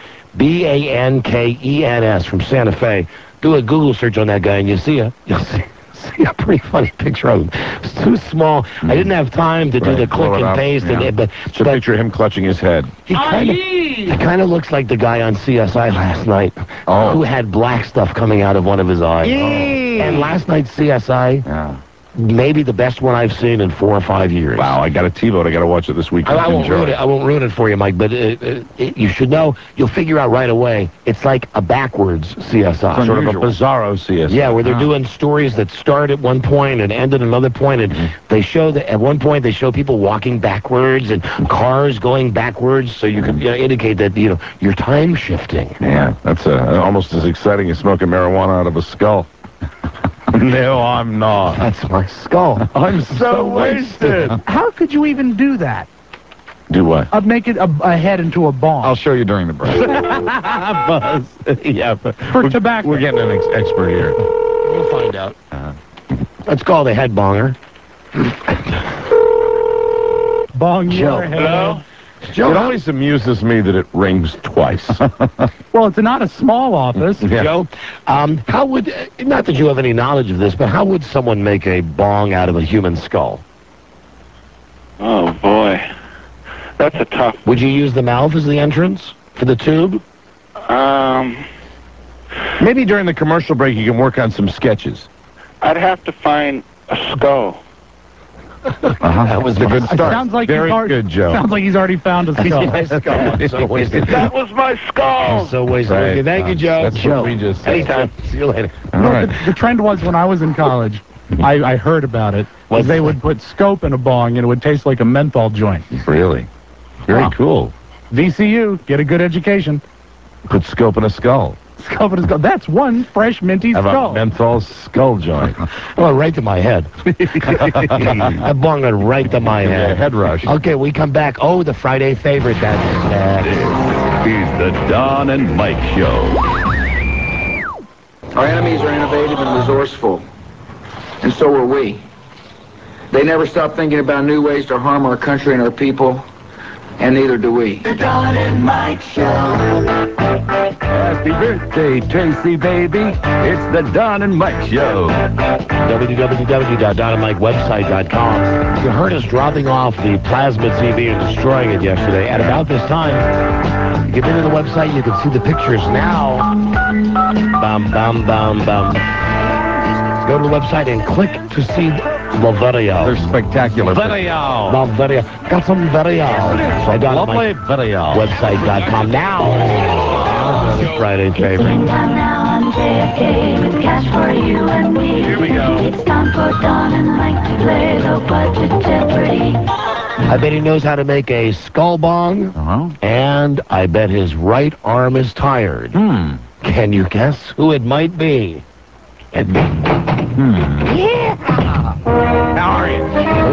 Bankens from Santa Fe, do a Google search on that guy, and you'll see a pretty funny picture of him. It's too small. I didn't have time to do the click and paste. But it's a picture of him clutching his head. He kind of looks like the guy on CSI last night who had black stuff coming out of one of his eyes. And last night's CSI, maybe the best one I've seen in 4 or 5 years. Wow, I got a TiVo. I got to watch it this weekend. I won't ruin it for you, Mike, but you should know, you'll figure out right away, it's like a backwards CSI. Sort of a bizarro CSI. Yeah, where they're doing stories that start at one point and end at another point, and they show that at one point they show people walking backwards and cars going backwards, so you can indicate that you're time shifting. Yeah, that's almost as exciting as smoking marijuana out of a skull. No, I'm not. That's my skull. I'm so wasted. How could you even do that? Do what? Make it a head into a bong. I'll show you during the break. Buzz. Yeah, for tobacco. We're getting an expert here. We'll find out. Let's call the head bonger. Bong your head. Hello? Joe, it always amuses me that it rings twice. Well, it's not a small office. Yeah. Joe, how would, not that you have any knowledge of this, but how would someone make a bong out of a human skull? Oh, boy. That's a tough. Would you use the mouth as the entrance for the tube? Maybe during the commercial break you can work on some sketches. I'd have to find a skull. That was a good start. Sounds like Very good, Joe. Sounds like he's already found a skull. So wasted. That was my skull. So wasted. Right. Thank you, Joe. That's what we just said. Anytime. See you later. All right. The trend was when I was in college, I heard about it. They would put scope in a bong and it would taste like a menthol joint. Really? Very cool. VCU, get a good education. Put scope in a skull. Scope in a skull. That's one fresh minty How skull. about menthol skull joint? Well, right to my head. I bonged it right to my head. Head rush. Okay, we come back. Oh, the Friday favorite. That's This is the Don and Mike Show. Our enemies are innovative and resourceful, and so are we. They never stop thinking about new ways to harm our country and our people, and neither do we. The Don and Mike Show. Happy birthday, Tracy, baby. It's the Don and Mike Show. www.donandmikewebsite.com. You heard us dropping off the plasma TV and destroying it yesterday. At about this time, you get into the website, you can see the pictures now. Bum, bum, bum, bum. Go to the website and click to see the video. They're spectacular. Video. The video. Got some video. Some lovely video. Website.com now. Another Friday favorite. Now on JFK with cash for you and me. Here we go. It's time for Don and Mike to play the budget Jeopardy. I bet he knows how to make a skull bong, and I bet his right arm is tired. Can you guess who it might be? Yeah. How are you?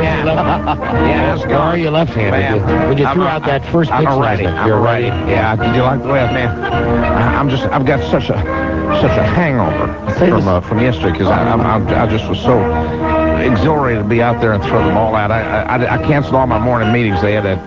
Yes, how are you left-handed? When you threw out that first pitch last night, you're ready. Yeah, did you like the way I've got such a hangover from yesterday because I just was so exhilarated to be out there and throw the ball out. I canceled all my morning meetings. They had that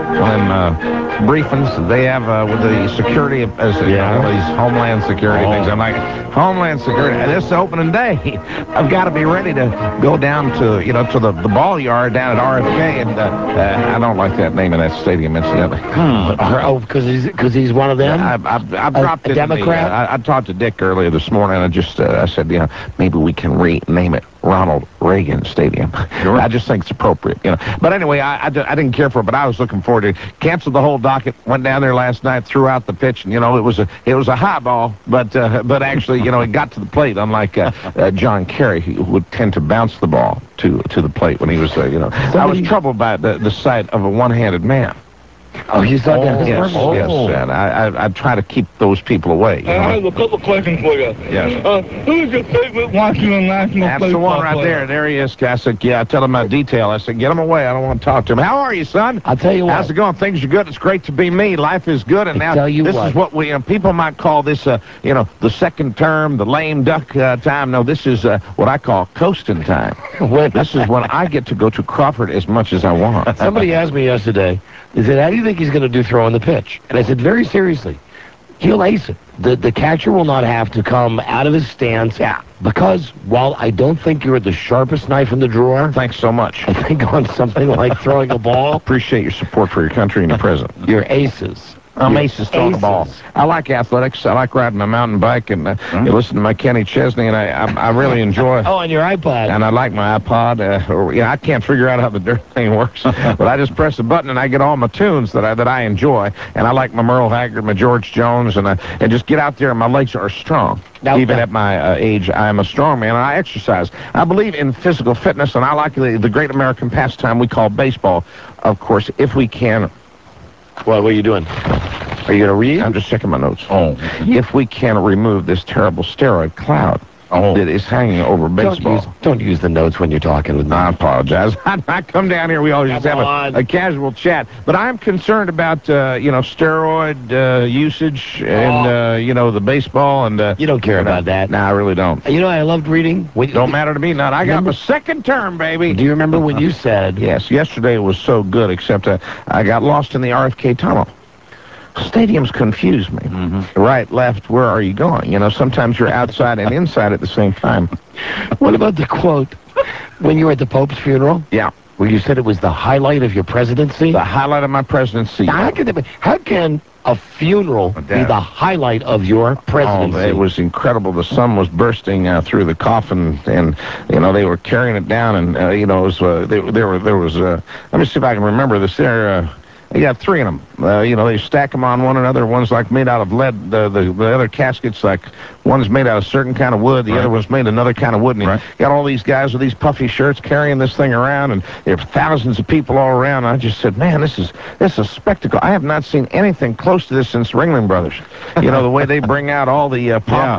briefings they have with the security, you know, these Homeland Security things. I'm like, Homeland Security, this opening day, I've got to be ready to go down to, you know, to the ball yard down at RFK, and I don't like that name of that stadium, incidentally. Oh, because he's one of them? I dropped a Democrat? I talked to Dick earlier this morning, and I said, you know, maybe we can rename it Ronald Reagan Stadium. Sure. I just think it's appropriate, you know. But anyway, I didn't care for it, but I was looking forward to it. Canceled the whole docket, went down there last night, threw out the pitch, and, you know, it was a high ball, but actually, you know, it got to the plate, unlike John Kerry, who would tend to bounce the ball to the plate when he was, you know. I was troubled by the sight of a one-handed man. Oh, you thought that? Yes, and I try to keep those people away. You know? I have a couple questions for you. Yes. Who's your favorite Washington National That's the one right there. There he is. I said, I tell him my detail. I said, get him away. I don't want to talk to him. How are you, son? I'll tell you what. How's it going? Things are good. It's great to be me. Life is good. And now this is what we, people might call this, you know, the second term, the lame duck time. No, this is what I call coasting time. This is when I get to go to Crawford as much as I want. Somebody asked me yesterday, they said, how do you think he's going to do throwing the pitch? And I said, very seriously, he'll ace it. The catcher will not have to come out of his stance. Yeah. Because while I don't think you're the sharpest knife in the drawer. Thanks so much. I think on something like throwing a ball. Appreciate your support for your country and your president. You're aces. I'm aces throwing the ball. I like athletics. I like riding my mountain bike and you listen to my Kenny Chesney, and I really enjoy. Oh, and your iPod. And I like my iPod. I can't figure out how the darn thing works, but I just press a button and I get all my tunes that I enjoy. And I like my Merle Haggard, my George Jones, and just get out there and my legs are strong. Now, even at my age, I am a strong man, and I exercise. I believe in physical fitness, and I like the great American pastime we call baseball. Of course, if we can. What are you doing? Are you going to read? I'm just checking my notes. Oh. If we can remove this terrible steroid cloud that is hanging over baseball. Don't use the notes when you're talking with me. I apologize. I come down here, we always just have a casual chat. But I'm concerned about, you know, steroid usage and, you know, the baseball. And you don't care about that. No, I really don't. You know, I loved reading. Don't matter to me none. I got my second term, baby. Do you remember when you said... Yes, yesterday was so good, except I got lost in the RFK tunnel. Stadiums confuse me. Right, left, where are you going? You know, sometimes you're outside and inside at the same time. What about the quote when you were at the Pope's funeral? Yeah. Where you said it was the highlight of your presidency? The highlight of my presidency. Now, how can a funeral be the highlight of your presidency? Oh, it was incredible. The sun was bursting through the coffin, and, you know, they were carrying it down, and, you know, it was, there was, let me see if I can remember this there, they got three of them. You know, they stack them on one another. One's like made out of lead. The other caskets, like one's made out of a certain kind of wood. The other one's made another kind of wood. And you got all these guys with these puffy shirts carrying this thing around, and there are thousands of people all around. And I just said, man, this is a spectacle. I have not seen anything close to this since Ringling Brothers. You know, the way they bring out all the pomp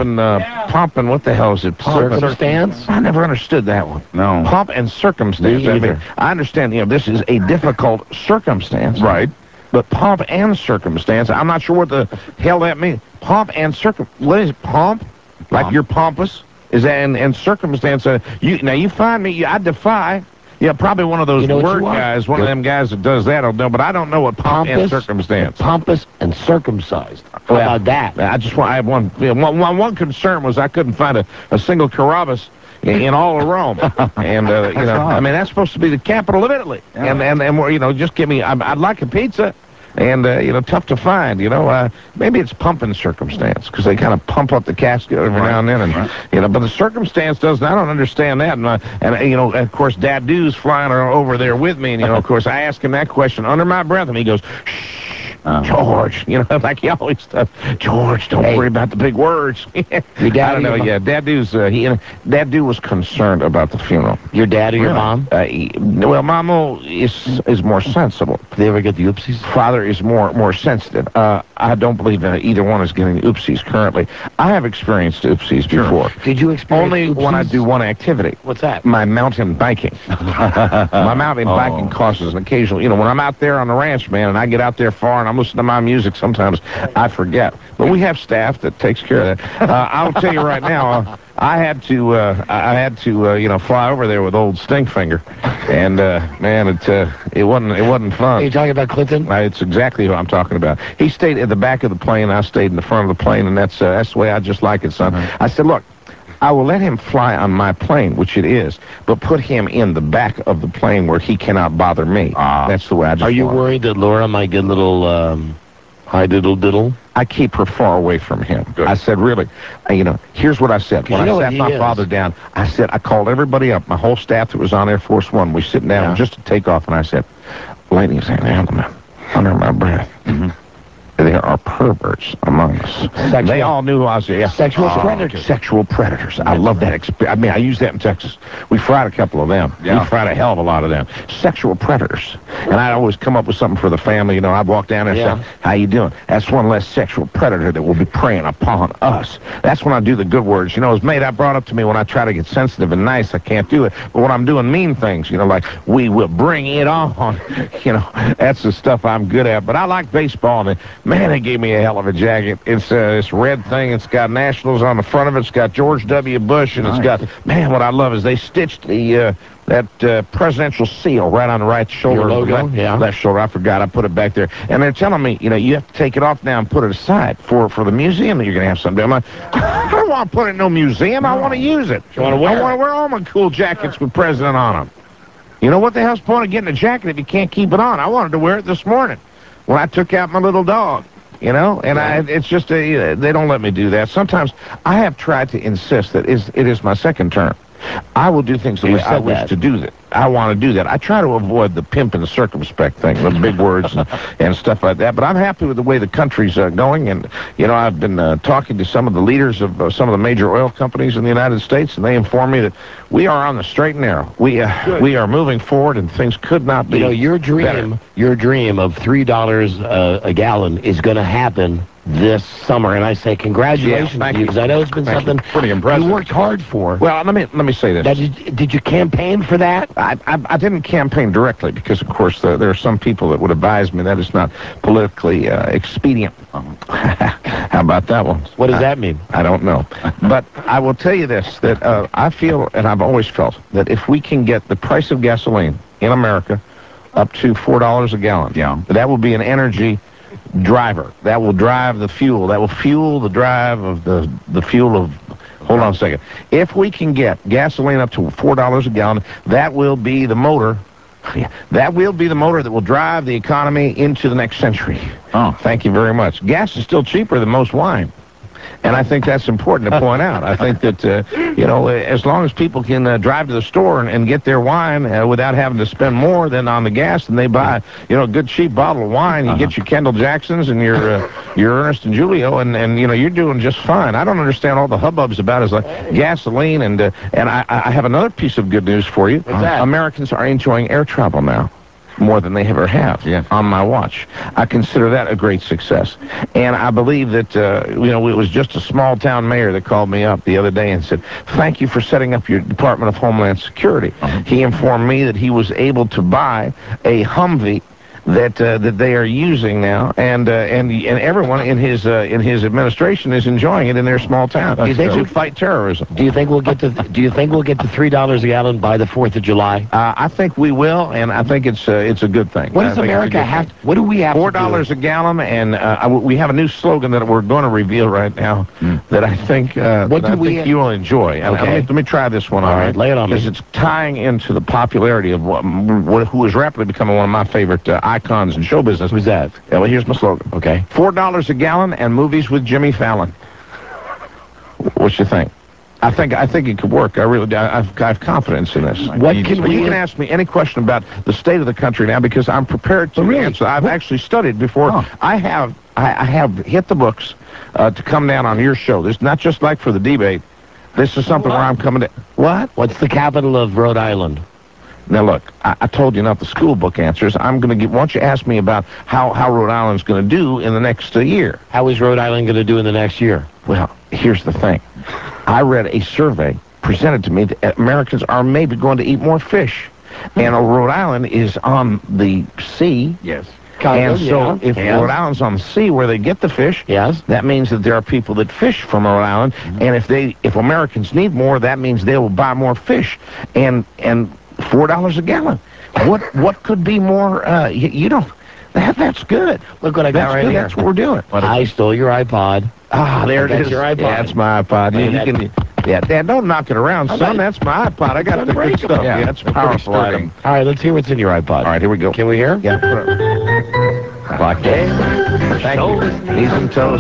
and what the hell is it? Circumstance? I never understood that one. No. Pomp and circumstance. I mean, I understand, you know, this is a difficult circumstance. Right. But pomp and circumstance, I'm not sure what the hell that means. Pomp and what is it, pomp? Like you're pompous? Is that, and circumstance, now you find me, I defy, probably one of those word guys, one of them guys that does that, but I don't know what pomp and circumstance. Pompous and circumcised. How about that? I have one concern was I couldn't find a single Carabas in all of Rome, and you know, I mean, that's supposed to be the capital of Italy, and you know, just give me. I'd like a pizza. and tough to find. Maybe it's pumping circumstance because they kind of pump up the casket every now and then, and but the circumstance doesn't. I don't understand that, and of course, Dad Doo's flying over there with me, and of course, I ask him that question under my breath, and he goes, "Shh, George," like he always does. George, don't worry about the big words. I don't know. Yeah, Dad Doo's Dad Doo was concerned about the funeral. Your dad or your mom? Well, Mamo is more sensible. They ever get the oopsies? Father is more sensitive. I don't believe either one is getting oopsies currently. I have experienced oopsies before. Did you experience only oopsies? When I do one activity? What's that? My mountain biking. My mountain biking causes an occasional. When I'm out there on the ranch, man, and I get out there far and I'm listening to my music, sometimes I forget. But we have staff that takes care of that. I'll tell you right now. I had to fly over there with old Stinkfinger, and man, it wasn't fun. Are you talking about Clinton? It's exactly who I'm talking about. He stayed at the back of the plane. I stayed in the front of the plane, and that's the way I just like it, son. I said, look, I will let him fly on my plane, which it is, but put him in the back of the plane where he cannot bother me. That's the way I just. Are you worried that Laura might get a little high diddle? I keep her far away from him. Good. I said, really, here's what I said. When I sat my father down, I called everybody up, my whole staff that was on Air Force One. We sitting down just to take off, and I said, ladies and gentlemen, under my breath, there are perverts among us. They all knew who I was. Yeah. Sexual predators. Sexual predators. I love that. I use that in Texas. We fried a couple of them. Yeah. We fried a hell of a lot of them. Sexual predators. And I'd always come up with something for the family. I'd walk down there and say, how you doing? That's one less sexual predator that will be preying upon us. That's when I do the good words. As mate, I brought up to me when I try to get sensitive and nice, I can't do it. But when I'm doing mean things, like, we will bring it on. That's the stuff I'm good at. But I like baseball, and man, they gave me a hell of a jacket. It's this red thing. It's got Nationals on the front of it. It's got George W. Bush, and it's got, man, what I love is they stitched that presidential seal right on the right shoulder. Your logo? Left shoulder. I forgot. I put it back there. And they're telling me, you have to take it off now and put it aside for the museum that you're going to have someday. I'm like, I don't want to put it in no museum. I want to use it. I want to wear all my cool jackets with president on them. What the hell's the point of getting a jacket if you can't keep it on? I wanted to wear it this morning when I took out my little dog. It's just they don't let me do that. Sometimes I have tried to insist that it is my second term. I will do things the way I wish to do that. I want to do that. I try to avoid the pimp and the circumspect thing, the big words and stuff like that. But I'm happy with the way the country's going. And, I've been talking to some of the leaders of some of the major oil companies in the United States, and they inform me that we are on the straight and narrow. We are moving forward, and things could not be your dream of $3 a gallon is going to happen this summer, and I say congratulations to you, because I know it's been something pretty impressive. You worked hard for. Well, let me say this. Did you campaign for that? I didn't campaign directly because, of course, there are some people that would advise me that is not politically expedient. How about that one? What does that mean? I don't know. But I will tell you this, that I feel, and I've always felt, that if we can get the price of gasoline in America up to $4 a gallon, that will be an energy driver. That will drive the fuel. That will fuel the drive of the fuel of... Hold on a second. If we can get gasoline up to $4 a gallon, that will be the motor. That will be the motor that will drive the economy into the next century. Oh, thank you very much. Gas is still cheaper than most wine. And I think that's important to point out. I think that, as long as people can drive to the store and get their wine without having to spend more than on the gas, and they buy, a good cheap bottle of wine, you get your Kendall Jacksons and your Ernest and Julio, and you're doing just fine. I don't understand all the hubbubs about it, like gasoline, and I have another piece of good news for you. What's that? Americans are enjoying air travel now more than they ever have on my watch. I consider that a great success. And I believe that, it was just a small-town mayor that called me up the other day and said, thank you for setting up your Department of Homeland Security. He informed me that he was able to buy a Humvee that they are using now, and everyone in his administration is enjoying it in their small town. Do you think to fight terrorism? Do you think we'll get to $3 a gallon by the 4th of July? I think we will, and I think it's a good thing. What does America have? What do we have? $4 a gallon, and we have a new slogan that we're going to reveal right now that I think you will enjoy. Okay. Let me try this one. All right, lay it on me. Because it's tying into the popularity of who is rapidly becoming one of my favorite icons in show business. Who's that? Yeah, well, here's my slogan. Okay. $4 a gallon and movies with Jimmy Fallon. What you think? I think it could work. I really do. I have confidence in this. You can ask me any question about the state of the country now because I'm prepared to answer. I've actually studied before. Oh. I have hit the books to come down on your show. This is not just like for the debate. This is something where I'm coming to. What? What's the capital of Rhode Island? Now look, I told you not the school book answers. I'm going to get. Why don't you ask me about how Rhode Island's going to do in the next year? How is Rhode Island going to do in the next year? Well, here's the thing. I read a survey presented to me that Americans are maybe going to eat more fish. And Rhode Island is on the sea. Yes. If Rhode Island's on the sea where they get the fish, that means that there are people that fish from Rhode Island. And if Americans need more, that means they will buy more fish. And $4 a gallon. What could be more? You don't. That's good. Look what I got right here. That's what we're doing. I stole your iPod. There it is. Your iPod. Yeah, that's my iPod. Dad, don't knock it around, son. That's my iPod. I got the good stuff. Yeah, that's powerful item. All right, let's hear what's in your iPod. All right, here we go. Can we hear? Yeah. Black Day. Thank you. Knees and toes.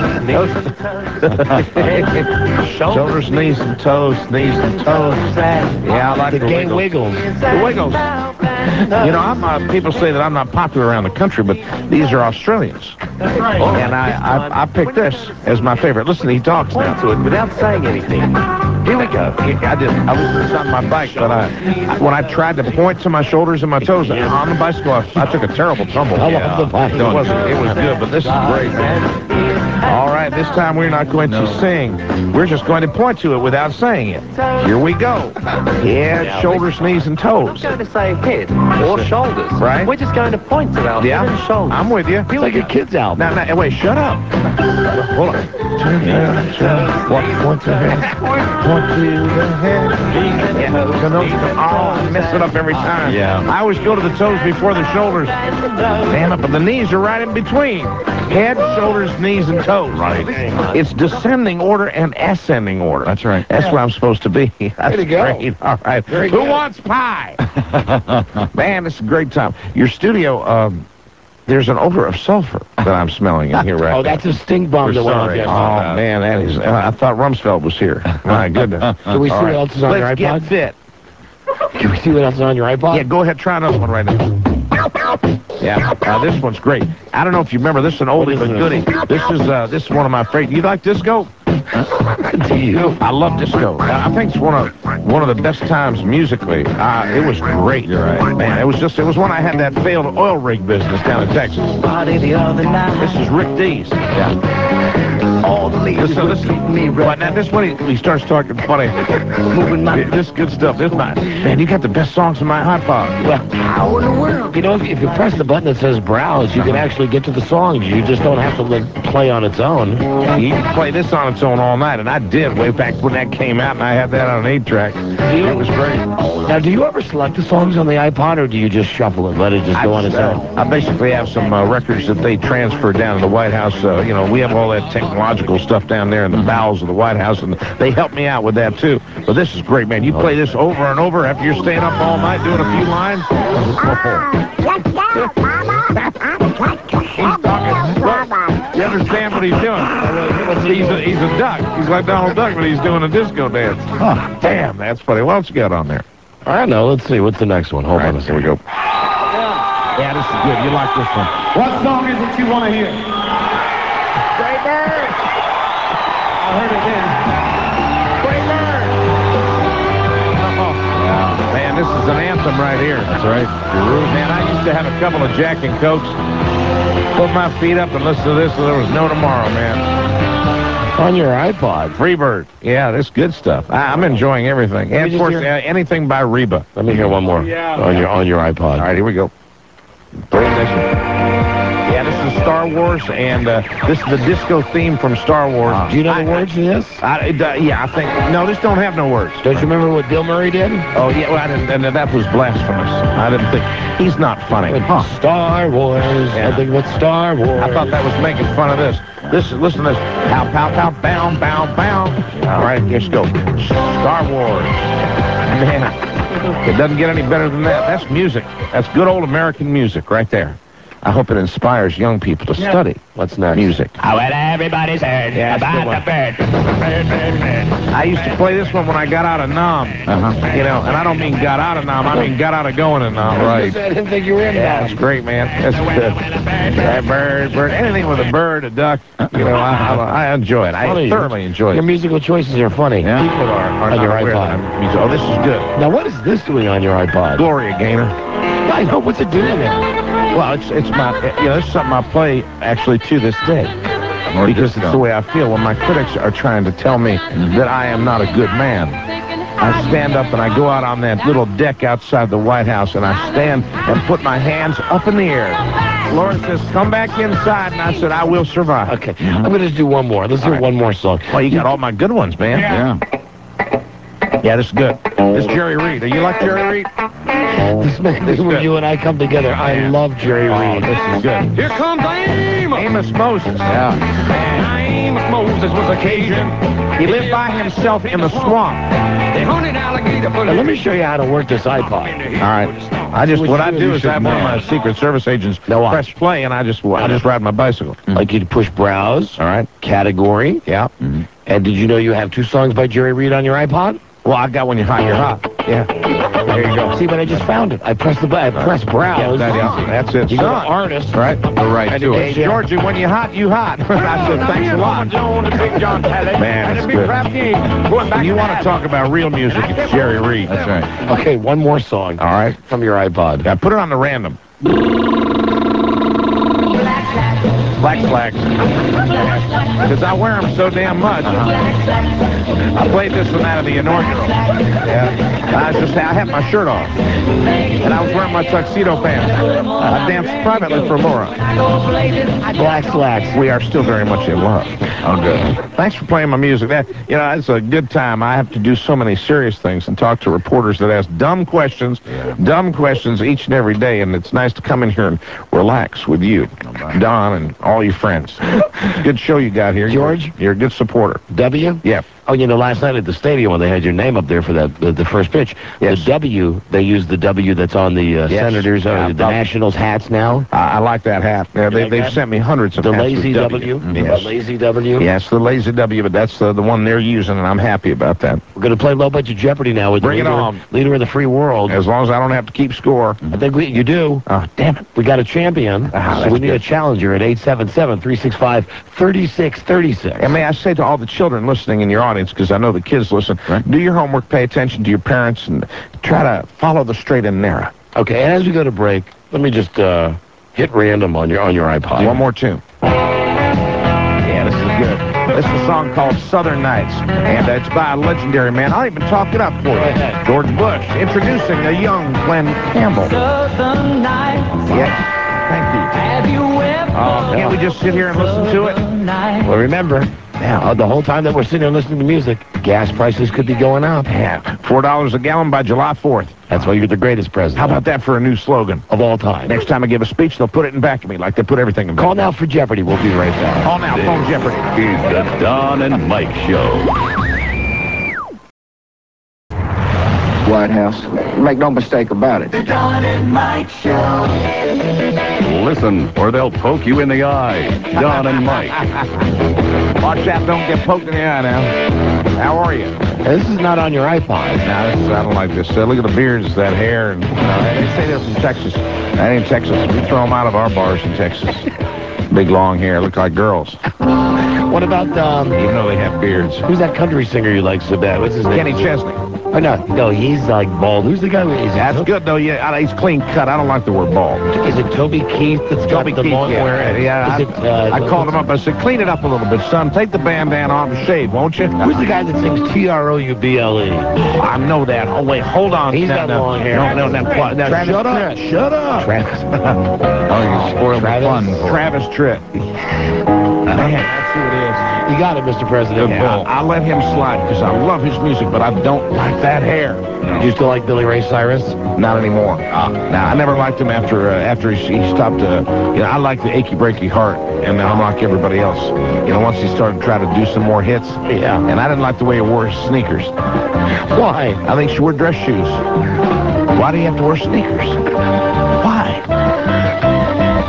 Shoulders, knees and toes. Knees and toes. Yeah, I like the gay wiggles. The wiggles. You know, people say that I'm not popular around the country, but these are Australians. That's right. And I picked this as my favorite. Listen, he talks now to it without saying anything. Here we go. I was on my bike, but when I tried to point to my shoulders and my toes on the bicycle, I took a terrible tumble. It was good, but this is great, man. All right, this time we're not going to sing. We're just going to point to it without saying it. Here we go. Head, shoulders, knees, and toes. We're going to say head or shoulders. Right. We're just going to point to our head and shoulders. I'm with you. It's like a kid's album. Now, wait, shut up. Hold on. Point to the head. Point to the head. I mess it up every time. Yeah. I always go to the toes before the shoulders. Stand up, and the knees are right in between. Head, shoulders, knees, and toes. Right. It's descending order and ascending order. That's right. That's where I'm supposed to be. That's Way to go. Great. All right. Very Who good. wants pie? Man, it's a great time. Your studio, there's an odor of sulfur that I'm smelling in here right now. Oh, that's a stink bomb that went off yesterday. Oh, man, that is... I thought Rumsfeld was here. My goodness. Can we see what else is on your iPod? Let's get fit. Can we see what else is on your iPod? Yeah, go ahead. Try another one right now. Yeah, this one's great. I don't know if you remember. This is an oldie but goodie. This is one of my favorites. You like disco? Do you? I love disco. I think it's one of the best times musically. It was great. You're right, man. It was when I had that failed oil rig business down in Texas. This is Rick Dees. Yeah. All the ladies listen. Me right now, this when he starts talking funny. Moving my... This good stuff. Man, you got the best songs in my iPod. Well, how in the world? You know, if you press the button that says browse, you can actually get to the songs. You just don't have to let it play on its own. You can play this on its own all night, and I did way back when that came out, and I had that on an 8-track. It was great. Now, do you ever select the songs on the iPod, or do you just shuffle it, let it just go on its own? I basically have some records that they transfer down to the White House. We have all that technological stuff down there in the bowels of the White House, and they help me out with that, too. But this is great, man. You play this over and over after you're staying up all night doing a few lines. You understand what he's doing? He's a duck. He's like Donald Duck, but he's doing a disco dance. Huh. Damn, that's funny. What else you got on there? I don't know. Let's see. What's the next one? Hold on a second. Here we go. Yeah, this is good. You like this one. What song is it you want to hear? Great Bird. I heard it then. Great Bird. Man, this is an anthem right here. That's right. Man, I used to have a couple of Jack and Cokes. Put my feet up and listen to this, so there was no tomorrow, man. On your iPod. Freebird. Yeah, this good stuff. I'm enjoying everything. And, of course, anything by Reba. Let me hear one more on your iPod. All right, here we go. Play this one. Yeah, this is Star Wars, and this is the disco theme from Star Wars. Do you know the words to this? Yeah, I think... No, this don't have no words. Don't you remember what Bill Murray did? Oh, yeah, well, and that was blasphemous. I didn't think... He's not funny. Star Wars. Yeah. I think about Star Wars. I thought that was making fun of this. Listen to this. Pow, pow, pow, bow, bow, bow. All right, let's go. Star Wars. Man, it doesn't get any better than that. That's music. That's good old American music right there. I hope it inspires young people to study. What's next? Music. Oh, well, everybody's heard about the bird. I used to play this one when I got out of Nam. You know, and I don't mean got out of Nam, I mean got out of going to Nam. Right. I didn't think you were in That's great, man. That's good. That bird, anything with a bird, a duck, you know, I enjoy it. I thoroughly enjoy it. Your musical choices are funny. Yeah. People are on your iPod. Oh, this is good. Now, what is this doing on your iPod? Gloria Gaynor. I know. What's it doing now? Well, it's my, you know, it's something I play actually to this day. Because it's the way I feel. When my critics are trying to tell me that I am not a good man, I stand up and I go out on that little deck outside the White House and I stand and put my hands up in the air. Laura says, come back inside. And I said, I will survive. Okay. I'm going to do one more. Let's hear one more song. Well, you got all my good ones, man. Yeah, this is good. This is Jerry Reed. Do you like Jerry Reed? This where you and I come together. I love Jerry Reed. This is good. Here comes Amos Moses. Yeah. Amos Moses was a Cajun. He lived by himself in the swamp. They hunted alligator. Now, let me show you how to work this iPod. All right. What I do is I have one of my Secret Service agents press play, and I just ride my bicycle. Like you'd push browse. All right. Category. Yeah. And did you know you have 2 songs by Jerry Reed on your iPod? Well, I've got When You're Hot, You're Hot. Yeah. There you go. See, but I just found it. I pressed browse. Yeah, that's it. You go to artist. Right. Go right to it. Hey, Georgie, when you hot, you hot. I said, thanks a lot. Man, that's good. You want to talk about real music, it's Jerry Reed. That's right. Okay, one more song. All right. From your iPod. Yeah, put it on the random. Black slacks. Because I wear them so damn much. I played this one out of the inaugural. Yeah. I had my shirt off. And I was wearing my tuxedo pants. I danced privately for Laura. Black slacks. We are still very much in love. Oh, good. Thanks for playing my music. It's a good time. I have to do so many serious things and talk to reporters that ask dumb questions each and every day. And it's nice to come in here and relax with you, Don, and all your friends. Good show you got here. George? You're a good supporter. W? Yeah. Oh, last night at the stadium when they had your name up there for the first pitch, yes. The W, they used the W that's on the Senators, the Nationals hats now. I like that hat. Yeah, they've sent me hundreds of the hats lazy with W. Yes. The lazy W. Yes, the lazy W, but that's the one they're using, and I'm happy about that. We're going to play low budget Jeopardy now with Bring it on. Leader of the free world. As long as I don't have to keep score. I think you do. Oh, damn it. We got a champion, so we need a challenger at 877-365-3636. And may I say to all the children listening in your audience, because I know the kids listen, do your homework, pay attention to your parents, and try to follow the straight and narrow. Okay, and as we go to break, let me just hit random on your iPod. One more tune. Yeah, this is good. This is a song called Southern Nights, and it's by a legendary man. I'll even talk it up for you. George Bush, introducing a young Glenn Campbell. Southern Nights. Yes. Thank you. Have you ever can't we just sit here and listen to it? Well, remember, the whole time that we're sitting here listening to music, gas prices could be going up. Yeah, $4 a gallon by July 4th. That's why you're the greatest president. How about that for a new slogan? Of all time. Next time I give a speech, they'll put it in back of me like they put everything in back. Call now for Jeopardy. We'll be right back. Call now. Phone Jeopardy. It's the Don and Mike Show. White House. Make no mistake about it. The Don and Mike Show. Listen, or they'll poke you in the eye. Don and Mike. Watch that, don't get poked in the eye now. How are you? This is not on your iPod. No, I don't like this. Look at the beards, that hair. And, they say they're from Texas. That ain't Texas. We throw them out of our bars in Texas. Big long hair, look like girls. What about, even though they have beards. Who's that country singer you like so bad? What's his name? Kenny Chesney. Oh, no, he's like bald. Who's the guy? That's good, though. Yeah, he's clean cut. I don't like the word bald. Is it Toby Keith that's got the long hair? Yeah, I called him up. I said, clean it up a little bit, son. Take the bandana off and shave, won't you? Who's the guy that sings Trouble? I know that. Oh, wait, hold on. He's got long hair. No, shut up. Shut up. Travis. Oh, you spoiled the fun. Travis Tritt. Man, that's who it is. You got it, Mr. President. Yeah, I'll let him slide because I love his music, but I don't like that hair. Do you still like Billy Ray Cyrus? Not anymore. Now, I never liked him after he stopped. I like the Achy Breaky Heart, and I'm like everybody else. Once he started trying to do some more hits. Yeah. And I didn't like the way he wore his sneakers. Why? I think he should wear dress shoes. Why do you have to wear sneakers? Why?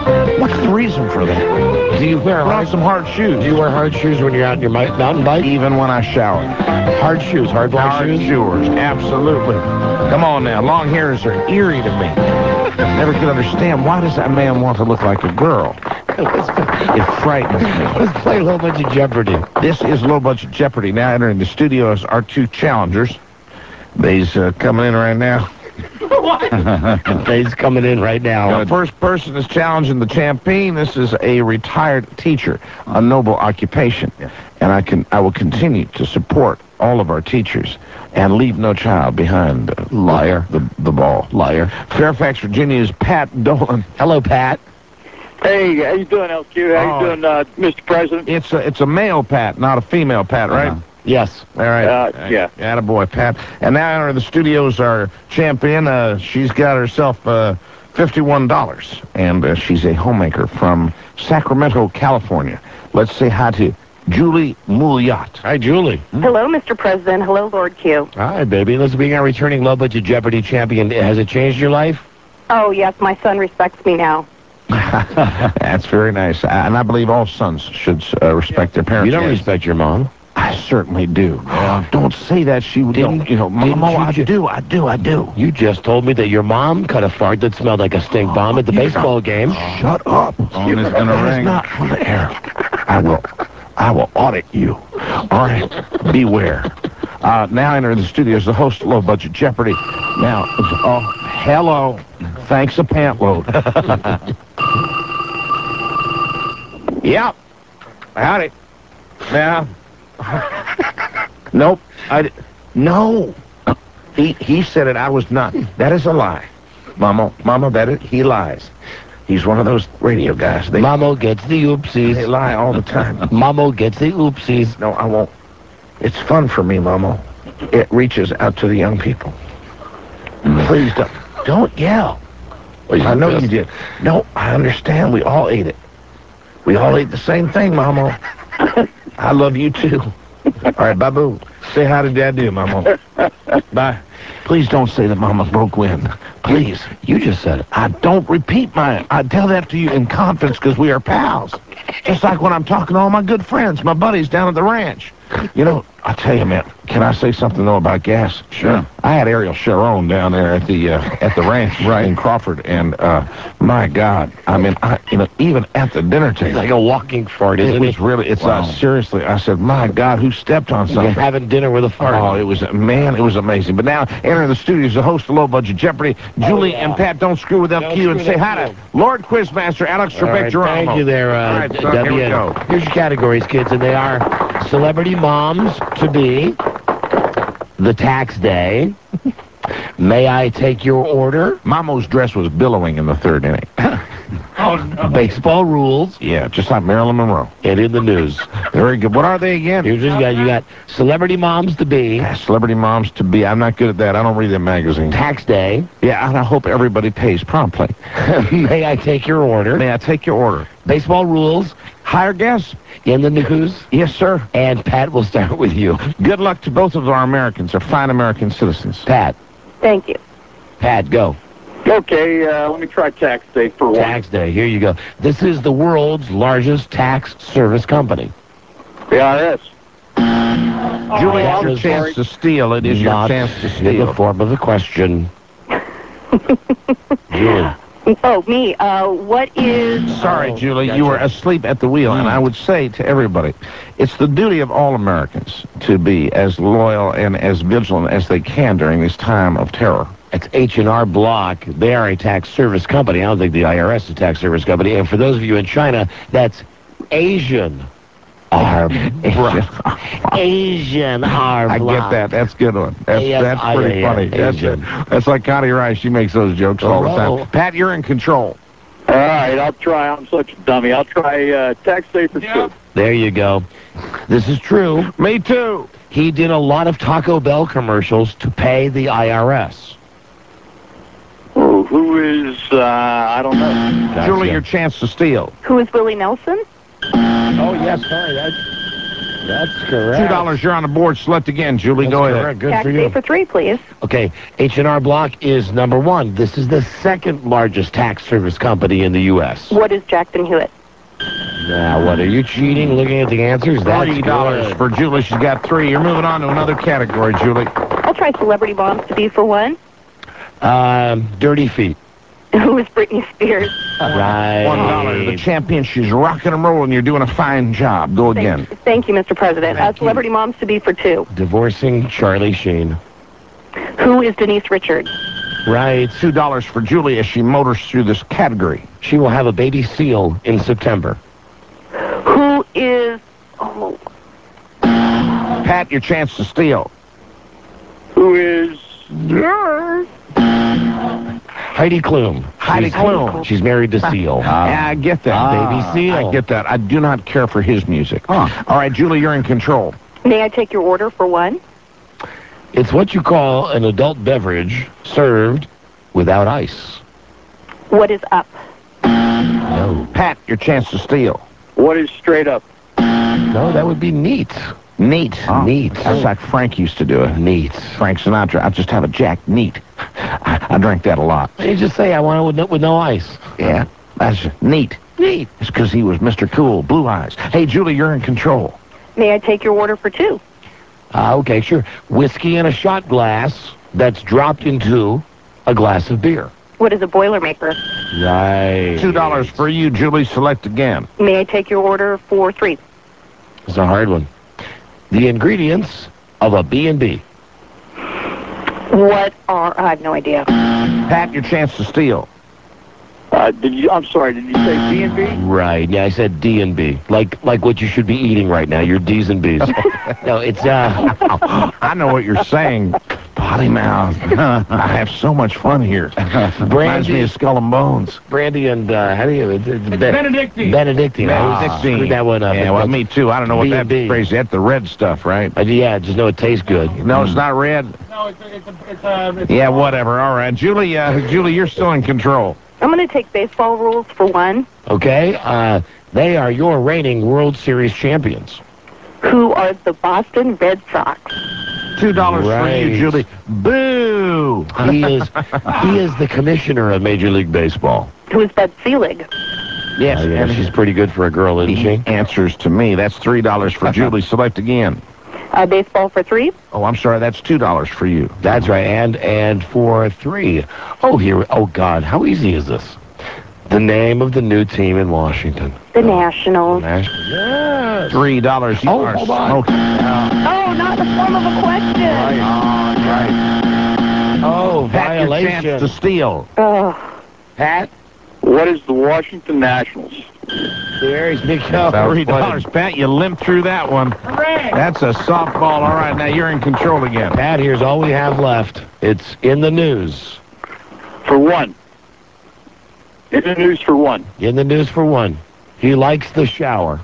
What's the reason for that? Do you wear some hard shoes? Do you wear hard shoes when you're out on your mountain bike? Even when I shower. Hard shoes, hard black shoes? Hard shoes, absolutely. Come on now, long hairs are eerie to me. Never could understand, why does that man want to look like a girl? It frightens me. Let's play Low Budget Jeopardy. This is Low Budget Jeopardy. Now entering the studios are two challengers. They's coming in right now. They's coming in right now. The first person is challenging the champion. This is a retired teacher, a noble occupation. And I will continue to support all of our teachers and leave no child behind. Liar. The ball. Liar. Fairfax, Virginia is Pat Dolan. Hello, Pat. Hey, how you doing, LQ? How you doing, Mr. President? It's a male Pat, not a female Pat, right? Yes. All right. Yeah. Attaboy, Pat. And now entering the studios, our champion. She's got herself $51, and she's a homemaker from Sacramento, California. Let's say hi to Julie Mouliot. Hi, Julie. Hello, Mr. President. Hello, Lord Q. Hi, baby. Let's be our returning Low Budget Jeopardy champion. Has it changed your life? Oh, yes. My son respects me now. That's very nice. And I believe all sons should respect their parents. You don't respect your mom? I certainly do. Don't say that. She don't. You know, Mama, I do. You just told me that your mom cut a fart that smelled like a stink bomb at the baseball game. Shut up. Phone is gonna ring. Not on the air. I will audit you. All right. Beware. Now entering the studios, the host of Low Budget Jeopardy. Now, hello. Thanks a pant load. Yep. Howdy. Now. Nope. No. He said it. I was not. That is a lie. Mama, he lies. He's one of those radio guys. Mama gets the oopsies. They lie all the time. Mama gets the oopsies. No, I won't. It's fun for me, Mama. It reaches out to the young people. Please don't yell. Well, I know you did. No, I understand. We all ate it. We all ate the same thing, Mama. I love you, too. All right, Babu, say hi to Dad, dear, Mama. Bye. Please don't say that Mama broke wind. Please. You just said it. I don't repeat I tell that to you in confidence because we are pals. Just like when I'm talking to all my good friends, my buddies down at the ranch. You know, I tell you, man, can I say something, though, about gas? Sure. I had Ariel Sharon down there at the ranch in Crawford, and my God, I mean, even at the dinner table. It's like a walking fart, isn't it? It was really, seriously, I said, my God, who stepped on something? You're having dinner with a fart. Oh, it was amazing. But now, entering the studios, the host of Low Budget Jeopardy, Julie and Pat, don't screw with LQ, and say hi to Lord Quizmaster Alex Trebek-Geronimo. Thank you there, All right, son, here we go. Here's your categories, kids, and they are celebrity moms to be, the tax day, may I take your order? Mamo's dress was billowing in the third inning. Oh, no. Baseball rules. Yeah, just like Marilyn Monroe. And in the news. Very good. What are they again? You got celebrity moms to be. Celebrity moms to be. I'm not good at that. I don't read them magazines. Tax day. Yeah, and I hope everybody pays promptly. May I take your order? May I take your order? Baseball rules. Higher guess? In the news? Yes, sir. And Pat, we'll start with you. Good luck to both of our Americans, our fine American citizens. Pat. Thank you. Pat, go. Okay, let me try tax day for one. Tax day, here you go. This is the world's largest tax service company. The IRS. Julie, it's your chance to steal. It is your chance to steal. In the form of a question. Julie. Oh, me. What is... Sorry, Julie, you were asleep at the wheel, and I would say to everybody, it's the duty of all Americans to be as loyal and as vigilant as they can during this time of terror. It's H&R Block. They are a tax service company. I don't think the IRS is a tax service company. And for those of you in China, that's Asian R Block. Asian R I Block. get that. That's a good one. That's pretty funny. That's like Connie Rice. She makes those jokes all the time. Pat, you're in control. All right, I'll try. I'm such a dummy. I'll try tax day for two. There you go. This is true. Me too. He did a lot of Taco Bell commercials to pay the IRS. Oh, who is, I don't know. Julie, your chance to steal. Who is Willie Nelson? Oh, yes, sorry. That's correct. $2, you're on the board. Select again, Julie. Go ahead. Good Tax for safe you. for 3, please. Okay, H&R Block is number 1. This is the second largest tax service company in the U.S. What is Jackson Hewitt? Now, what, are you cheating looking at the answers? That's $3 good. for Julie. She's got 3. You're moving on to another category, Julie. I'll try celebrity moms to be for 1. Dirty feet. Who is Britney Spears? Right. $1. The champion. She's rocking and rolling. You're doing a fine job. Go again. Thank you, Mr. President. Celebrity moms to be for 2. Divorcing Charlie Sheen. Who is Denise Richards? Right. $2 for Julie as she motors through this category. She will have a baby seal in September. Who is... Oh, Pat, your chance to steal. Who is... Heidi Klum. Heidi Klum. She's married to Seal. Yeah, I get that. Baby Seal. I get that. I do not care for his music. All right, Julie, you're in control. may I take your order for 1? It's what you call an adult beverage served without ice. What is up? No. Pat, your chance to steal. What is straight up? No, that would be neat. Neat. Neat. That's like Frank used to do it. Neat. Frank Sinatra. I'll just have a Jack Neat. I drank that a lot. You just say I want it with no ice. Yeah, that's neat. Neat. It's because he was Mr. Cool, Blue Eyes. Hey, Julie, you're in control. May I take your order for 2? Okay, sure. Whiskey in a shot glass that's dropped into a glass of beer. What is a Boilermaker? Right. $2 for you, Julie. Select again. May I take your order for 3? It's a hard one. The ingredients of a B&B. What are... I have no idea. Pat, your chance to steal. I'm sorry, did you say D&B? Right. Yeah, I said D&B. Like what you should be eating right now. Your D's and B's. No, it's I know what you're saying. Potty mouth. I have so much fun here. Reminds me of Skull and Bones. Brandy and how do you? Benedictine. Benedictine. I screwed that one up. Yeah, well, me too. I don't know what that phrase is. That's the red stuff, right? Yeah, just know it tastes good. No, it's not red. No, it's Yeah, whatever. All right, Julie. Julie, you're still in control. I'm going to take baseball rules for 1. Okay. They are your reigning World Series champions. Who are the Boston Red Sox? $2 for you, Julie. Boo! He is the commissioner of Major League Baseball. Who is Bud Selig? Yes, yeah, and she's pretty good for a girl, isn't she? Answers to me. That's $3 for Julie. Select again. Baseball for 3? Oh, I'm sorry. That's $2 for you. That's right. And for 3. Oh, here. Oh, God. How easy is this? The name of the new team in Washington. The Nationals. Yes. $3. You are hold on. smoking. Oh, not in the form of a question. Right. Oh, Pat, your violation. chance to steal. Oh. Pat? What is the Washington Nationals? There's Big $3. Pat, you limped through that one. Hooray! That's a softball. All right, now you're in control again. Pat, here's all we have left. It's in the news. For 1. In the news for 1. In the news for 1. He likes the shower.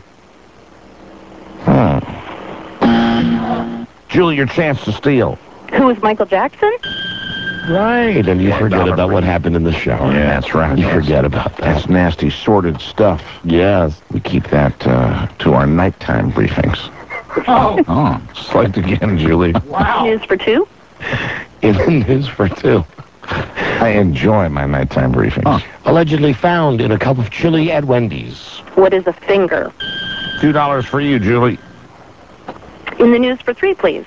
Julie, your chance to steal. Who is Michael Jackson? Right, and you forget about what happened in the shower. Yeah, that's right. You forget about that. That's nasty, sordid stuff. Yes. We keep that to our nighttime briefings. Oh. Select again, Julie. Wow. News for 2? In the news for 2. I enjoy my nighttime briefings. Allegedly found in a cup of chili at Wendy's. What is a finger? $2 for you, Julie. In the news for 3, please.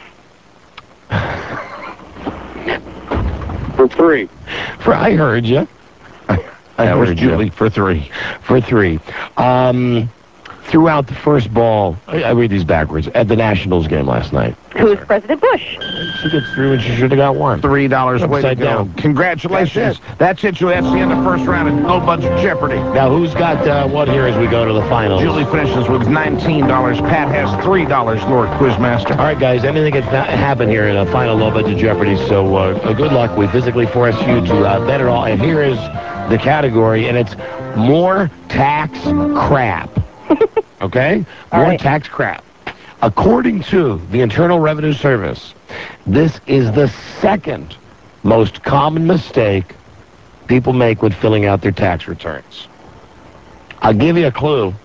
For 3. I heard you. That was Julie for 3. For 3. Throughout the first ball, I read these backwards, at the Nationals game last night. Who is President Bush? She gets through and she should have got 1. $3. Way to Upside go. down. Congratulations. That's it, Julie. That's the end of first round of No Budget Jeopardy. Now, who's got what here as we go to the finals? Julie finishes with $19. Pat has $3, Lord Quizmaster. All right, guys, anything can happen here in a final Low Budget Jeopardy, so good luck. We physically force you to bet it all. And here is the category, and it's more tax crap. Okay? More tax crap. According to the Internal Revenue Service, this is the second most common mistake people make when filling out their tax returns. I'll give you a clue.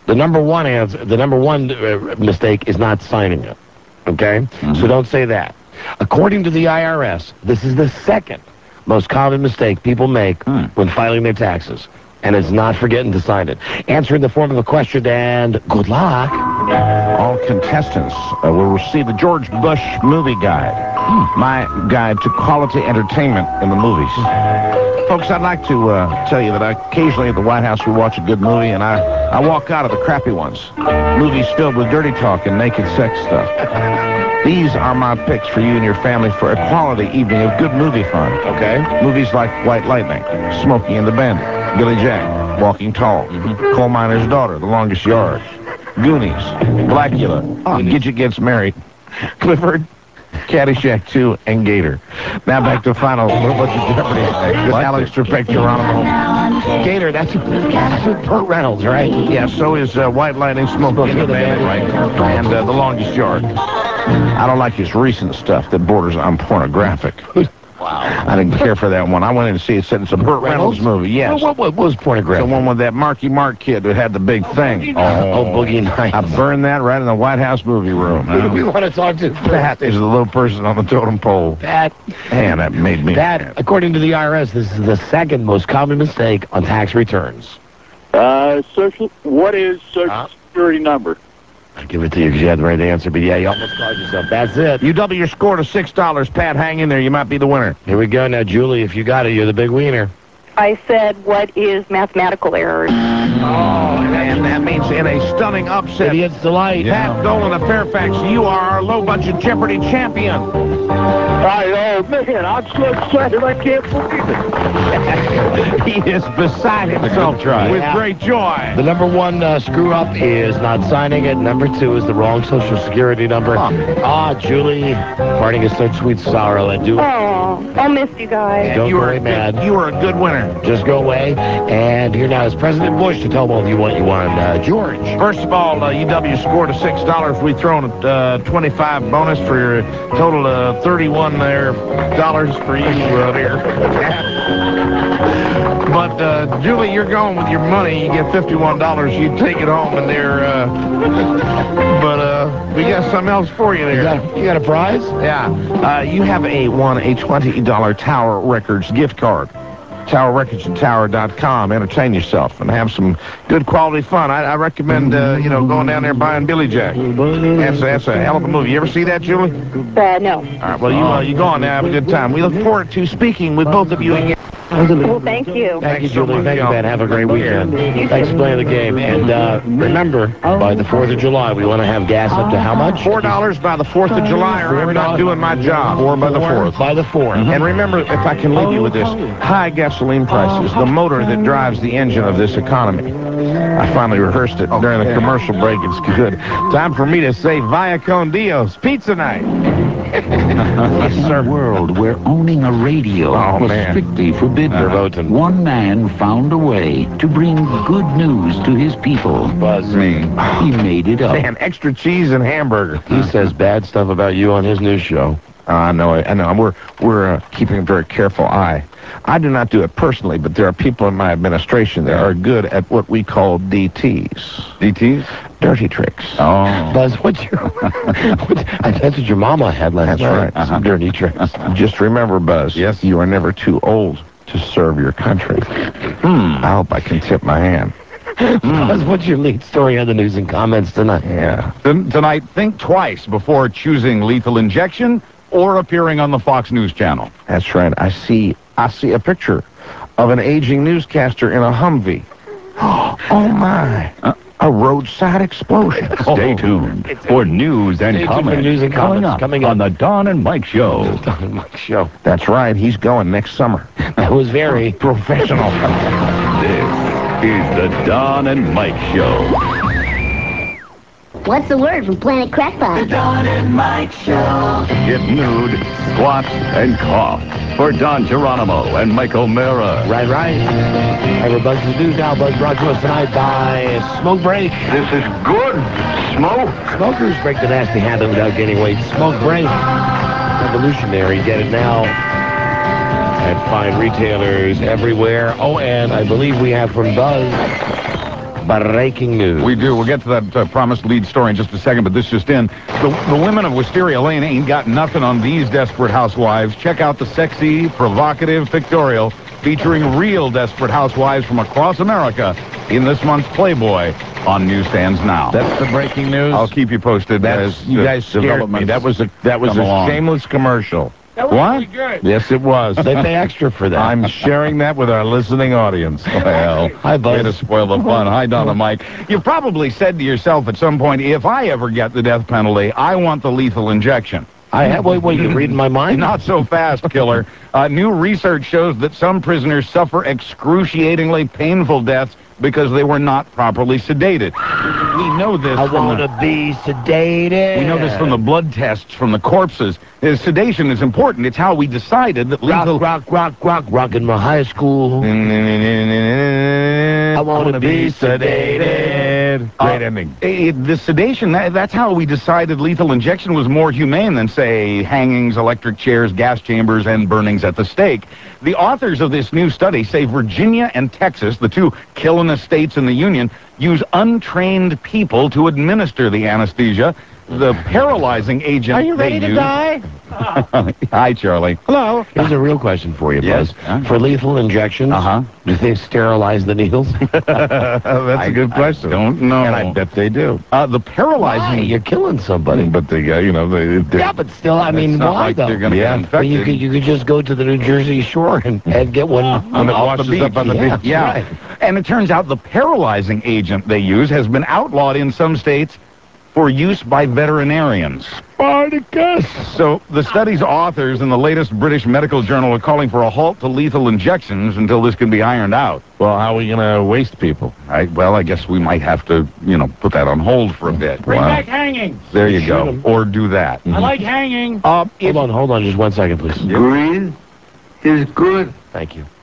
The number one mistake is not signing it. Okay? So don't say that. According to the IRS, this is the second most common mistake people make when filing their taxes. And it's not forgetting to sign it. Answer in the form of a question, and good luck. All contestants will receive the George Bush movie guide. My guide to quality entertainment in the movies. Folks, I'd like to tell you that occasionally at the White House we watch a good movie, and I walk out of the crappy ones. Movies filled with dirty talk and naked sex stuff. These are my picks for you and your family for a quality evening of good movie fun. Okay? Movies like White Lightning, Smokey and the Bandit, Billy Jack, Walking Tall, Coal Miner's Daughter, The Longest Yard, Goonies, Blackula, Gidget Gets Married, Clifford, Caddyshack 2, and Gator. Now back to final Little Bunch of Jeopardy with Alex Trebek, Geronimo. Gator, that's Burt Reynolds, right? Yeah, so is White Lightning, Smokey and the Bandit, right? And The Longest Yard. I don't like his recent stuff that borders on pornographic. Wow. I didn't care for that one. I went in to see it. Said it's a Burt Reynolds movie. Yes. What was pornographic? The one with that Marky Mark kid that had the big thing. Boogie Nights. I burned that right in the White House movie room. Who do we want to talk to? That is the low person on the totem pole. That. Man, that made me mad. According to the IRS, this is the second most common mistake on tax returns. What is Social Security number? I'll give it to you because you had the right answer, but yeah, you almost called yourself. That's it. You double your score to $6, Pat. Hang in there. You might be the winner. Here we go now, Julie. If you got it, you're the big winner. I said, what is mathematical error? And that means in a stunning upset. Idiot's delight. Pat Dolan of Fairfax, you are our low-budget Jeopardy champion. Man, I'm so excited I can't believe it. He is beside himself with great joy. The number one screw-up is not signing it. Number two is the wrong Social Security number. Julie, parting is such sweet sorrow. I'll miss you guys. Don't go away mad. You are a good winner. Just go away. And here now is President Bush to tell all of you what you won. George. First of all, UW scored a $6. We thrown a 25 bonus for your total of $31 dollars for you there. But Julie, you're going with your money. You get $51. You take it home, and there. But we got something else for you there. You got a prize? Yeah. You have won a $20 Tower Records gift card. TowerRecordsandTower.com. Entertain yourself and have some good quality fun. I recommend, going down there and buying Billy Jack. That's a hell of a movie. You ever see that, Julie? No. All right, well, you go on there, have a good time. We look forward to speaking with both of you again. Well, thank you. Thank you, Julie. Thank you, Ben. Have a great weekend. Thanks for playing the game. And remember, by the 4th of July, we want to have gas up to how much? $4 by the 4th of July, or I'm not doing my job. 4 by the 4th. By the 4th. And remember, if I can leave you with this, high gasoline prices, the motor that drives the engine of this economy. I finally rehearsed it during the commercial break. It's good. Time for me to say Via con Dios. Pizza night. Yes, sir. In a world where owning a radio was strictly forbidden, one man found a way to bring good news to his people. Buzz. Me. He made it up. Man, extra cheese and hamburger. He says bad stuff about you on his news show. I know. We're keeping a very careful eye. I do not do it personally, but there are people in my administration that are good at what we call DTs. DTs? Dirty tricks. Oh. Buzz, what's your... that's what your mama had last night. That's right. Some dirty tricks. Just remember, Buzz. Yes? You are never too old to serve your country. I hope I can tip my hand. Buzz, what's your lead story on the news and comments tonight? Yeah. Tonight, think twice before choosing lethal injection or appearing on the Fox News Channel. That's right. I see a picture of an aging newscaster in a Humvee. Oh, my. A roadside explosion. Stay tuned for news and comments coming up on the Don and Mike Show. The Don and Mike Show. That's right. He's going next summer. That was very professional. This is the Don and Mike Show. What's the word from Planet Crackpot? The Don and Mike Show. Get nude, squat, and cough for Don Geronimo and Mike O'Mara. Right. We're Buzz's News now. Buzz brought to us tonight by Smoke Break. This is good. Smoke. Smokers break the nasty habit without gaining weight. Smoke Break. Revolutionary. Get it now at fine retailers everywhere. Oh, and I believe we have from Buzz breaking news. We do. We'll get to that promised lead story in just a second, but this just in. The women of Wisteria Lane ain't got nothing on these desperate housewives. Check out the sexy, provocative pictorial featuring real desperate housewives from across America in this month's Playboy on newsstands now. That's the breaking news. I'll keep you posted as you guys scared me. That was a shameless commercial. That was pretty good. Yes, it was. They pay extra for that. I'm sharing that with our listening audience. Well, hi, Buzz. Way to spoil the fun. Hi, Donna Mike. You've probably said to yourself at some point, if I ever get the death penalty, I want the lethal injection. I have. Wait, you reading my mind? Not so fast, killer. New research shows that some prisoners suffer excruciatingly painful deaths because they were not properly sedated. We know this. I want to be sedated. We know this from the blood tests from the corpses. Sedation is important. It's how we decided that lethal... Rock in my high school. I want to be sedated. Great ending. The sedation, that's how we decided lethal injection was more humane than, say, hangings, electric chairs, gas chambers, and burnings at the stake. The authors of this new study say Virginia and Texas, the two killing states in the Union, use untrained people to administer the anesthesia. The paralyzing agent. Are you ready to die? Hi, Charlie. Hello. Here's a real question for you, Buzz. Yes. For lethal injections, do they sterilize the needles? That's a good question. I don't know. And I bet they do. The paralyzing... Why? You're killing somebody. But they, yeah, but still, I mean, why like though? They're going to get infected. You could just go to the New Jersey shore and get one on the beach. Up on the beach. Yeah. Right. And it turns out the paralyzing agent they use has been outlawed in some states for use by veterinarians. Spartacus! So the study's authors in the latest British medical journal are calling for a halt to lethal injections until this can be ironed out. Well, how are we going to waste people? I guess we might have to, put that on hold for a bit. Bring back hanging. There you go. Or do that. I like hanging. Hold on, just 1 second, please. Green is good. Thank you.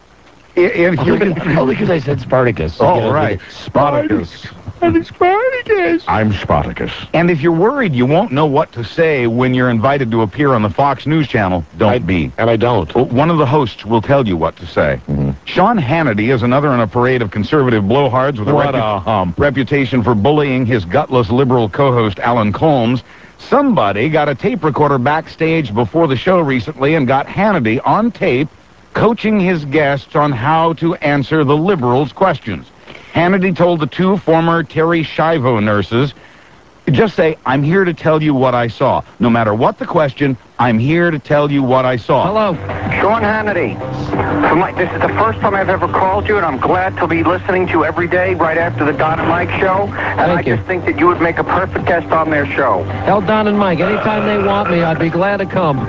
Only because I said Spartacus. Oh, right. Spartacus. I'm Spartacus. I'm Spartacus. And if you're worried you won't know what to say when you're invited to appear on the Fox News Channel, don't be. And I don't. One of the hosts will tell you what to say. Sean Hannity is another in a parade of conservative blowhards with a reputation for bullying his gutless liberal co-host Alan Colmes. Somebody got a tape recorder backstage before the show recently and got Hannity on tape coaching his guests on how to answer the liberals' questions. Hannity told the two former Terri Schiavo nurses, just say, I'm here to tell you what I saw. No matter what the question, I'm here to tell you what I saw. Hello. Sean Hannity. This is the first time I've ever called you, and I'm glad to be listening to you every day right after the Don and Mike show. And I just think that you would make a perfect guest on their show. Tell Don and Mike, anytime they want me, I'd be glad to come.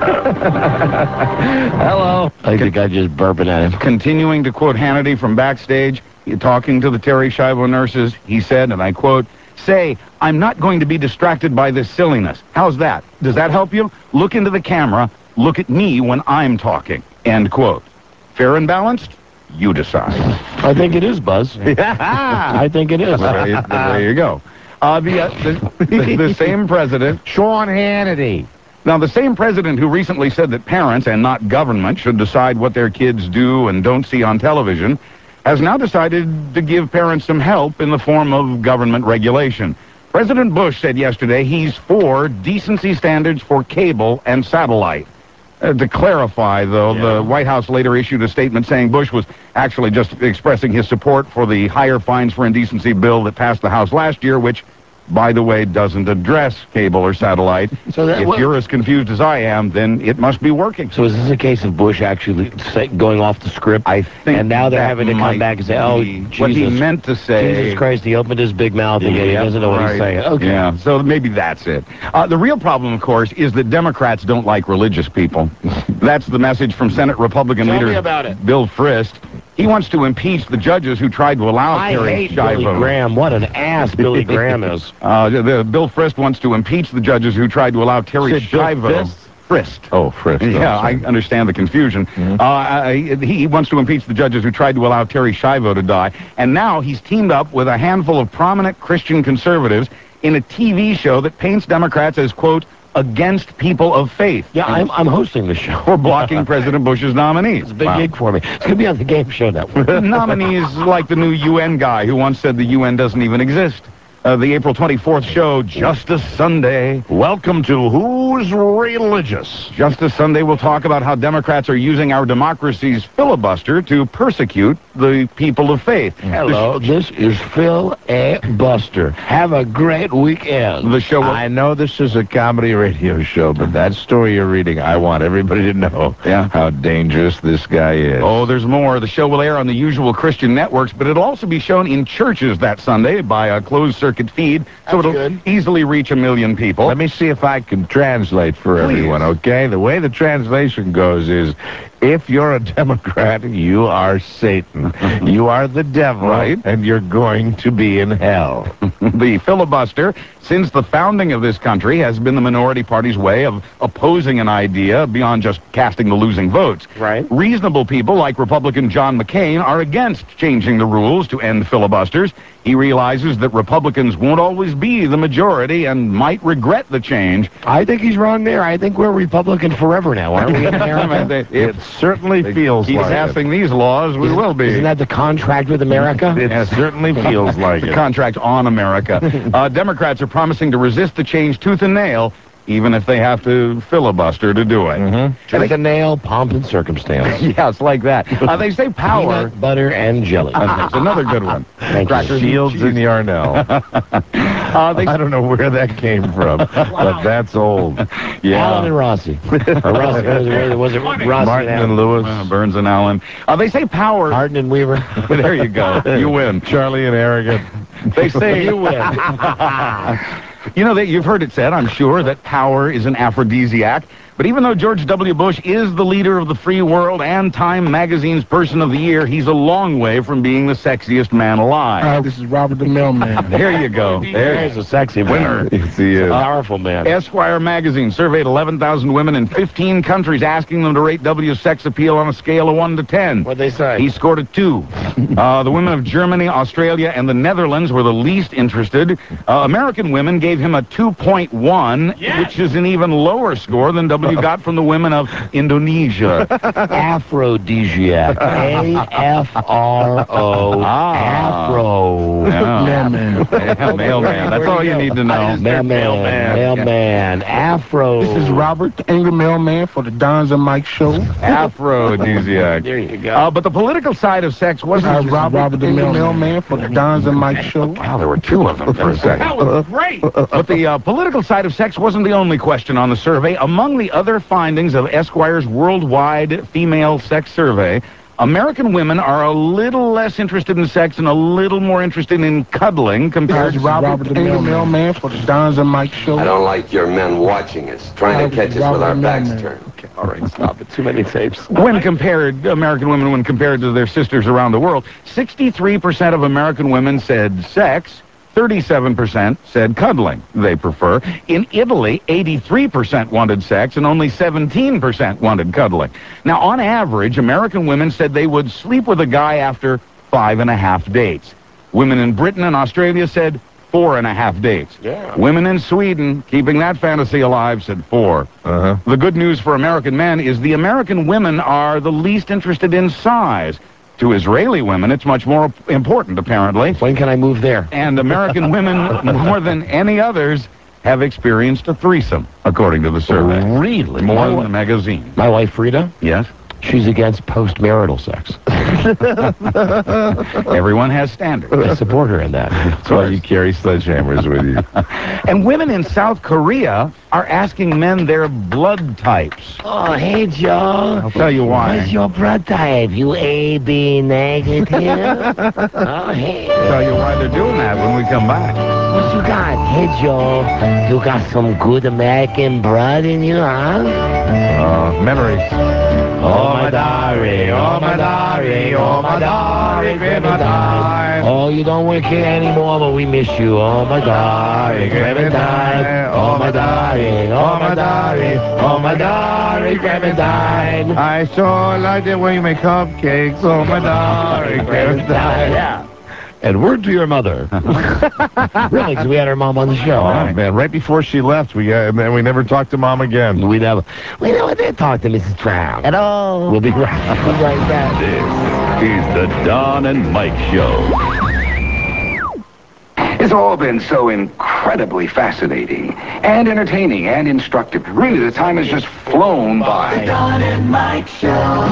Hello. I think I just burping at him. Continuing to quote Hannity from backstage, talking to the Terri Schiavo nurses, he said, and I quote, say, I'm not going to be distracted by this silliness. How's that? Does that help you? Look into the camera. Look at me when I'm talking. End quote. Fair and balanced? You decide. I think it is, Buzz. I think it is. There you go. The same president, Sean Hannity. Now, the same president who recently said that parents and not government should decide what their kids do and don't see on television has now decided to give parents some help in the form of government regulation. President Bush said yesterday he's for decency standards for cable and satellite. To clarify, though, the White House later issued a statement saying Bush was actually just expressing his support for the higher fines for indecency bill that passed the House last year, which, by the way, doesn't address cable or satellite. So if you're as confused as I am, then it must be working. So is this a case of Bush actually going off the script? I think. And now they're having to come back and say, oh, Jesus. What he meant to say. Jesus Christ, he opened his big mouth again. He doesn't know what he's saying. Okay. Yeah, so maybe that's it. The real problem, of course, is that Democrats don't like religious people. That's the message from Senate Republican leader Bill Frist. He wants to impeach the judges who tried to allow Terri Schiavo. Billy Graham. What an ass Billy Graham is. Bill Frist wants to impeach the judges who tried to allow Terri Schiavo. Frist. Oh, Frist. Yeah, I understand the confusion. He wants to impeach the judges who tried to allow Terri Schiavo to die. And now he's teamed up with a handful of prominent Christian conservatives in a TV show that paints Democrats as, quote, against people of faith. Yeah, I'm hosting the show. For blocking President Bush's nominees. It's a big gig for me. It's going to be on the Game Show Network. Nominees like the new UN guy who once said the UN doesn't even exist. The April 24th show, Justice Sunday. Welcome to Who's Religious? Justice Sunday will talk about how Democrats are using our democracy's filibuster to persecute the people of faith. Hello, this is Phil A. Buster. Have a great weekend. The show will... I know this is a comedy radio show, but that story you're reading, I want everybody to know how dangerous this guy is. Oh, there's more. The show will air on the usual Christian networks, but it'll also be shown in churches that Sunday by a closed-circuit feed, so it'll easily reach 1 million people. Let me see if I can translate for everyone, okay? The way the translation goes is, if you're a Democrat, you are Satan. You are the devil, and you're going to be in hell. The filibuster, since the founding of this country, has been the minority party's way of opposing an idea beyond just casting the losing votes. Reasonable people like Republican John McCain are against changing the rules to end filibusters. He realizes that Republicans won't always be the majority and might regret the change. I think he's wrong there. I think we're Republican forever now, aren't we in America? It certainly feels like passing these laws, we will be. Isn't that the contract with America? It certainly feels like the contract on America. Democrats are promising to resist the change tooth and nail, even if they have to filibuster to do it. Tooth and nail, pomp and circumstance. Yes, like that. They say power... Peanut butter and jelly. That's another good one. Thank you. Shields and Yarnell. I don't know where that came from, but that's old. Allen and Rossi. Or Rossi, was it Rossi Martin and Lewis. Burns and Allen. They say power... Hardin and Weaver. There you go. You win. Charlie and Harrigan. They say... You win. You know, you've heard it said, I'm sure, that power is an aphrodisiac. But even though George W. Bush is the leader of the free world and Time Magazine's Person of the Year, he's a long way from being the sexiest man alive. Hi, this is Robert the Mailman. There you go. There's a sexy winner. Yes, he is. Powerful man. Esquire magazine surveyed 11,000 women in 15 countries, asking them to rate W's sex appeal on a scale of 1 to 10. What'd they say? He scored a 2. The women of Germany, Australia, and the Netherlands were the least interested. American women gave him a 2.1, which is an even lower score than W got from the women of Indonesia. Aphrodisiac. A-F-R-O. Afro. Mailman. Mailman. That's all you need to know. Mailman. Afro. This is Robert, the Angry Mailman for the Dons and Mike show. Aphrodisiac. There you go. But the political side of sex wasn't just... Robert, the Mailman for the Dons and Mike show. Wow, there were 2 of them for a second. That was great. But the political side of sex wasn't the only question on the survey. Among the other findings of Esquire's worldwide female sex survey, American women are a little less interested in sex and a little more interested in cuddling compared to Robert the Mailman for the Dons and Mike show. I don't like your men watching us, trying to catch us with our backs turned. Okay, all right, stop it. Too many tapes. When compared, American women, when compared to their sisters around the world, 63% of American women said sex, 37% said cuddling they prefer. In Italy, 83% wanted sex and only 17% wanted cuddling. Now, on average, American women said they would sleep with a guy after 5.5 dates. Women in Britain and Australia said 4.5 dates. Yeah. Women in Sweden, keeping that fantasy alive, said 4. The good news for American men is the American women are the least interested in size. To Israeli women, it's much more important, apparently. When can I move there? And American women, more than any others, have experienced a threesome, according to the survey. Really? More than the magazine. My wife, Frida? Yes? She's against post-marital sex. Everyone has standards. I support her in that. That's why you carry sledgehammers with you. And women in South Korea are asking men their blood types. Oh, hey, Joe. I'll tell you why. What's your blood type? You AB negative? Oh, hey. I'll tell you why they're doing that when we come back. What you got? Hey, Joe. You got some good American blood in you, huh? Memories. Oh, my diary, oh, my diary, oh, my diary, Clementine. Oh, you don't work here anymore, but we miss you. Oh, my diary, Clementine. Oh, my diary, oh, my diary, oh, my diary, Clementine. I so like the way you make cupcakes. Oh, my diary, Clementine. Yeah. And word to your mother. Really, because we had her mom on the show. Oh, man, right before she left, we never talked to Mom again. We never did talk to Mrs. Trout at all. We'll be right back. This is the Don and Mike Show. It's all been so incredibly fascinating and entertaining and instructive. Really, the time has just flown by. The Don and Mike Show.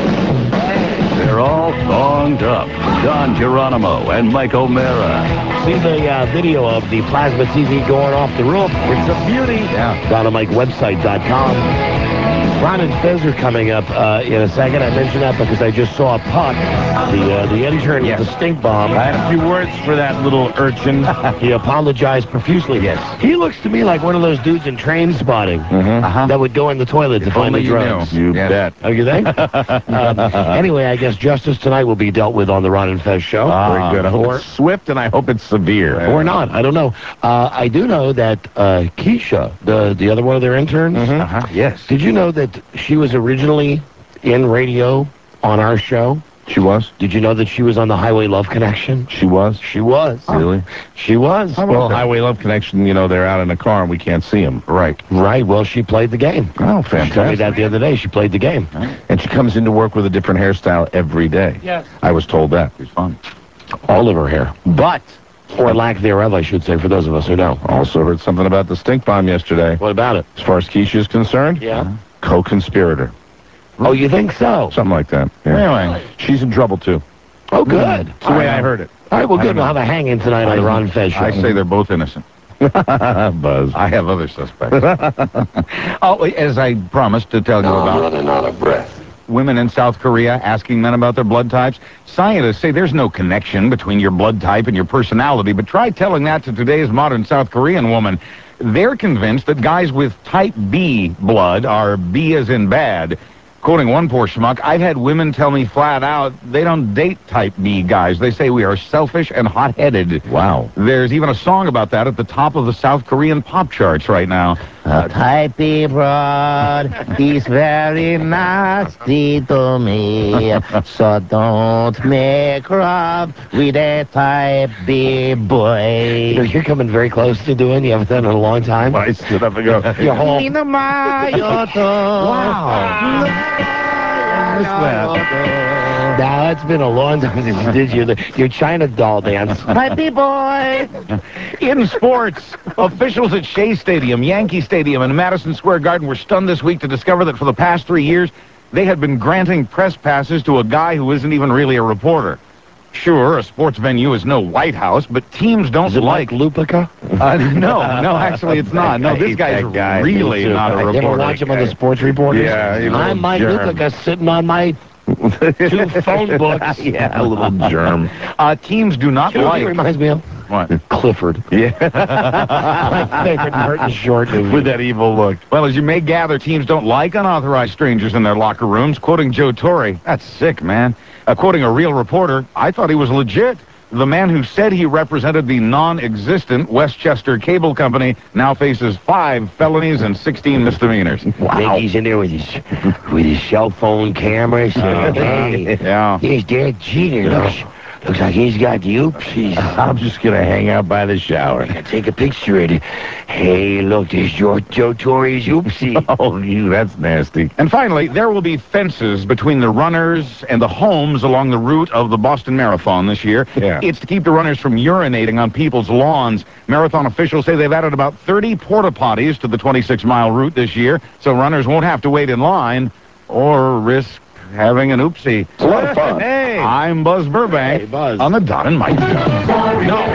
They're all thonged up. Don Geronimo and Mike O'Mara. See the video of the plasma TV going off the roof? It's a beauty. Yeah. DonandMikeWebsite.com. Ron and Fez are coming up in a second. I mentioned that because I just saw Puck, the intern with the stink bomb. I had a few words for that little urchin. He apologized profusely. Yes. He looks to me like one of those dudes in Train Spotting that would go in the toilet to find the drugs. You bet. Oh, you think? Anyway, I guess justice tonight will be dealt with on the Ron and Fez show. Very good. I hope it's swift, and I hope it's severe. Or not. I don't know. I do know that Keisha, the other one of their interns, yes. Did you know that she was originally in radio on our show? She was? Did you know that she was on the Highway Love Connection? She was? She was. Really? She was. Well, Highway Love Connection, they're out in a car and we can't see them. Right. Right. Well, she played the game. Oh, She told me fantastic. that the other day. She played the game. And she comes into work with a different hairstyle every day. Yes. I was told that. It's fun. All of her hair. But, or lack thereof, I should say, for those of us who know. Also heard something about the stink bomb yesterday. What about it? As far as Keisha is concerned? Yeah. Co-conspirator. Oh, you think so? Something like that. Yeah. Really? She's in trouble, too. Oh, good. That's the way I heard it. All right, well, I good. don't We'll know. have a hang-in tonight on the Ron and Fez show. I say they're both innocent. Buzz. I have other suspects. Oh, as I promised to tell you about... running out of breath. Women in South Korea asking men about their blood types. Scientists say there's no connection between your blood type and your personality, but try telling that to today's modern South Korean woman. They're convinced that guys with type B blood are B as in bad. Quoting one poor schmuck, I've had women tell me flat out they don't date type B guys. They say we are selfish and hot-headed. Wow. There's even a song about that at the top of the South Korean pop charts right now. Type B blood is very nasty to me, so don't make love with a type B boy. You're coming very close to doing. You haven't done it in a long time. I stood up and go, You're home. Wow. Now, it's been a long time since you did your China doll dance. Happy boy! In sports, officials at Shea Stadium, Yankee Stadium, and Madison Square Garden were stunned this week to discover that for the past 3 years, they had been granting press passes to a guy who isn't even really a reporter. Sure, a sports venue is no White House, but teams don't Is it like Lupica? No, actually it's not. No, this guy's really not a reporter. You ever watch him on the Sports Reporters? Yeah, I'm Mike Lupica sitting on my 2 phone books. Yeah, a little germ. Teams do not You know what like... he reminds me of? What? Clifford. Yeah. My favorite Martin Short movie. With that evil look. Well, as you may gather, teams don't like unauthorized strangers in their locker rooms. Quoting Joe Torre, that's sick, man. Quoting a real reporter, I thought he was legit. The man who said he represented the non-existent Westchester Cable Company now faces 5 felonies and 16 misdemeanors. Wow. I think he's in there with his cell phone cameras. Hey, yeah. He's dead Jeter. Looks like he's got the oopsies. I'm just going to hang out by the shower. Take a picture of it. Hey, look, there's Joe Torre's oopsie. Oh, that's nasty. And finally, there will be fences between the runners and the homes along the route of the Boston Marathon this year. Yeah. It's to keep the runners from urinating on people's lawns. Marathon officials say they've added about 30 porta potties to the 26-mile route this year, so runners won't have to wait in line or risk having an oopsie. It's a lot of fun. Hey, I'm Buzz Burbank. Hey, Buzz. On the Don and Mike Show. No.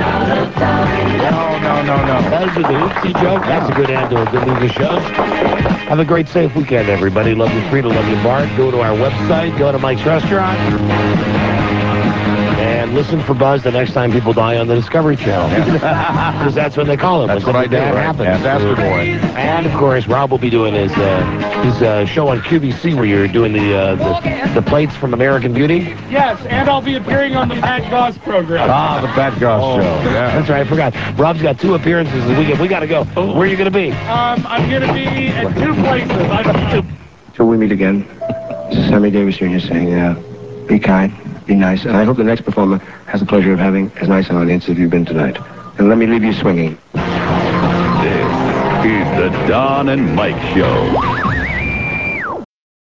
That was the oopsie joke. That's a good end to a good movie show. Have a great, safe weekend, everybody. Love you, Frida. Love you, Bart. Go to our website. Go to Mike's Restaurant. And listen for Buzz the next time people die on the Discovery Channel. Because that's what they call it. That's what I do, right? Happens. Disaster Boy. And, of course, Rob will be doing his show on QVC where you're doing the plates from American Beauty. Yes, and I'll be appearing on the Pat Goss program. Ah, the Pat Goss show. Yeah. That's right, I forgot. Rob's got 2 appearances this weekend. We got to go. Where are you going to be? I'm going to be at 2 places. Till we meet again, this is Sammy Davis Jr. saying, be kind, be nice. And I hope the next performer has the pleasure of having as nice an audience as you've been tonight. And let me leave you swinging. This is the Don and Mike Show.